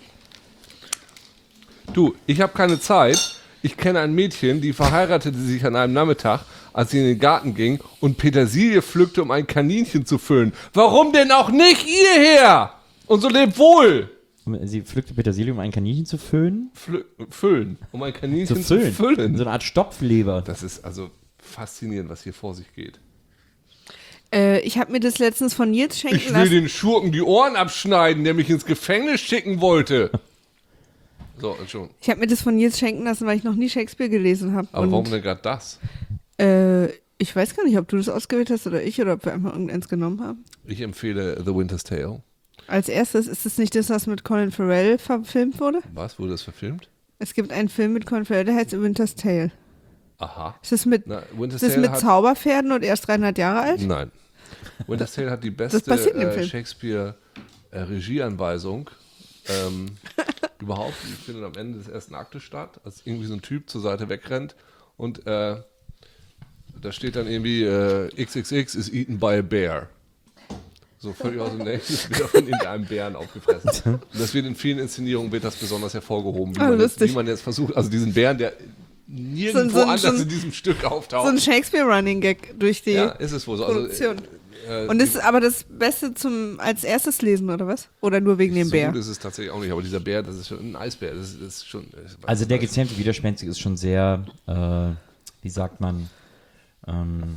S3: Du, ich habe keine Zeit. Ich kenne ein Mädchen, die verheiratete sich an einem Nachmittag, als sie in den Garten ging und Petersilie pflückte, um ein Kaninchen zu füllen. Warum denn auch nicht hierher? Und so lebt wohl.
S1: Sie pflückte Petersilie, um ein Kaninchen zu föhnen.
S3: Flü füllen, um ein
S1: Zu
S3: Kaninchen zu
S1: füllen.
S3: füllen.
S1: So eine Art Stopfleber.
S3: Das ist also faszinierend, was hier vor sich geht.
S4: Äh, ich habe mir das letztens von Nils schenken
S3: Ich will
S4: lassen.
S3: den Schurken die Ohren abschneiden, der mich ins Gefängnis schicken wollte. So, schon.
S4: Ich habe mir das von Nils schenken lassen, weil ich noch nie Shakespeare gelesen habe.
S3: Aber warum denn gerade das?
S4: Äh, ich weiß gar nicht, ob du das ausgewählt hast oder ich oder ob wir einfach irgendeins genommen haben.
S3: Ich empfehle The Winter's Tale.
S4: Als erstes, ist es nicht das, was mit Colin Farrell verfilmt wurde?
S3: Was, wurde das verfilmt?
S4: Es gibt einen Film mit Colin Farrell, der heißt The Winter's Tale.
S3: Aha.
S4: Ist das mit,
S3: Na, Winter's
S4: ist das
S3: Tale
S4: mit
S3: hat,
S4: Zauberpferden und erst dreihundert Jahre alt?
S3: Nein. Winter's Tale hat die
S4: passiert
S3: beste
S4: in dem
S3: äh,
S4: Film.
S3: Shakespeare-Regieanweisung ähm, überhaupt. Die findet am Ende des ersten Aktes statt, als irgendwie so ein Typ zur Seite wegrennt und äh, da steht dann irgendwie äh, X X X is eaten by a bear. So völlig aus dem Nächsten wird von irgendeinem Bären aufgefressen. Und das wird in vielen Inszenierungen wird das besonders hervorgehoben, wie,
S4: Ah,
S3: man, jetzt,
S4: lustig.
S3: wie man jetzt versucht, also diesen Bären, der nirgendwo
S4: So ein- so ein-
S3: anders
S4: so ein-
S3: in diesem Stück auftaucht.
S4: So ein Shakespeare-Running-Gag durch die
S3: Ja, ist es wohl so. Also,
S4: Produktion.
S3: äh, Äh,
S4: Und ist aber das Beste zum als erstes lesen, oder was? Oder nur wegen dem
S3: so
S4: Bär?
S3: gut ist es tatsächlich auch nicht, aber dieser Bär, das ist schon ein Eisbär. Das ist, das ist schon.
S1: Also der gezähmte Widerspenstig ist schon sehr, äh, wie sagt man, ähm,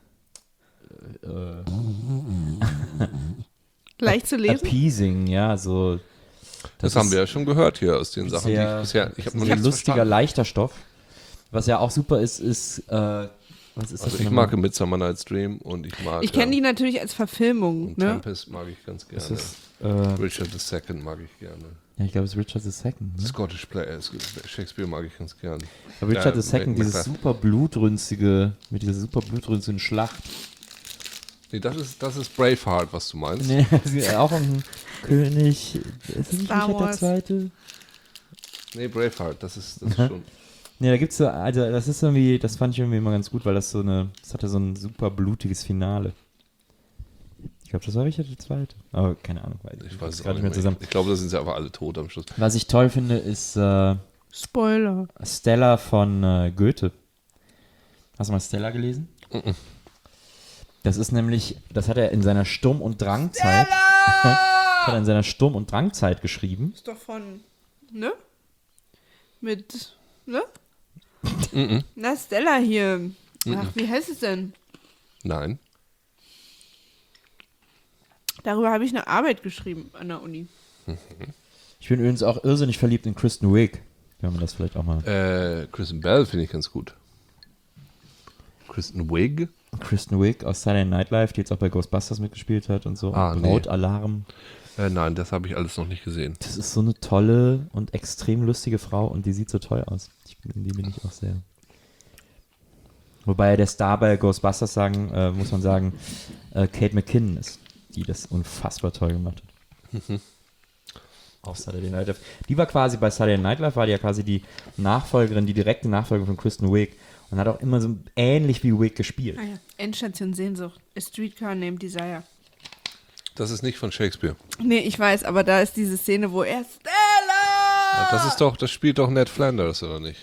S1: äh,
S4: Leicht zu lesen?
S1: appeasing, ja, so.
S3: Das, haben wir ja schon gehört hier aus den Sachen,
S1: sehr,
S3: die ich bisher. Ich habe noch
S1: sehr
S3: nichts
S1: lustiger,
S3: verstanden.
S1: leichter Stoff. Was ja auch super ist, ist, äh, was ist das
S3: Also
S1: denn
S3: ich
S1: nochmal?
S3: mag Midsummer Night's Dream und ich mag.
S4: Ich kenne die
S3: ähm,
S4: natürlich als Verfilmung,
S3: und
S4: ne?
S3: Tempest mag ich ganz gerne.
S1: Das ist, äh,
S3: Richard the Second mag ich gerne.
S1: ja, ich glaube, es ist Richard the Second. Ne?
S3: Scottish Play, äh, Shakespeare mag ich ganz gerne.
S1: Aber Richard
S3: Ja,
S1: the Second,
S3: Mac-
S1: dieses
S3: Macbeth.
S1: super blutrünstige, mit dieser super blutrünstigen Schlacht.
S3: Nee, das ist, das ist Braveheart, was du meinst.
S1: Nee, das ist auch ein König. Ist es nicht
S4: Star
S1: Richard der
S4: Wars.
S1: Zweite?
S3: Nee, Braveheart, das ist, das ist schon.
S1: Nee, da gibt's so, also das ist irgendwie, das fand ich irgendwie immer ganz gut, weil das so eine, das hatte so ein super blutiges Finale. Ich glaube, das war Richard der Zweite. Aber keine Ahnung, weiß
S3: Ich weiß es
S1: gar
S3: auch
S1: nicht
S3: nicht
S1: mehr
S3: mehr.
S1: zusammen.
S3: Ich glaube, da sind sie aber alle tot am Schluss.
S1: Was ich toll finde, ist äh,
S4: Spoiler.
S1: Stella von äh, Goethe. Hast du mal Stella gelesen?
S3: Mhm.
S1: Das ist nämlich, das hat er in seiner Sturm- und Drangzeit, hat er in seiner Sturm- und Drangzeit geschrieben.
S4: Ist doch von, ne? Mit, ne?
S3: Mhm.
S4: Na, Stella hier. Ach, wie heißt es denn?
S3: Nein.
S4: Darüber habe ich eine Arbeit geschrieben an der Uni.
S1: Ich bin übrigens auch irrsinnig verliebt in Kristen Wiig. Wenn man das vielleicht auch mal.
S3: Äh, Kristen Bell finde ich ganz gut. Kristen Wiig?
S1: Kristen Wiig aus Saturday Night Live, die jetzt auch bei Ghostbusters mitgespielt hat und so.
S3: Ah,
S1: und
S3: nee.
S1: Brautalarm.
S3: Äh, nein, das habe ich alles noch nicht gesehen.
S1: Das ist so eine tolle und extrem lustige Frau und die sieht so toll aus. Ich, in die bin ich auch sehr. Wobei der Star bei Ghostbusters sagen, äh, muss man sagen, äh, Kate McKinnon ist, die das unfassbar toll gemacht hat.
S3: Mhm.
S1: Auf Saturday Night Live. Die war quasi bei Saturday Night Live, war die ja quasi die Nachfolgerin, die direkte Nachfolgerin von Kristen Wiig und hat auch immer so ähnlich wie Wiig gespielt.
S4: Ah ja. Endstation Sehnsucht. A Streetcar Named Desire.
S3: Das ist nicht von Shakespeare.
S4: Nee, ich weiß, aber da ist diese Szene, wo er Stella!
S3: Ja, das ist doch, das spielt doch Ned Flanders, oder nicht?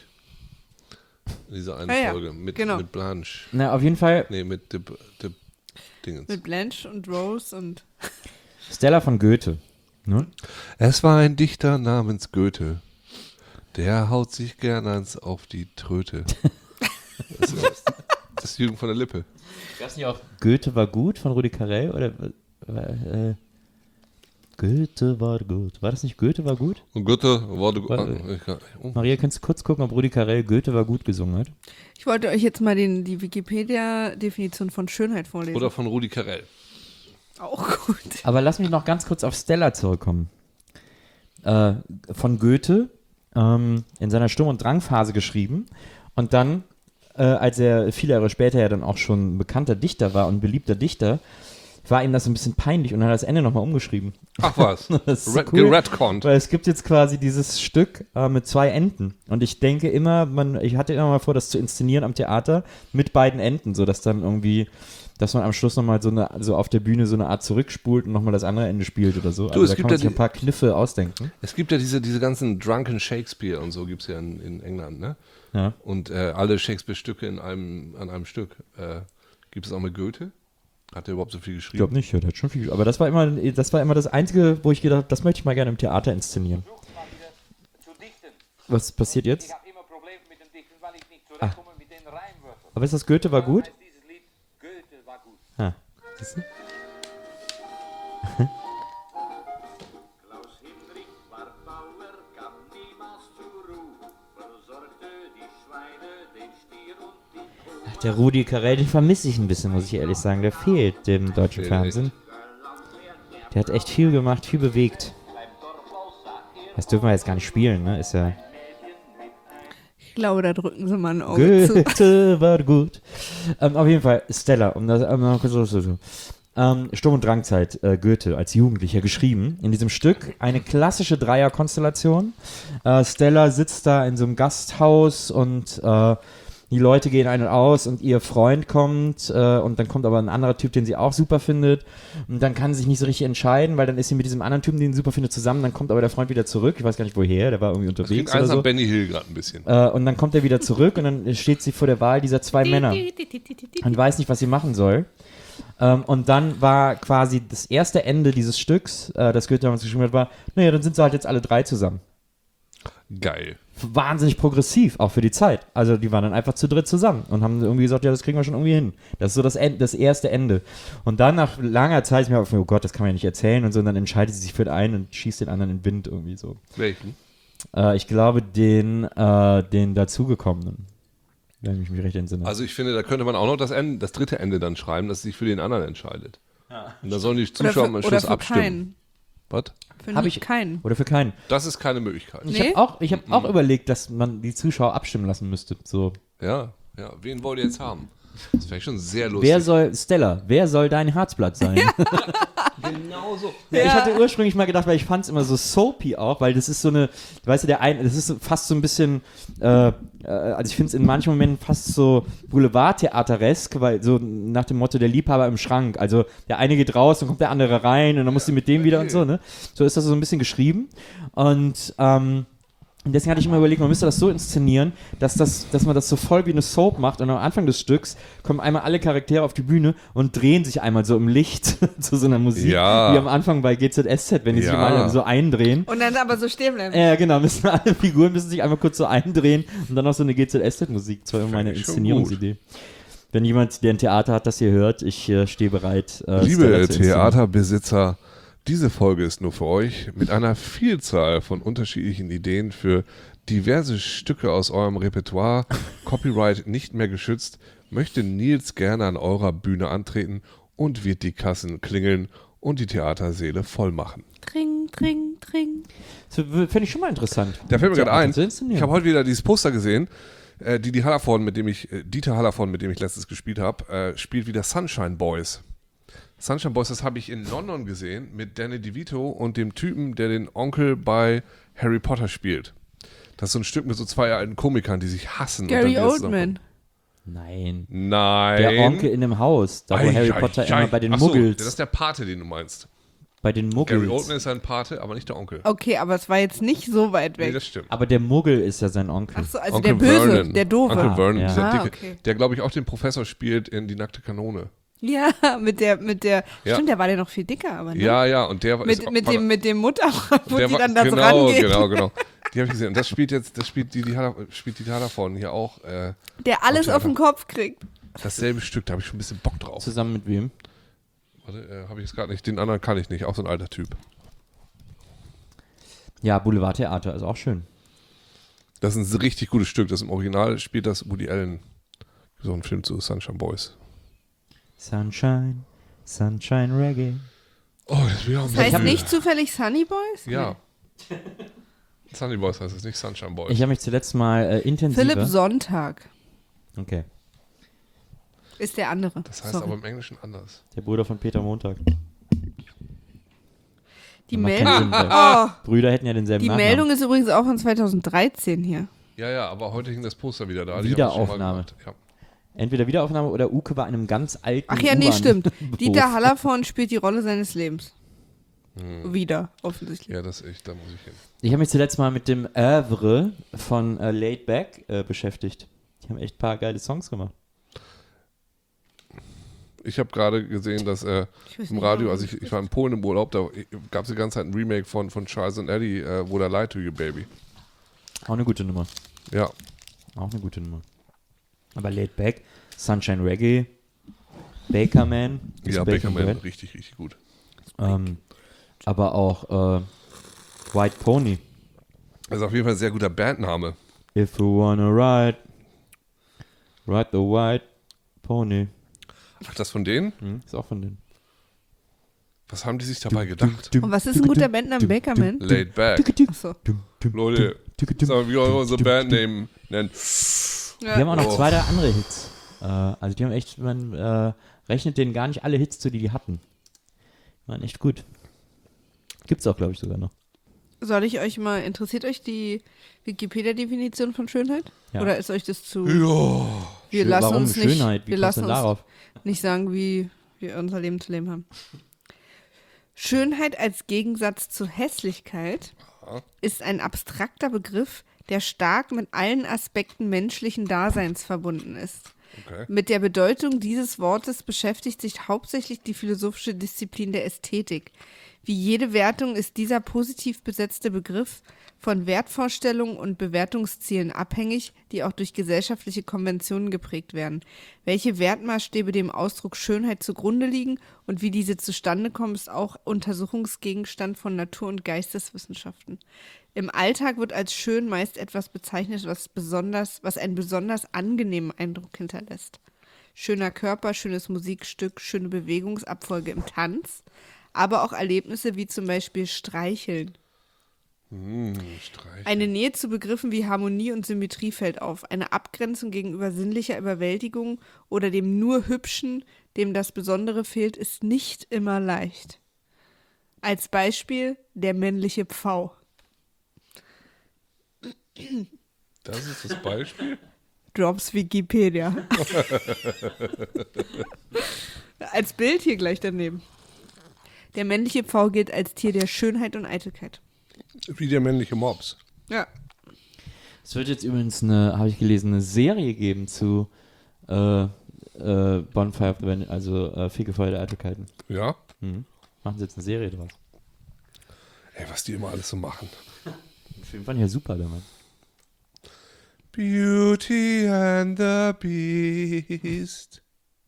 S3: In dieser einen
S4: Ah ja,
S3: Folge. Mit,
S4: genau.
S3: mit Blanche.
S1: Na, auf jeden Fall,
S3: Nee, mit Dip, Dip Dingens.
S4: Mit Blanche und Rose und
S1: Stella von Goethe. Ne?
S3: Es war ein Dichter namens Goethe. Der haut sich gern eins auf die Tröte. Das ist, das ist Jürgen von der Lippe.
S1: Gab es nicht auch Goethe war gut von Rudi Carrell? Oder äh, Goethe war gut. War das nicht Goethe war gut?
S3: Und Goethe war du.
S1: War-
S3: Ah, ich kann- oh.
S1: Maria, kannst du kurz gucken, ob Rudi Carrell Goethe war gut gesungen hat?
S4: ich wollte euch jetzt mal den, die Wikipedia-Definition von Schönheit vorlesen.
S3: Oder von Rudi Carrell.
S4: Auch gut.
S1: Aber lass mich noch ganz kurz auf Stella zurückkommen. Äh, von Goethe ähm, in seiner Sturm- und Drangphase geschrieben und dann, äh, als er viele Jahre später ja dann auch schon ein bekannter Dichter war und ein beliebter Dichter, war ihm das ein bisschen peinlich und hat das Ende nochmal umgeschrieben.
S3: Ach was.
S1: Das ist so
S3: Red,
S1: cool.
S3: Geredconnt.
S1: Weil es gibt jetzt quasi dieses Stück äh, mit zwei Enden. Und ich denke immer, man, ich hatte immer mal vor, das zu inszenieren am Theater mit beiden Enden, sodass dann irgendwie, dass man am Schluss nochmal so eine, so auf der Bühne so eine Art zurückspult und nochmal das andere Ende spielt oder so. Also
S3: es
S1: da
S3: gibt
S1: kann man
S3: ja
S1: sich
S3: die-
S1: ein paar Kniffe ausdenken.
S3: Es gibt ja diese, diese ganzen Drunken Shakespeare und so gibt es ja in, in England, ne?
S1: Ja.
S3: Und äh, alle Shakespeare-Stücke in einem, an einem Stück. Äh, gibt es auch mit Goethe? Hat er überhaupt so viel
S1: Ich
S3: geschrieben?
S1: glaube nicht, er hat schon viel. Aber das war immer, das war immer das Einzige, wo ich gedacht habe, das möchte ich mal gerne im Theater inszenieren. Was passiert jetzt?
S6: Ich habe immer Probleme mit dem Dichten, weil ich nicht zurechtkomme mit den Reimwörtern.
S1: Aber ist das Goethe war gut?
S6: Heißt dieses Lied Goethe war gut.
S1: Ah, siehst du?
S6: Klaus Hinrich war Bauer, kam niemals zur Ruhe, versorgte die Schweine, den Stier und die Kuh.
S1: Der Rudi Carrell, den vermisse ich ein bisschen, muss ich ehrlich sagen. Der fehlt dem deutschen
S3: Fehlt
S1: Fernsehen. Der hat echt viel gemacht, viel bewegt. Das dürfen wir jetzt gar nicht spielen, ne? Ist ja.
S4: Ich glaube, da drücken sie mal ein Auge zu.
S1: Goethe war gut. Ähm, auf jeden Fall, Stella, um das um noch kurz so, ähm, Sturm- und Drangzeit, äh, Goethe als Jugendlicher geschrieben. In diesem Stück eine klassische Dreierkonstellation. Äh, Stella sitzt da in so einem Gasthaus und äh,
S7: die Leute gehen ein und aus und ihr Freund kommt äh, und dann kommt aber ein anderer Typ, den sie auch super findet und dann kann sie sich nicht so richtig entscheiden, weil dann ist sie mit diesem anderen Typen, den sie super findet, zusammen, dann kommt aber der Freund wieder zurück, ich weiß gar nicht woher, der war irgendwie
S3: Das
S7: unterwegs
S3: klingt alles
S7: oder
S3: an
S7: so.
S3: Benny Hill gerade ein bisschen.
S7: Äh, und dann kommt er wieder zurück und dann steht sie vor der Wahl dieser zwei Männer und weiß nicht, was sie machen soll. Ähm, und dann war quasi das erste Ende dieses Stücks, äh, das Goethe damals geschrieben hat, war, naja, dann sind sie halt jetzt alle drei zusammen.
S3: Geil.
S7: Wahnsinnig progressiv, auch für die Zeit. Also die waren dann einfach zu dritt zusammen und haben irgendwie gesagt, ja, das kriegen wir schon irgendwie hin. Das ist so das, End, das erste Ende. Und dann nach langer Zeit ist mir auf, oh Gott, das kann man ja nicht erzählen und so, und dann entscheidet sie sich für den einen und schießt den anderen in den Wind irgendwie so.
S3: Welchen?
S7: Äh, ich glaube, den, äh, den dazugekommenen. Wenn ich mich recht entsinne.
S3: Also ich finde, da könnte man auch noch das, Ende, das dritte Ende dann schreiben, dass sie sich für den anderen entscheidet. Ja. Und da sollen die
S4: Oder
S3: Zuschauer
S4: für,
S3: am
S4: oder
S3: Schluss
S4: für
S3: abstimmen.
S4: keinen.
S3: Was?
S4: Für
S7: Hab
S4: nicht
S7: ich-
S4: keinen.
S7: Oder für keinen.
S3: Das ist keine Möglichkeit.
S7: Ich
S4: Nee?
S7: habe auch, ich hab auch überlegt, dass man die Zuschauer abstimmen lassen müsste. So.
S3: Ja, ja. Wen wollt ihr jetzt haben? Das wäre schon sehr lustig.
S7: Wer soll, Stella, wer soll dein Herzblatt sein?
S3: genau so.
S7: Ja, ich hatte ursprünglich mal gedacht, weil ich fand es immer so soapy auch, weil das ist so eine, weißt du, der ein, das ist so fast so ein bisschen, äh, äh, also ich finde es in manchen Momenten fast so Boulevardtheateresk, weil so nach dem Motto der Liebhaber im Schrank, also der eine geht raus, dann kommt der andere rein und dann musst du mit dem wieder und so, ne? So ist das so ein bisschen geschrieben und ähm, und deswegen hatte ich immer überlegt, man müsste das so inszenieren, dass, das, dass man das so voll wie eine Soap macht und am Anfang des Stücks kommen einmal alle Charaktere auf die Bühne und drehen sich einmal so im Licht zu so einer Musik,
S3: Ja.
S7: wie am Anfang bei G Z S Z, wenn die sich
S3: Ja.
S7: immer alle so eindrehen.
S4: Und dann aber so stehen bleiben.
S7: Ja, genau, müssen alle Figuren müssen sich einmal kurz so eindrehen und dann noch so eine G Z S Z-Musik. Das war immer meine
S3: ich schon
S7: Inszenierungsidee. Wenn jemand, der ein Theater hat, das hier hört, ich äh, stehe bereit. Äh,
S3: Liebe
S7: Stella zu inszenieren.
S3: Theaterbesitzer, diese Folge ist nur für euch mit einer Vielzahl von unterschiedlichen Ideen für diverse Stücke aus eurem Repertoire, Copyright nicht mehr geschützt, möchte Nils gerne an eurer Bühne antreten und wird die Kassen klingeln und die Theaterseele voll machen.
S4: Tring, tring, tring.
S7: Das finde ich schon mal interessant.
S3: Da fällt mir gerade ein,
S7: zu inszenieren.
S3: ich habe heute wieder dieses Poster gesehen, äh, die die Hallervorden, mit dem ich, äh, Dieter Hallervorden, mit dem ich letztens gespielt habe, äh, spielt wieder Sunshine Boys. Sunshine Boys, das habe ich in London gesehen mit Danny DeVito und dem Typen, der den Onkel bei Harry Potter spielt. Das ist so ein Stück mit so zwei alten Komikern, die sich hassen. und dann
S4: Gary
S3: wieder
S4: Oldman.
S7: Nein.
S3: zusammenkommen. Nein.
S7: Der Onkel in dem Haus, da wo
S3: Ei,
S7: Harry
S3: ei,
S7: Potter
S3: ei.
S7: immer bei den
S3: Ach so,
S7: Muggels.
S3: das ist der Pate, den du meinst.
S7: bei den Muggels.
S3: Gary Oldman ist ein Pate, aber nicht der Onkel.
S4: Okay, aber es war jetzt nicht so weit
S3: Nee,
S4: weg.
S3: das stimmt.
S7: Aber der Muggel ist ja sein Onkel.
S4: Ach so, also
S3: Onkel
S4: der Böse,
S3: Vernon.
S4: der Doofe.
S3: Onkel Vernon,
S7: Ja.
S3: dieser
S4: Ah,
S3: Dicke,
S4: okay.
S3: der, glaube ich, auch den Professor spielt in Die nackte Kanone.
S4: Ja, mit der, mit der,
S3: Ja.
S4: stimmt, der war ja noch viel dicker, aber ne?
S3: Ja, ja, und der
S4: Mit,
S3: ist
S4: mit
S3: war-
S4: dem, mit dem Mutter, wo
S3: der
S4: die
S3: war-
S4: dann da so
S3: genau,
S4: rangeht.
S3: Genau, genau. Die habe ich gesehen. Und das spielt jetzt, das spielt die, die Haller, spielt die Haller hier auch. Äh,
S4: Der alles
S3: am
S4: auf den
S3: Theater.
S4: Kopf kriegt.
S3: Dasselbe Stück, da habe ich schon ein bisschen Bock drauf.
S7: Zusammen mit wem?
S3: Warte, äh, habe ich jetzt gerade nicht. Den anderen kann ich nicht. Auch so ein alter Typ.
S7: Ja, Boulevardtheater ist auch schön.
S3: Das ist ein richtig gutes Stück. Das im Original spielt das Woody Allen. So ein Film zu Sunshine Boys.
S7: Sunshine, Sunshine Reggae.
S3: Oh, jetzt bin ich auch ein
S4: Das heißt
S3: bisschen
S4: nicht zufällig Sunny Boys?
S3: müde. Ja. Sunny Boys heißt es, nicht Sunshine Boys.
S7: Ich habe mich zuletzt mal äh, intensiver...
S4: Philipp Sonntag
S7: Okay,
S4: ist der andere.
S3: das heißt
S4: Sorry.
S3: aber im Englischen anders.
S7: der Bruder von Peter Montag.
S4: Die
S7: Macht
S4: Meldung,
S7: keinen Sinn, weil
S4: oh,
S7: Brüder hätten ja denselben
S4: die
S7: Nachnamen.
S4: Meldung ist übrigens auch von zweitausenddreizehn hier.
S3: Ja, ja, aber heute hing das Poster wieder da. Die haben das schon mal
S7: Wiederaufnahme.
S3: gemacht. Ja.
S7: Entweder Wiederaufnahme oder Uke war in einem ganz alten
S4: Ach ja, nee,
S7: U-Bahn-
S4: stimmt.
S7: Beruf.
S4: Dieter Hallervorden spielt die Rolle seines Lebens. Wieder, offensichtlich.
S3: ja, das ist echt, da muss ich hin.
S7: Ich habe mich zuletzt mal mit dem Oeuvre von äh, Laid Back äh, beschäftigt. Die haben echt ein paar geile Songs gemacht.
S3: Ich habe gerade gesehen, dass äh,
S4: Ich weiß
S3: im
S4: nicht,
S3: Radio,
S4: warum
S3: also ich, ich war in Polen im Urlaub, da gab es die ganze Zeit ein Remake von, von Charles and Eddie, äh, Would I Lie to You, Baby.
S7: Auch eine gute Nummer.
S3: Ja,
S7: Auch eine gute Nummer. Aber Laid Back, Sunshine Reggae, Baker Man. Ist
S3: ja,
S7: Baker
S3: Bakerman,
S7: Man.
S3: richtig, richtig gut.
S7: Ähm, aber auch äh, White Pony.
S3: Das ist auf jeden Fall ein sehr guter Bandname.
S7: If you wanna ride, ride the White Pony.
S3: Ach, das von denen?
S7: Hm, ist auch von denen.
S3: Was haben die sich dabei gedacht?
S4: Und was ist ein guter Bandname? Bakerman?
S3: Laid Back.
S4: Achso.
S3: Leute, sagen wir wollen unsere Band nehmen. nennen.
S7: Die haben auch noch
S3: Oh.
S7: zwei, drei andere Hits. Äh, also die haben echt, man äh, rechnet denen gar nicht alle Hits zu, die die hatten. Die waren echt gut. Gibt's auch, glaube ich, sogar noch.
S4: Soll ich euch mal, interessiert euch die Wikipedia-Definition von Schönheit?
S7: Ja.
S4: Oder ist euch das zu...
S3: Ja.
S4: Wir
S7: Schön-
S4: lassen
S7: warum
S4: uns nicht,
S7: Schönheit? Wie
S4: wir
S7: kommst du
S4: lassen
S7: denn
S4: uns
S7: darauf?
S4: nicht sagen, wie wir unser Leben zu leben haben. Schönheit als Gegensatz zu Hässlichkeit ist ein abstrakter Begriff, der stark mit allen Aspekten menschlichen Daseins verbunden ist.
S3: Okay.
S4: Mit der Bedeutung dieses Wortes beschäftigt sich hauptsächlich die philosophische Disziplin der Ästhetik. Wie jede Wertung ist dieser positiv besetzte Begriff von Wertvorstellungen und Bewertungszielen abhängig, die auch durch gesellschaftliche Konventionen geprägt werden. Welche Wertmaßstäbe dem Ausdruck Schönheit zugrunde liegen und wie diese zustande kommen, ist auch Untersuchungsgegenstand von Natur- und Geisteswissenschaften. Im Alltag wird als schön meist etwas bezeichnet, was besonders, was einen besonders angenehmen Eindruck hinterlässt. Schöner Körper, schönes Musikstück, schöne Bewegungsabfolge im Tanz, aber auch Erlebnisse wie zum Beispiel Streicheln.
S3: Hm, Streich.
S4: Eine Nähe zu Begriffen wie Harmonie und Symmetrie fällt auf. Eine Abgrenzung gegenüber sinnlicher Überwältigung oder dem nur Hübschen, dem das Besondere fehlt, ist nicht immer leicht. Als Beispiel der männliche Pfau.
S3: Das ist das Beispiel?
S4: Drops Wikipedia. Als Bild hier gleich daneben. Der männliche Pfau gilt als Tier der Schönheit und Eitelkeit.
S3: Wie der männliche Mops.
S4: Ja.
S7: Es wird jetzt übrigens eine, habe ich gelesen, eine Serie geben zu äh, äh, Bonfire of the Vanities, also äh, Fegefeuer der Eitelkeiten.
S3: Ja?
S7: Mhm. Machen sie jetzt eine Serie draus.
S3: Ey, was die immer alles so machen.
S7: Den Film fand ich ja super damals.
S3: Beauty and the Beast.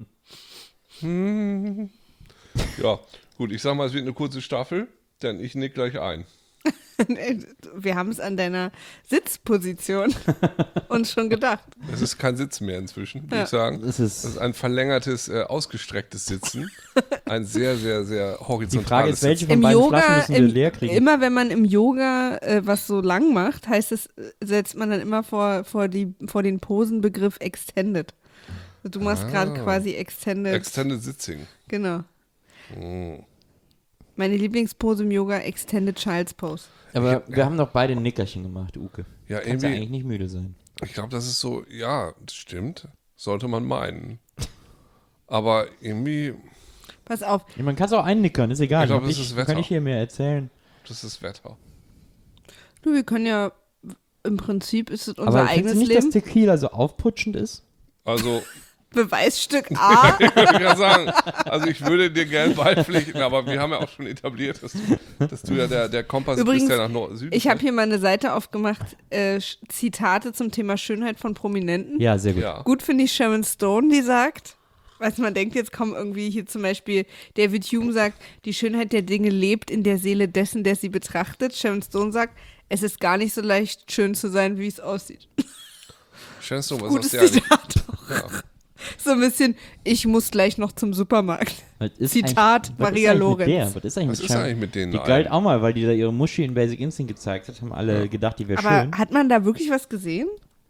S3: Hm. Ja, gut, ich sag mal, es wird eine kurze Staffel, denn ich nick gleich ein.
S4: Wir haben es an deiner Sitzposition uns schon gedacht.
S3: Es ist kein Sitz mehr inzwischen, würde
S4: Ja.
S3: ich sagen.
S7: Das ist-
S3: das ist ein verlängertes, äh, ausgestrecktes Sitzen. Ein sehr, sehr, sehr
S7: Die
S3: horizontales
S7: Frage ist, welche
S3: Sitzen.
S7: von
S4: Im
S7: beiden
S4: Yoga,
S7: Flaschen müssen wir
S4: im,
S7: leer kriegen?
S4: immer wenn man im Yoga äh, was so lang macht, heißt es, äh, setzt man dann immer vor, vor, die, vor den Posenbegriff Extended. Also du machst
S3: Ah.
S4: gerade quasi Extended.
S3: Extended Sitzing.
S4: Genau.
S3: Hm.
S4: Meine Lieblingspose im Yoga, Extended Child's Pose.
S7: Aber wir haben doch beide ein Nickerchen gemacht, Uke.
S3: Ja,
S7: Kannst ja
S3: irgendwie-
S7: eigentlich nicht müde sein.
S3: Ich glaube, das ist so, ja, das stimmt. Sollte man meinen. Aber irgendwie,
S4: Pass auf,
S7: Ja, man kann es auch einnickern, ist egal.
S3: Ich glaub,
S7: Hab
S3: das ist
S7: ich,
S3: Wetter.
S7: kann ich hier mehr erzählen.
S3: das ist Wetter.
S4: du, wir können ja, im Prinzip ist es unser
S7: Aber findest
S4: eigenes
S7: du nicht,
S4: Leben.
S7: dass Tequila so aufputschend ist?
S3: Also,
S4: Beweisstück A.
S3: ich würde gerade sagen, also ich würde dir gerne beipflichten, aber wir haben ja auch schon etabliert, dass du, dass du ja der, der Kompass
S4: Übrigens,
S3: bist, der nach Nord Süden
S4: Ich habe
S3: zeigt.
S4: hier mal eine Seite aufgemacht, äh, Sch- Zitate zum Thema Schönheit von Prominenten.
S7: Ja, sehr gut.
S3: Ja.
S4: Gut finde ich Sharon Stone, die sagt, was man denkt, jetzt kommen irgendwie hier zum Beispiel, David Hume sagt, die Schönheit der Dinge lebt in der Seele dessen, der sie betrachtet. Sharon Stone sagt, es ist gar nicht so leicht, schön zu sein, wie es aussieht.
S3: Schätzt du, was
S4: Gutes
S3: hast du ja nicht?
S4: Zitat.
S3: Ja.
S4: So ein bisschen, ich muss gleich noch zum Supermarkt.
S7: Was ist
S4: Zitat
S7: eigentlich- was
S4: Maria
S7: ist eigentlich
S4: Lorenz.
S7: Mit der? Was ist eigentlich
S3: Was
S7: mit
S3: ist
S7: Sharon-
S3: eigentlich mit denen
S7: Die
S3: allen?
S7: galt auch mal, weil die da ihre Muschi in Basic Instinct gezeigt hat, haben alle gedacht, die wäre
S4: Aber
S7: schön.
S4: hat man da wirklich was gesehen?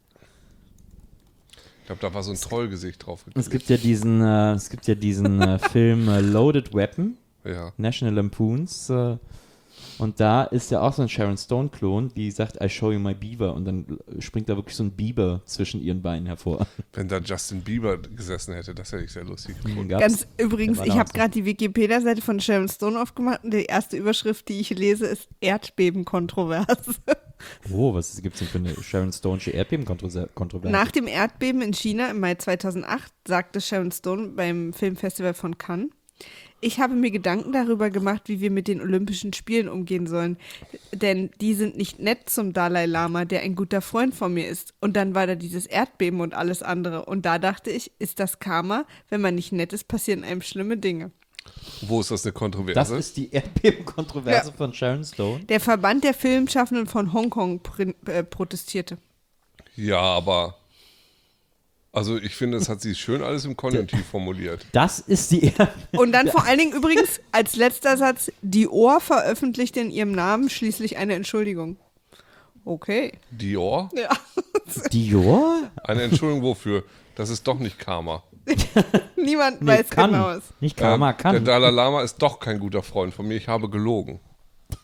S3: Ich glaube, da war so ein Trollgesicht drauf.
S7: Es gibt ja diesen, äh, es gibt ja diesen äh, Film äh, Loaded Weapon,
S3: Ja.
S7: National Lampoons, äh, und da ist ja auch so ein Sharon Stone-Klon, die sagt, I show you my beaver, und dann springt da wirklich so ein Biber zwischen ihren Beinen hervor.
S3: Wenn da Justin Bieber gesessen hätte, das hätte ich sehr lustig gefunden.
S7: Gab's-
S4: Ganz übrigens,
S7: Der war
S4: ich
S7: da
S4: habe
S7: auch so.
S4: gerade die Wikipedia-Seite von Sharon Stone aufgemacht und die erste Überschrift, die ich lese, ist Erdbebenkontroverse.
S7: Oh, was gibt es denn für eine Sharon Stone'sche Erdbeben-Kontroverse?
S4: Nach dem Erdbeben in China im Mai zweitausendacht sagte Sharon Stone beim Filmfestival von Cannes, ich habe mir Gedanken darüber gemacht, wie wir mit den Olympischen Spielen umgehen sollen. Denn die sind nicht nett zum Dalai Lama, der ein guter Freund von mir ist. Und dann war da dieses Erdbeben und alles andere. Und da dachte ich, ist das Karma? Wenn man nicht nett ist, passieren einem schlimme Dinge.
S3: Wo ist das eine Kontroverse?
S7: Das ist die Erdbeben-Kontroverse
S4: Ja.
S7: von Sharon Stone.
S4: Der Verband der Filmschaffenden von Hongkong pr- äh, protestierte.
S3: ja, aber also ich finde, das hat sie schön alles im Konjunktiv formuliert.
S7: Das ist die Erdbeben.
S4: Und dann vor allen Dingen übrigens als letzter Satz, Dior veröffentlichte in ihrem Namen schließlich eine Entschuldigung. Okay.
S3: Dior?
S4: Ja.
S7: Dior?
S3: Eine Entschuldigung wofür? Das ist doch nicht Karma.
S4: Niemand
S7: Nee,
S4: weiß
S7: kann.
S4: genau es.
S7: Nicht Karma,
S3: Ähm,
S7: kann.
S3: Der Dalai Lama ist doch kein guter Freund von mir. Ich habe gelogen.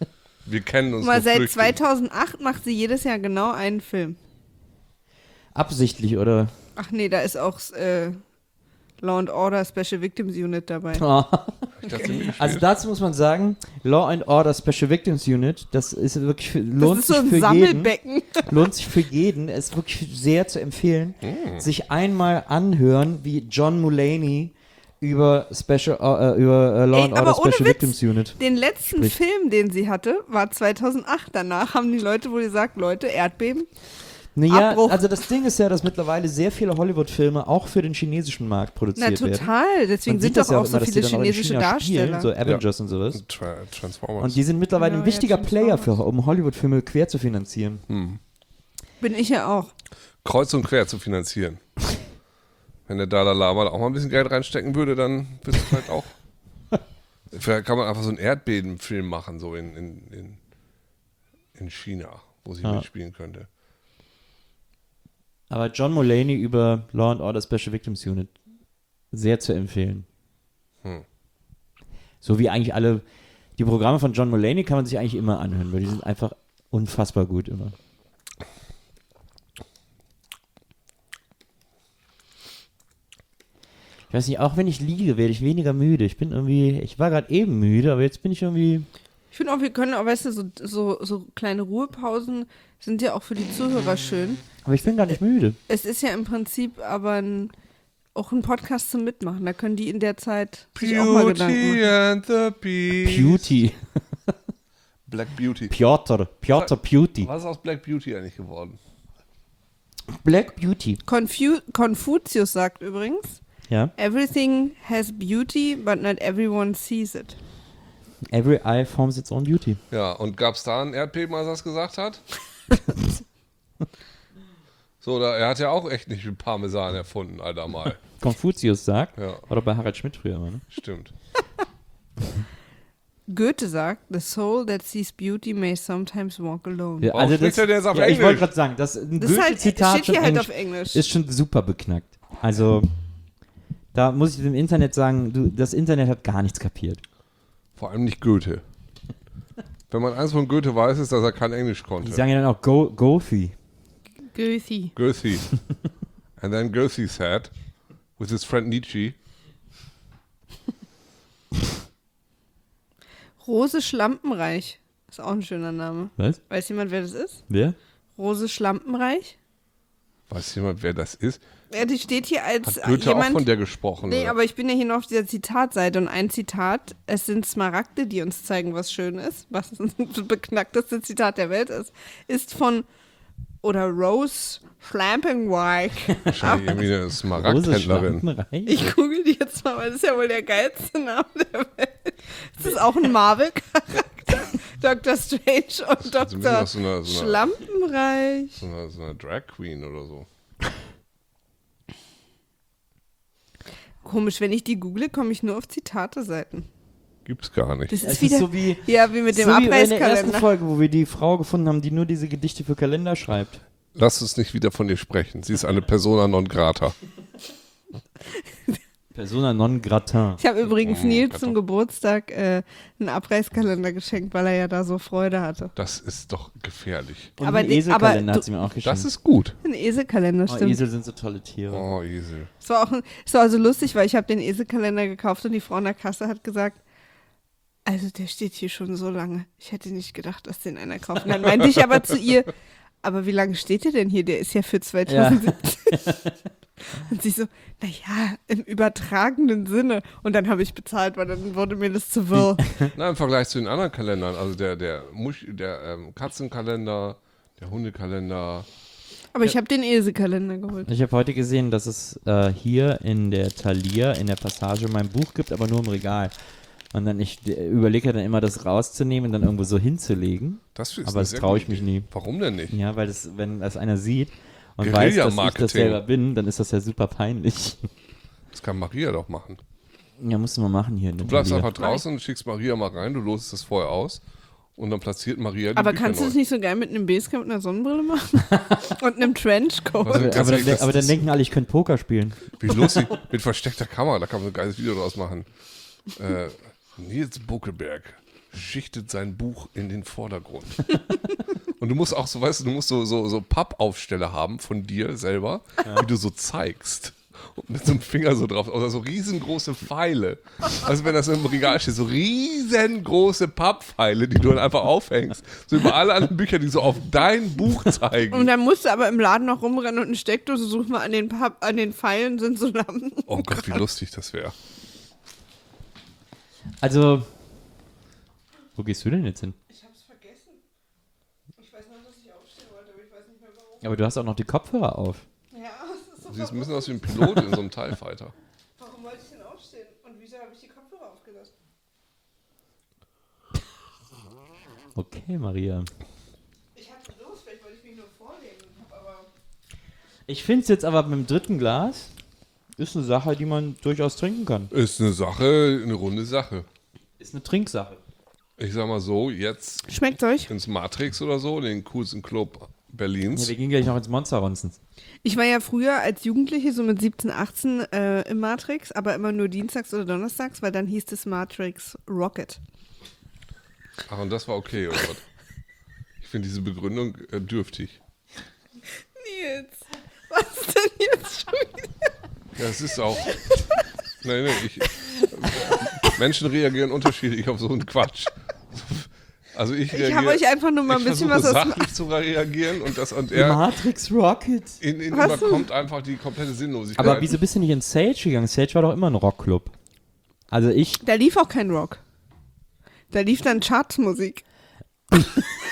S3: wir kennen uns
S4: Mal
S3: nur
S4: seit
S3: flüchtig.
S4: zweitausendacht macht sie jedes Jahr genau einen Film.
S7: Absichtlich, oder?
S4: Ach nee, da ist auch äh, Law and Order Special Victims Unit dabei.
S3: Ich dachte, sie mitgespielt.
S7: Also dazu muss man sagen, Law and Order Special Victims Unit, das ist wirklich für,
S4: Das
S7: lohnt
S4: ist so
S7: sich
S4: ein
S7: für
S4: Sammelbecken.
S7: jeden. Lohnt sich für jeden, ist wirklich sehr zu empfehlen,
S3: Hm.
S7: sich einmal anhören, wie John Mulaney über Special äh, über äh, Law
S4: Ey,
S7: and Order
S4: aber ohne
S7: Special
S4: Witz,
S7: Victims Unit.
S4: Den letzten
S7: Sprich.
S4: Film, den sie hatte, war zweitausendacht. Danach haben die Leute wohl gesagt, Leute, Erdbeben.
S7: Naja,
S4: Abbruch.
S7: also das Ding ist ja, dass mittlerweile sehr viele Hollywood-Filme auch für den chinesischen Markt
S4: Na
S7: produziert werden.
S4: total, deswegen
S7: Man
S4: sind
S7: sieht das
S4: doch
S7: ja
S4: auch
S7: auch
S4: so
S7: immer, dass die
S4: viele
S7: dann auch in
S4: chinesische
S7: China
S4: Darsteller.
S7: spielen, so Avengers und sowas.
S3: Tra Transformers.
S7: Und die sind mittlerweile
S4: Genau,
S7: ein wichtiger
S4: ja,
S7: Player,
S4: Transformers.
S7: für, um Hollywood-Filme quer zu finanzieren.
S4: Bin ich ja auch.
S3: Kreuz und quer zu finanzieren. Wenn der Dalai Lama da auch mal ein bisschen Geld reinstecken würde, dann wird es vielleicht auch. Vielleicht kann man einfach so einen Erdbebenfilm machen, so in, in, in, in China, wo sie
S7: Ja.
S3: mitspielen könnte.
S7: Aber John Mulaney über Law and Order Special Victims Unit sehr zu empfehlen.
S3: Hm.
S7: So wie eigentlich alle, die Programme von John Mulaney kann man sich eigentlich immer anhören, weil die sind einfach unfassbar gut immer. Ich weiß nicht, auch wenn ich liege, werde ich weniger müde. Ich bin irgendwie, ich war gerade eben müde, aber jetzt bin ich irgendwie,
S4: Ich finde auch, wir können auch, weißt du, so, so, so kleine Ruhepausen sind ja auch für die Zuhörer schön.
S7: aber ich bin gar nicht müde.
S4: Es ist ja im Prinzip aber ein, auch ein Podcast zum Mitmachen. Da können die in der Zeit sich auch mal Gedanken
S3: Beauty
S4: machen.
S3: and the Beast.
S7: Beauty.
S3: Black Beauty.
S7: Piotr. Piotr Beauty.
S3: Was ist aus Black Beauty eigentlich geworden?
S7: Black Beauty.
S4: Confu Konfuzius sagt übrigens,
S7: Ja.
S4: everything has beauty, but not everyone sees it.
S7: Every eye forms its own beauty.
S3: Ja, und gab es da ein Erdbeben, als er es gesagt hat? So, da, er hat ja auch echt nicht mit Parmesan erfunden, Alter, mal.
S7: Konfuzius sagt,
S3: Ja.
S7: war doch bei Harald Schmidt früher immer, ne?
S3: Stimmt.
S4: Goethe sagt, the soul that sees beauty may sometimes walk alone.
S7: Ja,
S3: Warum spricht er denn jetzt auf
S7: ja, ich
S3: Englisch?
S7: wollte gerade sagen, das, ein
S4: Das ist halt,
S7: Goethe-Zitat
S4: steht hier
S7: schon
S4: halt
S7: Englisch
S4: auf Englisch.
S7: ist schon super beknackt. Also, da muss ich dem Internet sagen, du, das Internet hat gar nichts kapiert.
S3: Vor allem nicht Goethe. Wenn man eins von Goethe weiß, ist, dass er kein Englisch
S7: Die
S3: konnte.
S7: sagen ja dann auch Go Goethe.
S4: Goethe.
S3: Goethe. And then Goethe said, with his friend Nietzsche,
S4: Rose Schlampenreich. Ist auch ein schöner Name.
S7: Was?
S4: Weiß jemand, wer das ist?
S7: Wer?
S4: Rose Schlampenreich?
S3: weiß jemand, wer das ist?
S4: Ja, die steht hier als
S3: Hat Goethe
S4: jemand.
S3: auch von der gesprochen?
S4: Nee,
S3: oder?
S4: aber ich bin ja hier noch auf dieser Zitatseite und ein Zitat, es sind Smaragde, die uns zeigen, was schön ist, was das beknackteste Zitat der Welt ist, ist von, oder Rose Schlampenreich.
S3: Wahrscheinlich irgendwie eine
S7: Rose
S3: Smaragdhändlerin.
S7: Schlampenreich?
S4: Ich google die jetzt mal, weil das ist ja wohl der geilste Name der Welt. Ist das auch ein Marvel-Charakter? Doktor Strange und
S3: Also ein bisschen
S4: Doktor
S3: aus so einer, so einer,
S4: Schlampenreich.
S3: so einer, so einer Drag Queen oder so.
S4: Komisch, wenn ich die google, komme ich nur auf Zitate-Seiten.
S3: Gibt's gar nicht.
S4: Das ist
S7: Es
S4: wieder,
S7: ist so wie,
S4: ja, wie mit dem
S7: so wie in der ersten
S4: Abreißkalender.
S7: Folge, wo wir die Frau gefunden haben, die nur diese Gedichte für Kalender schreibt.
S3: Lass uns nicht wieder von ihr sprechen. Sie ist eine Persona non grata.
S7: Persona non gratin.
S4: Ich habe übrigens
S3: Oh,
S4: Nils
S3: Gott.
S4: zum Geburtstag äh, einen Abreißkalender geschenkt, weil er ja da so Freude hatte.
S3: Das ist doch gefährlich.
S7: Und
S4: Aber
S7: einen
S4: die-
S7: Eselkalender
S4: aber
S7: hat sie mir auch geschenkt.
S3: Das ist gut.
S4: Ein Eselkalender,
S7: oh,
S4: stimmt.
S7: Esel sind so tolle Tiere.
S3: Oh, Esel.
S4: Es war auch ein, es war also lustig, weil ich habe den Eselkalender gekauft und die Frau an der Kasse hat gesagt, also der steht hier schon so lange. Ich hätte nicht gedacht, dass den einer kauft. Und dann meinte ich aber zu ihr, aber wie lange steht der denn hier? Der ist ja für zwanzig siebzehn. Und sie so, naja, im übertragenen Sinne. Und dann habe ich bezahlt, weil dann wurde mir das zu wirr.
S3: Na, im Vergleich zu den anderen Kalendern, also der, der, Musch, der ähm, Katzenkalender, der Hundekalender.
S4: Aber ich habe den Eselkalender geholt.
S7: Ich habe heute gesehen, dass es äh, hier in der Thalia, in der Passage, mein Buch gibt, aber nur im Regal. Und dann ich äh, überlege dann immer, das rauszunehmen und dann irgendwo so hinzulegen.
S3: Das ist
S7: Aber
S3: eine
S7: das
S3: sehr
S7: traue ich
S3: gute
S7: mich
S3: Idee.
S7: nie.
S3: Warum denn nicht?
S7: Ja, weil das, wenn das einer sieht und weiß, dass ich das
S3: Guerilla-Marketing.
S7: selber bin, dann ist das ja super peinlich.
S3: Das kann Maria doch machen.
S7: Ja, musst du mal machen hier.
S3: Du bleibst einfach draußen und schickst Maria mal rein, du losest das vorher aus und dann platziert Maria die
S4: Aber
S3: Bücher
S4: kannst du
S3: neu.
S4: es nicht so geil mit einem Basecamp und einer Sonnenbrille machen? Und einem Trenchcoat?
S3: Also-
S7: Aber,
S3: Ganz
S7: aber,
S3: ehrlich,
S7: dann,
S3: das-
S7: aber dann
S3: das-
S7: denken alle, ich könnte Poker spielen.
S3: Wie lustig, mit versteckter Kamera, da kann man so ein geiles Video draus machen. Äh, Nils Buckelberg schichtet sein Buch in den Vordergrund. Und du musst auch so, weißt du, du musst so, so, so Pappaufsteller haben von dir selber, ja. die du so zeigst. Und mit so einem Finger so drauf. Oder so riesengroße Pfeile. Also wenn das im Regal steht, so riesengroße Papppfeile, die du dann einfach aufhängst. So über alle anderen Bücher, die so auf dein Buch zeigen.
S4: Und dann musst du aber im Laden noch rumrennen und eine Steckdose suchen, mal an den, Papp, an den Pfeilen sind so Lampen.
S3: Oh Gott, wie lustig das wäre.
S7: Also, wo gehst du denn jetzt hin?
S4: Ich hab's vergessen. Ich weiß noch, dass ich aufstehen wollte, aber ich weiß nicht mehr warum.
S7: Aber du hast auch noch die Kopfhörer auf.
S4: Ja, das ist so.
S3: Du siehst ein bisschen aus wie ein Pilot in so einem TIE Fighter.
S4: Warum wollte ich denn aufstehen? Und wieso habe ich die Kopfhörer aufgelassen?
S7: Okay, Maria.
S4: Ich hatte Lust, vielleicht wollte ich mich nur vorlegen, aber...
S7: Ich finde es jetzt aber mit dem dritten Glas ist eine Sache, die man durchaus trinken kann.
S3: Ist eine Sache, eine runde Sache.
S7: Ist eine Trinksache.
S3: Ich sag mal so, jetzt
S4: Schmeckt euch?
S3: ins Matrix oder so, den coolsten Club Berlins.
S7: Ja, wir gehen gleich noch ins Monster-Ronzen.
S4: Ich war ja früher als Jugendliche, so mit siebzehn, achtzehn, äh, im Matrix, aber immer nur dienstags oder donnerstags, weil dann hieß es Matrix Rocket.
S3: Ach, und das war okay, oder was? Ich finde diese Begründung äh, dürftig.
S4: Nils, was ist denn jetzt schon wieder?
S3: Ja, es ist auch... Nein, nein, ich... Menschen reagieren unterschiedlich auf so einen Quatsch. Also ich reagiere...
S4: Ich habe euch einfach nur mal ein
S3: ich
S4: bisschen was
S3: versuche
S4: aus...
S3: sachlich zu reagieren und das und er...
S7: Matrix Rocket.
S3: In, in
S4: Was?
S3: überkommt einfach die komplette Sinnlosigkeit.
S7: Aber wieso bist du nicht in Sage gegangen? Sage war doch immer ein Rockclub. Also ich...
S4: Da lief auch kein Rock. Da lief dann Chartsmusik. Aber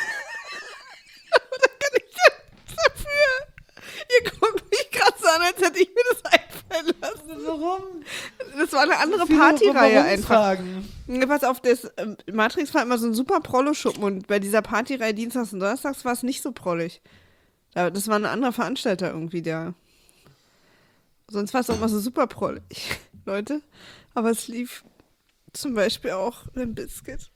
S4: da kann ich ja nichts dafür. Ihr guckt mich gerade so an, als hätte ich mir das einfallen lassen. Warum? Das war eine andere Partyreihe einfach. Ja, pass auf, das ähm, Matrix war immer so ein super Prollo-Schuppen und bei dieser Partyreihe Dienstags und Donnerstags war es nicht so prollig. Da- Das war ein anderer Veranstalter irgendwie, der... Sonst war es auch immer so super prollig, Leute. Aber es lief zum Beispiel auch Limp Bizkit.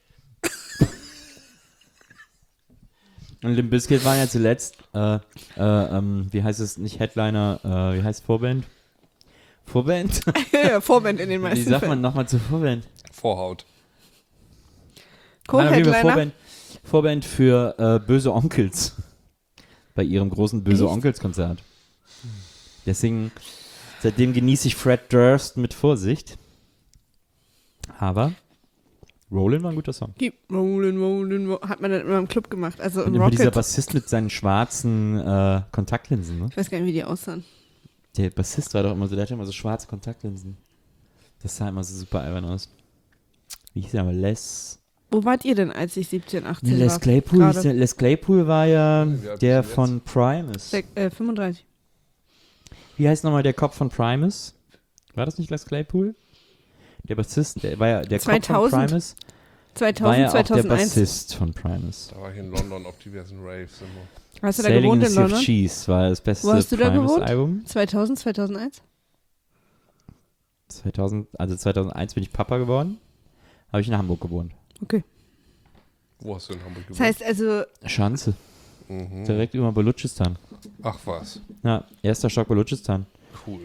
S7: Und Limp Bizkit waren ja zuletzt, äh, äh, ähm, wie heißt es, nicht Headliner, äh, wie heißt es, Vorband? Vorband?
S4: Ja, ja, Vorband in den
S7: Wie
S4: meisten
S7: sagt man
S4: Fällen.
S7: nochmal zu Vorband?
S3: Vorhaut.
S7: Nein, auf jeden Fall
S4: Co-Headliner.
S7: Vorband, Vorband für äh, Böse Onkels. Bei ihrem großen Böse
S4: Echt?
S7: Onkels Konzert. Deswegen, seitdem genieße ich Fred Durst mit Vorsicht. Aber Rollin' war ein guter Song.
S4: Keep Rollin', rollin', rollin'. Hat man dann immer im Club gemacht. Also
S7: Und
S4: im
S7: immer dieser
S4: Rocket.
S7: Bassist mit seinen schwarzen äh, Kontaktlinsen. Ne?
S4: Ich weiß gar nicht, wie die aussahen.
S7: Der Bassist war doch immer so, der hatte immer so schwarze Kontaktlinsen. Das sah immer so super albern aus. Wie hieß der aber? Les...
S4: Wo wart ihr denn, als ich siebzehn, achtzehn
S7: Les
S4: war?
S7: Claypool,
S4: Gerade.
S7: hieß der, Les Claypool war ja
S3: Wie alt
S7: der
S3: bist du
S7: von Primus.
S4: Sek- äh, fünfunddreißig.
S7: Wie heißt nochmal der Kopf von Primus? War das nicht Les Claypool? Der Bassist, der war ja der Kopf von
S4: zweitausend.
S7: Primus. War
S4: zweitausend,
S7: ja auch der
S4: zweitausendeins.
S7: Bassist von Primus.
S3: Da war ich in London auf diversen Raves immer.
S4: Hast du da
S7: Sailing
S4: gewohnt
S7: the
S4: in
S7: Sea of
S4: London?
S7: Cheese war das beste
S4: Wo hast du da gewohnt?
S7: Primus-Album.
S4: zweitausend, zweitausendeins?
S7: zweitausend, also zweitausendeins bin ich Papa geworden. Habe ich in Hamburg gewohnt.
S4: Okay.
S3: Wo hast du in Hamburg
S4: Das
S3: gewohnt?
S4: heißt also,
S7: Schanze.
S3: Mhm.
S7: Direkt über Balutschistan.
S3: Ach was,
S7: Ja, erster Stock Balutschistan.
S3: cool.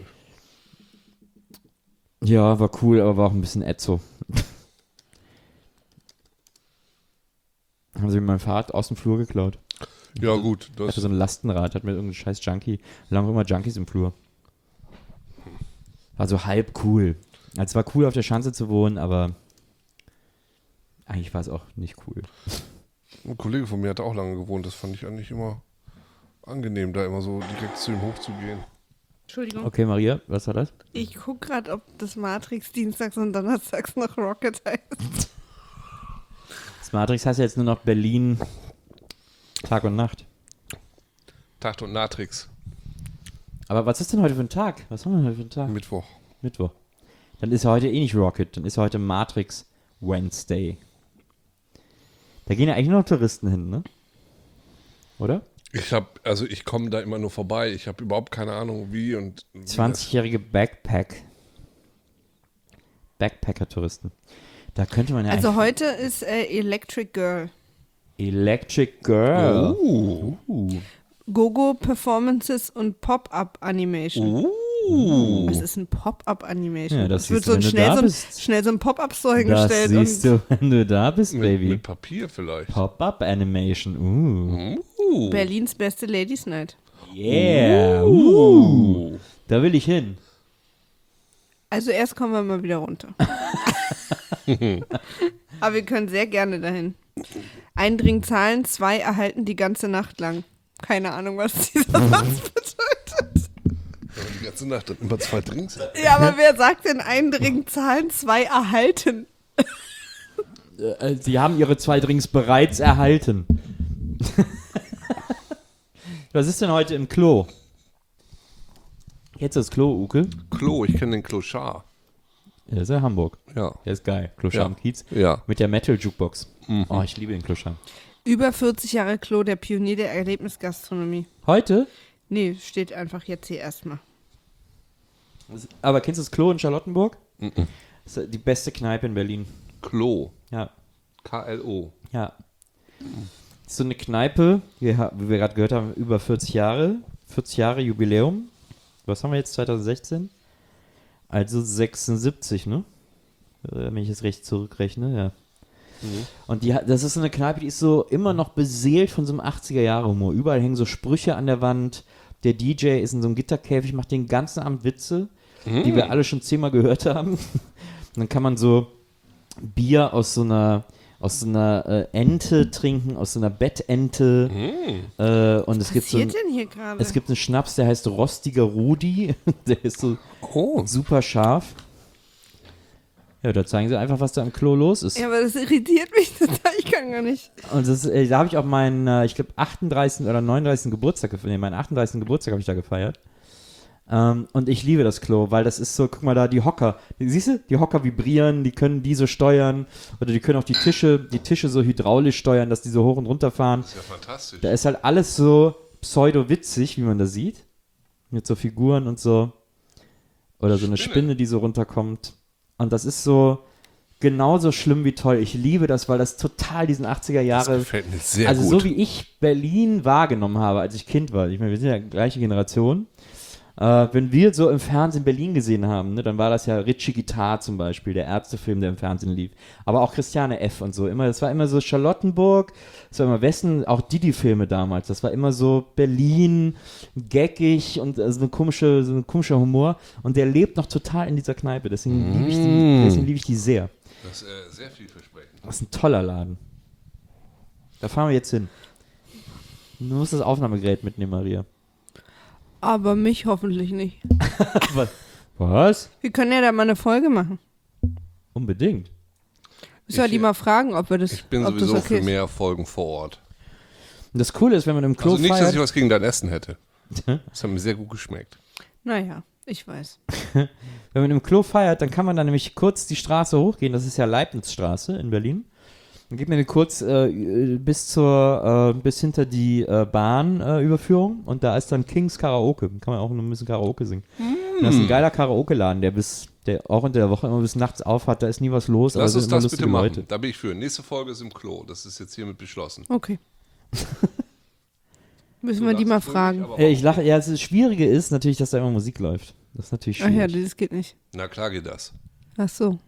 S7: Ja, war cool, aber war auch ein bisschen ätzo. Haben sie mir mein Fahrrad aus dem Flur geklaut.
S3: Ja gut,
S7: Ich
S3: das
S7: hatte so ein Lastenrad, hat mir irgendein scheiß Junkie. Da lagen immer Junkies im Flur. War so halb cool. Also es war cool, auf der Schanze zu wohnen, aber eigentlich war es auch nicht cool.
S3: ein Kollege von mir hat auch lange gewohnt. Das fand ich eigentlich immer angenehm, da immer so direkt zu ihm hochzugehen.
S4: Entschuldigung,
S7: Okay, Maria, was war das?
S4: ich guck gerade, ob das Matrix dienstags und donnerstags noch Rocket heißt.
S7: Das Matrix heißt ja jetzt nur noch Berlin Tag und Nacht.
S3: Tag und Natrix,
S7: Aber was ist denn heute für ein Tag? Was haben wir heute für einen Tag?
S3: Mittwoch.
S7: Mittwoch. Dann ist ja heute eh nicht Rocket, dann ist ja heute Matrix Wednesday. Da gehen ja eigentlich nur noch Touristen hin, ne? Oder?
S3: Ich hab, also ich komme da immer nur vorbei. Ich habe überhaupt keine Ahnung wie und wie das-
S7: zwanzigjährige Backpack. Backpacker-Touristen. Da könnte man ja
S4: Also
S7: eigentlich-
S4: heute ist äh, Electric Girl.
S7: Electric Girl.
S3: Uh,
S7: Uh.
S4: Gogo Performances und Pop-Up Animation.
S3: uh. Uh.
S4: Was ist ein Pop-Up-Animation?
S7: Ja, das
S4: Es wird
S7: siehst du,
S4: so ein
S7: wenn du
S4: schnell,
S7: da
S4: so ein,
S7: bist.
S4: schnell so ein Pop-Up-Store
S7: Das
S4: hingestellt.
S7: siehst
S4: Und
S7: du, wenn du da bist,
S3: Mit,
S7: Baby.
S3: mit Papier vielleicht.
S7: Pop-Up Animation. Uh.
S3: Uh.
S4: Berlins beste Ladies Night.
S7: Yeah. Uh. Da will ich hin.
S4: Also erst kommen wir mal wieder runter. Aber wir können sehr gerne dahin. Ein Drink zahlen, zwei erhalten die ganze Nacht lang. Keine Ahnung, was dieser Satz bedeutet.
S3: Die ganze Nacht dann immer zwei Drinks.
S4: Ja, aber wer sagt denn ein Drink zahlen, zwei erhalten?
S7: Äh, Sie haben Ihre zwei Drinks bereits erhalten. Was ist denn heute im Klo? Jetzt das Klo, Uke?
S3: Klo, ich kenne den Clochard.
S7: Ja, das ist ja Hamburg.
S3: Ja.
S7: Der ist geil. Clochard
S3: Ja.
S7: am Kiez.
S3: Ja.
S7: Mit der Metal-Jukebox. Oh, ich liebe den Clochard.
S4: Über vierzig Jahre Klo, der Pionier der Erlebnisgastronomie.
S7: Heute?
S4: Nee, steht einfach jetzt hier erstmal.
S7: Aber kennst du das Klo in Charlottenburg? Das ist die beste Kneipe in Berlin.
S3: Klo.
S7: Ja.
S3: K L O.
S7: Ja. Das ist so eine Kneipe, wie, ha- wie wir gerade gehört haben, über vierzig Jahre. vierzig Jahre Jubiläum. Was haben wir jetzt, zwanzig sechzehn? Also sechsundsiebzig, ne? Äh, Wenn ich jetzt recht zurückrechne, ja. Und die, hat- das ist so eine Kneipe, die ist so immer noch beseelt von so einem achtziger-Jahre-Humor. Überall hängen so Sprüche an der Wand. Der D J ist in so einem Gitterkäfig, macht den ganzen Abend Witze, die wir alle schon zehnmal gehört haben. Und dann kann man so Bier aus so einer, aus so einer äh, Ente trinken, aus so einer Bettente. Äh, und es
S4: Was
S7: gibt so ein,
S4: passiert denn hier gerade?
S7: es gibt einen Schnaps, der heißt Rostiger Rudi. Der ist so
S3: Oh.
S7: super scharf. Ja, da zeigen sie einfach, was da im Klo los ist.
S4: Ja, aber das irritiert mich total. Ich kann gar nicht.
S7: Und das, äh, da habe ich auch meinen, äh, ich glaube, achtunddreißigsten oder neununddreißigsten Geburtstag gefeiert. Nee, meinen achtunddreißigsten Geburtstag habe ich da gefeiert. Ähm, und ich liebe das Klo, weil das ist so, guck mal da, die Hocker. Siehst du, die Hocker vibrieren, die können die so steuern. Oder die können auch die Tische, die Tische so hydraulisch steuern, dass die so hoch und runter fahren.
S3: Das ist ja fantastisch.
S7: Da ist halt alles so pseudo-witzig, wie man da sieht. Mit so Figuren und so. Oder so eine
S3: Spinne.
S7: Spinne, die so runterkommt. Und das ist so genauso schlimm wie toll. Ich liebe das, weil das total diesen achtziger
S3: Das
S7: Jahre.
S3: gefällt mir sehr
S7: Also
S3: gut.
S7: so wie ich Berlin wahrgenommen habe, als ich Kind war. Ich meine, wir sind ja gleiche Generation. Äh, wenn wir so im Fernsehen Berlin gesehen haben, ne, dann war das ja Ritchie Guitar zum Beispiel, der Ärztefilm, der im Fernsehen lief. Aber auch Christiane F. und so. Immer, das war immer so Charlottenburg, das war immer Westen, auch Didi-Filme damals. Das war immer so Berlin, gaggig und äh, so, eine komische, so ein komischer Humor. Und der lebt noch total in dieser Kneipe. Deswegen liebe ich, die- deswegen liebe ich die sehr.
S3: Das ist äh, sehr vielversprechend.
S7: Das ist ein toller Laden. Da fahren wir jetzt hin. Du musst das Aufnahmegerät mitnehmen, Maria.
S4: Aber mich hoffentlich nicht.
S7: Was?
S4: Wir können ja da mal eine Folge machen.
S7: Unbedingt.
S4: Müssen wir
S3: Ich-
S4: die mal fragen, ob wir das,
S3: Ich bin
S4: ob
S3: sowieso
S4: das okay
S3: für
S4: ist.
S3: mehr Folgen vor Ort.
S7: Und das Coole ist, wenn man im Klo
S3: Also nicht, dass
S7: feiert,
S3: ich was gegen dein Essen hätte. Das hat mir sehr gut geschmeckt.
S4: Naja, ich weiß.
S7: wenn man im Klo feiert, dann kann man dann nämlich kurz die Straße hochgehen. Das ist ja Leibnizstraße in Berlin. Dann geht man kurz äh, bis zur, äh, bis hinter die äh, Bahnüberführung äh, Überführung. Und da ist dann Kings Karaoke. Kann man auch noch ein bisschen Karaoke singen. Und das ist ein geiler Karaoke-Laden, der bis, der auch unter der Woche immer bis nachts auf hat. Da ist nie was los, aber
S3: Lass
S7: es
S3: uns
S7: sind immer
S3: das bitte
S7: lustige
S3: machen.
S7: Leute.
S3: Da bin ich für. Nächste Folge ist im Klo. Das ist jetzt hiermit beschlossen.
S4: Okay. Müssen
S3: Du
S4: wir die
S3: lachst
S4: mal
S3: für mich,
S4: fragen.
S3: aber
S7: Äh, ich lache, ja, das Schwierige ist natürlich, dass da immer Musik läuft. Das ist natürlich
S4: Ach ja,
S7: schwierig.
S4: das geht nicht.
S3: Na klar geht das.
S4: Ach so.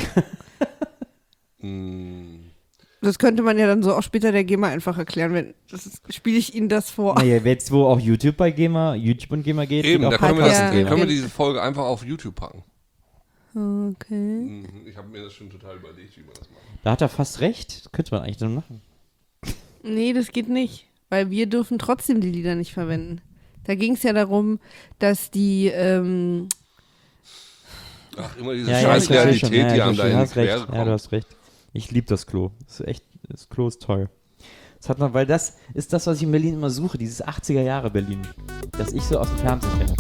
S3: Hm,
S4: Das könnte man ja dann so auch später der GEMA einfach erklären, wenn das ist- spiele ich Ihnen das vor.
S7: Naja, jetzt wo auch YouTube bei GEMA, YouTube und GEMA geht,
S3: eben,
S7: geht
S3: da
S7: auch
S3: können wir,
S7: Podcast
S3: das,
S7: und GEMA.
S3: können wir diese Folge einfach auf YouTube packen.
S4: Okay.
S3: Mhm, Ich habe mir das schon total überlegt, wie man das macht.
S7: Da hat er fast recht. Das könnte man eigentlich dann machen.
S4: Nee, das geht nicht, weil wir dürfen trotzdem die Lieder nicht verwenden. Da ging es ja darum, dass die, ähm,
S3: Ach, immer diese
S7: Ja, ja,
S3: scheiß
S7: ich verstehe schon.
S3: Realität,
S7: Ja,
S3: die
S7: ich
S3: einem da
S7: verstehe.
S3: in
S7: Du
S3: die
S7: hast recht.
S3: Quere
S7: Ja, du
S3: kommt.
S7: hast recht. Ich liebe das Klo. Das ist echt, das Klo ist toll. Das hat noch, weil das ist das, was ich in Berlin immer suche, dieses achtziger Jahre Berlin, das ich so aus dem Fernsehen kenne.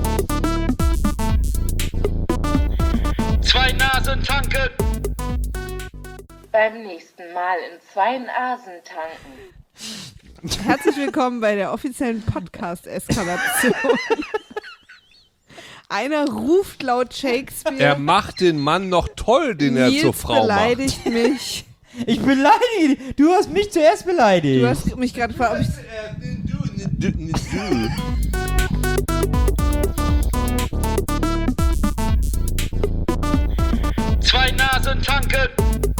S5: Zwei Nasen tanken.
S2: Beim nächsten Mal in zwei Nasen tanken.
S4: herzlich willkommen bei der offiziellen Podcast-Eskalation. Einer ruft laut Shakespeare,
S3: Er macht den Mann noch toll, den er
S4: Nils
S3: zur Frau macht.
S4: beleidigt mich.
S7: Ich beleidige dich. Du hast mich zuerst beleidigt.
S4: Du hast mich gerade gefragt, ob ich...
S5: Nasen tanken.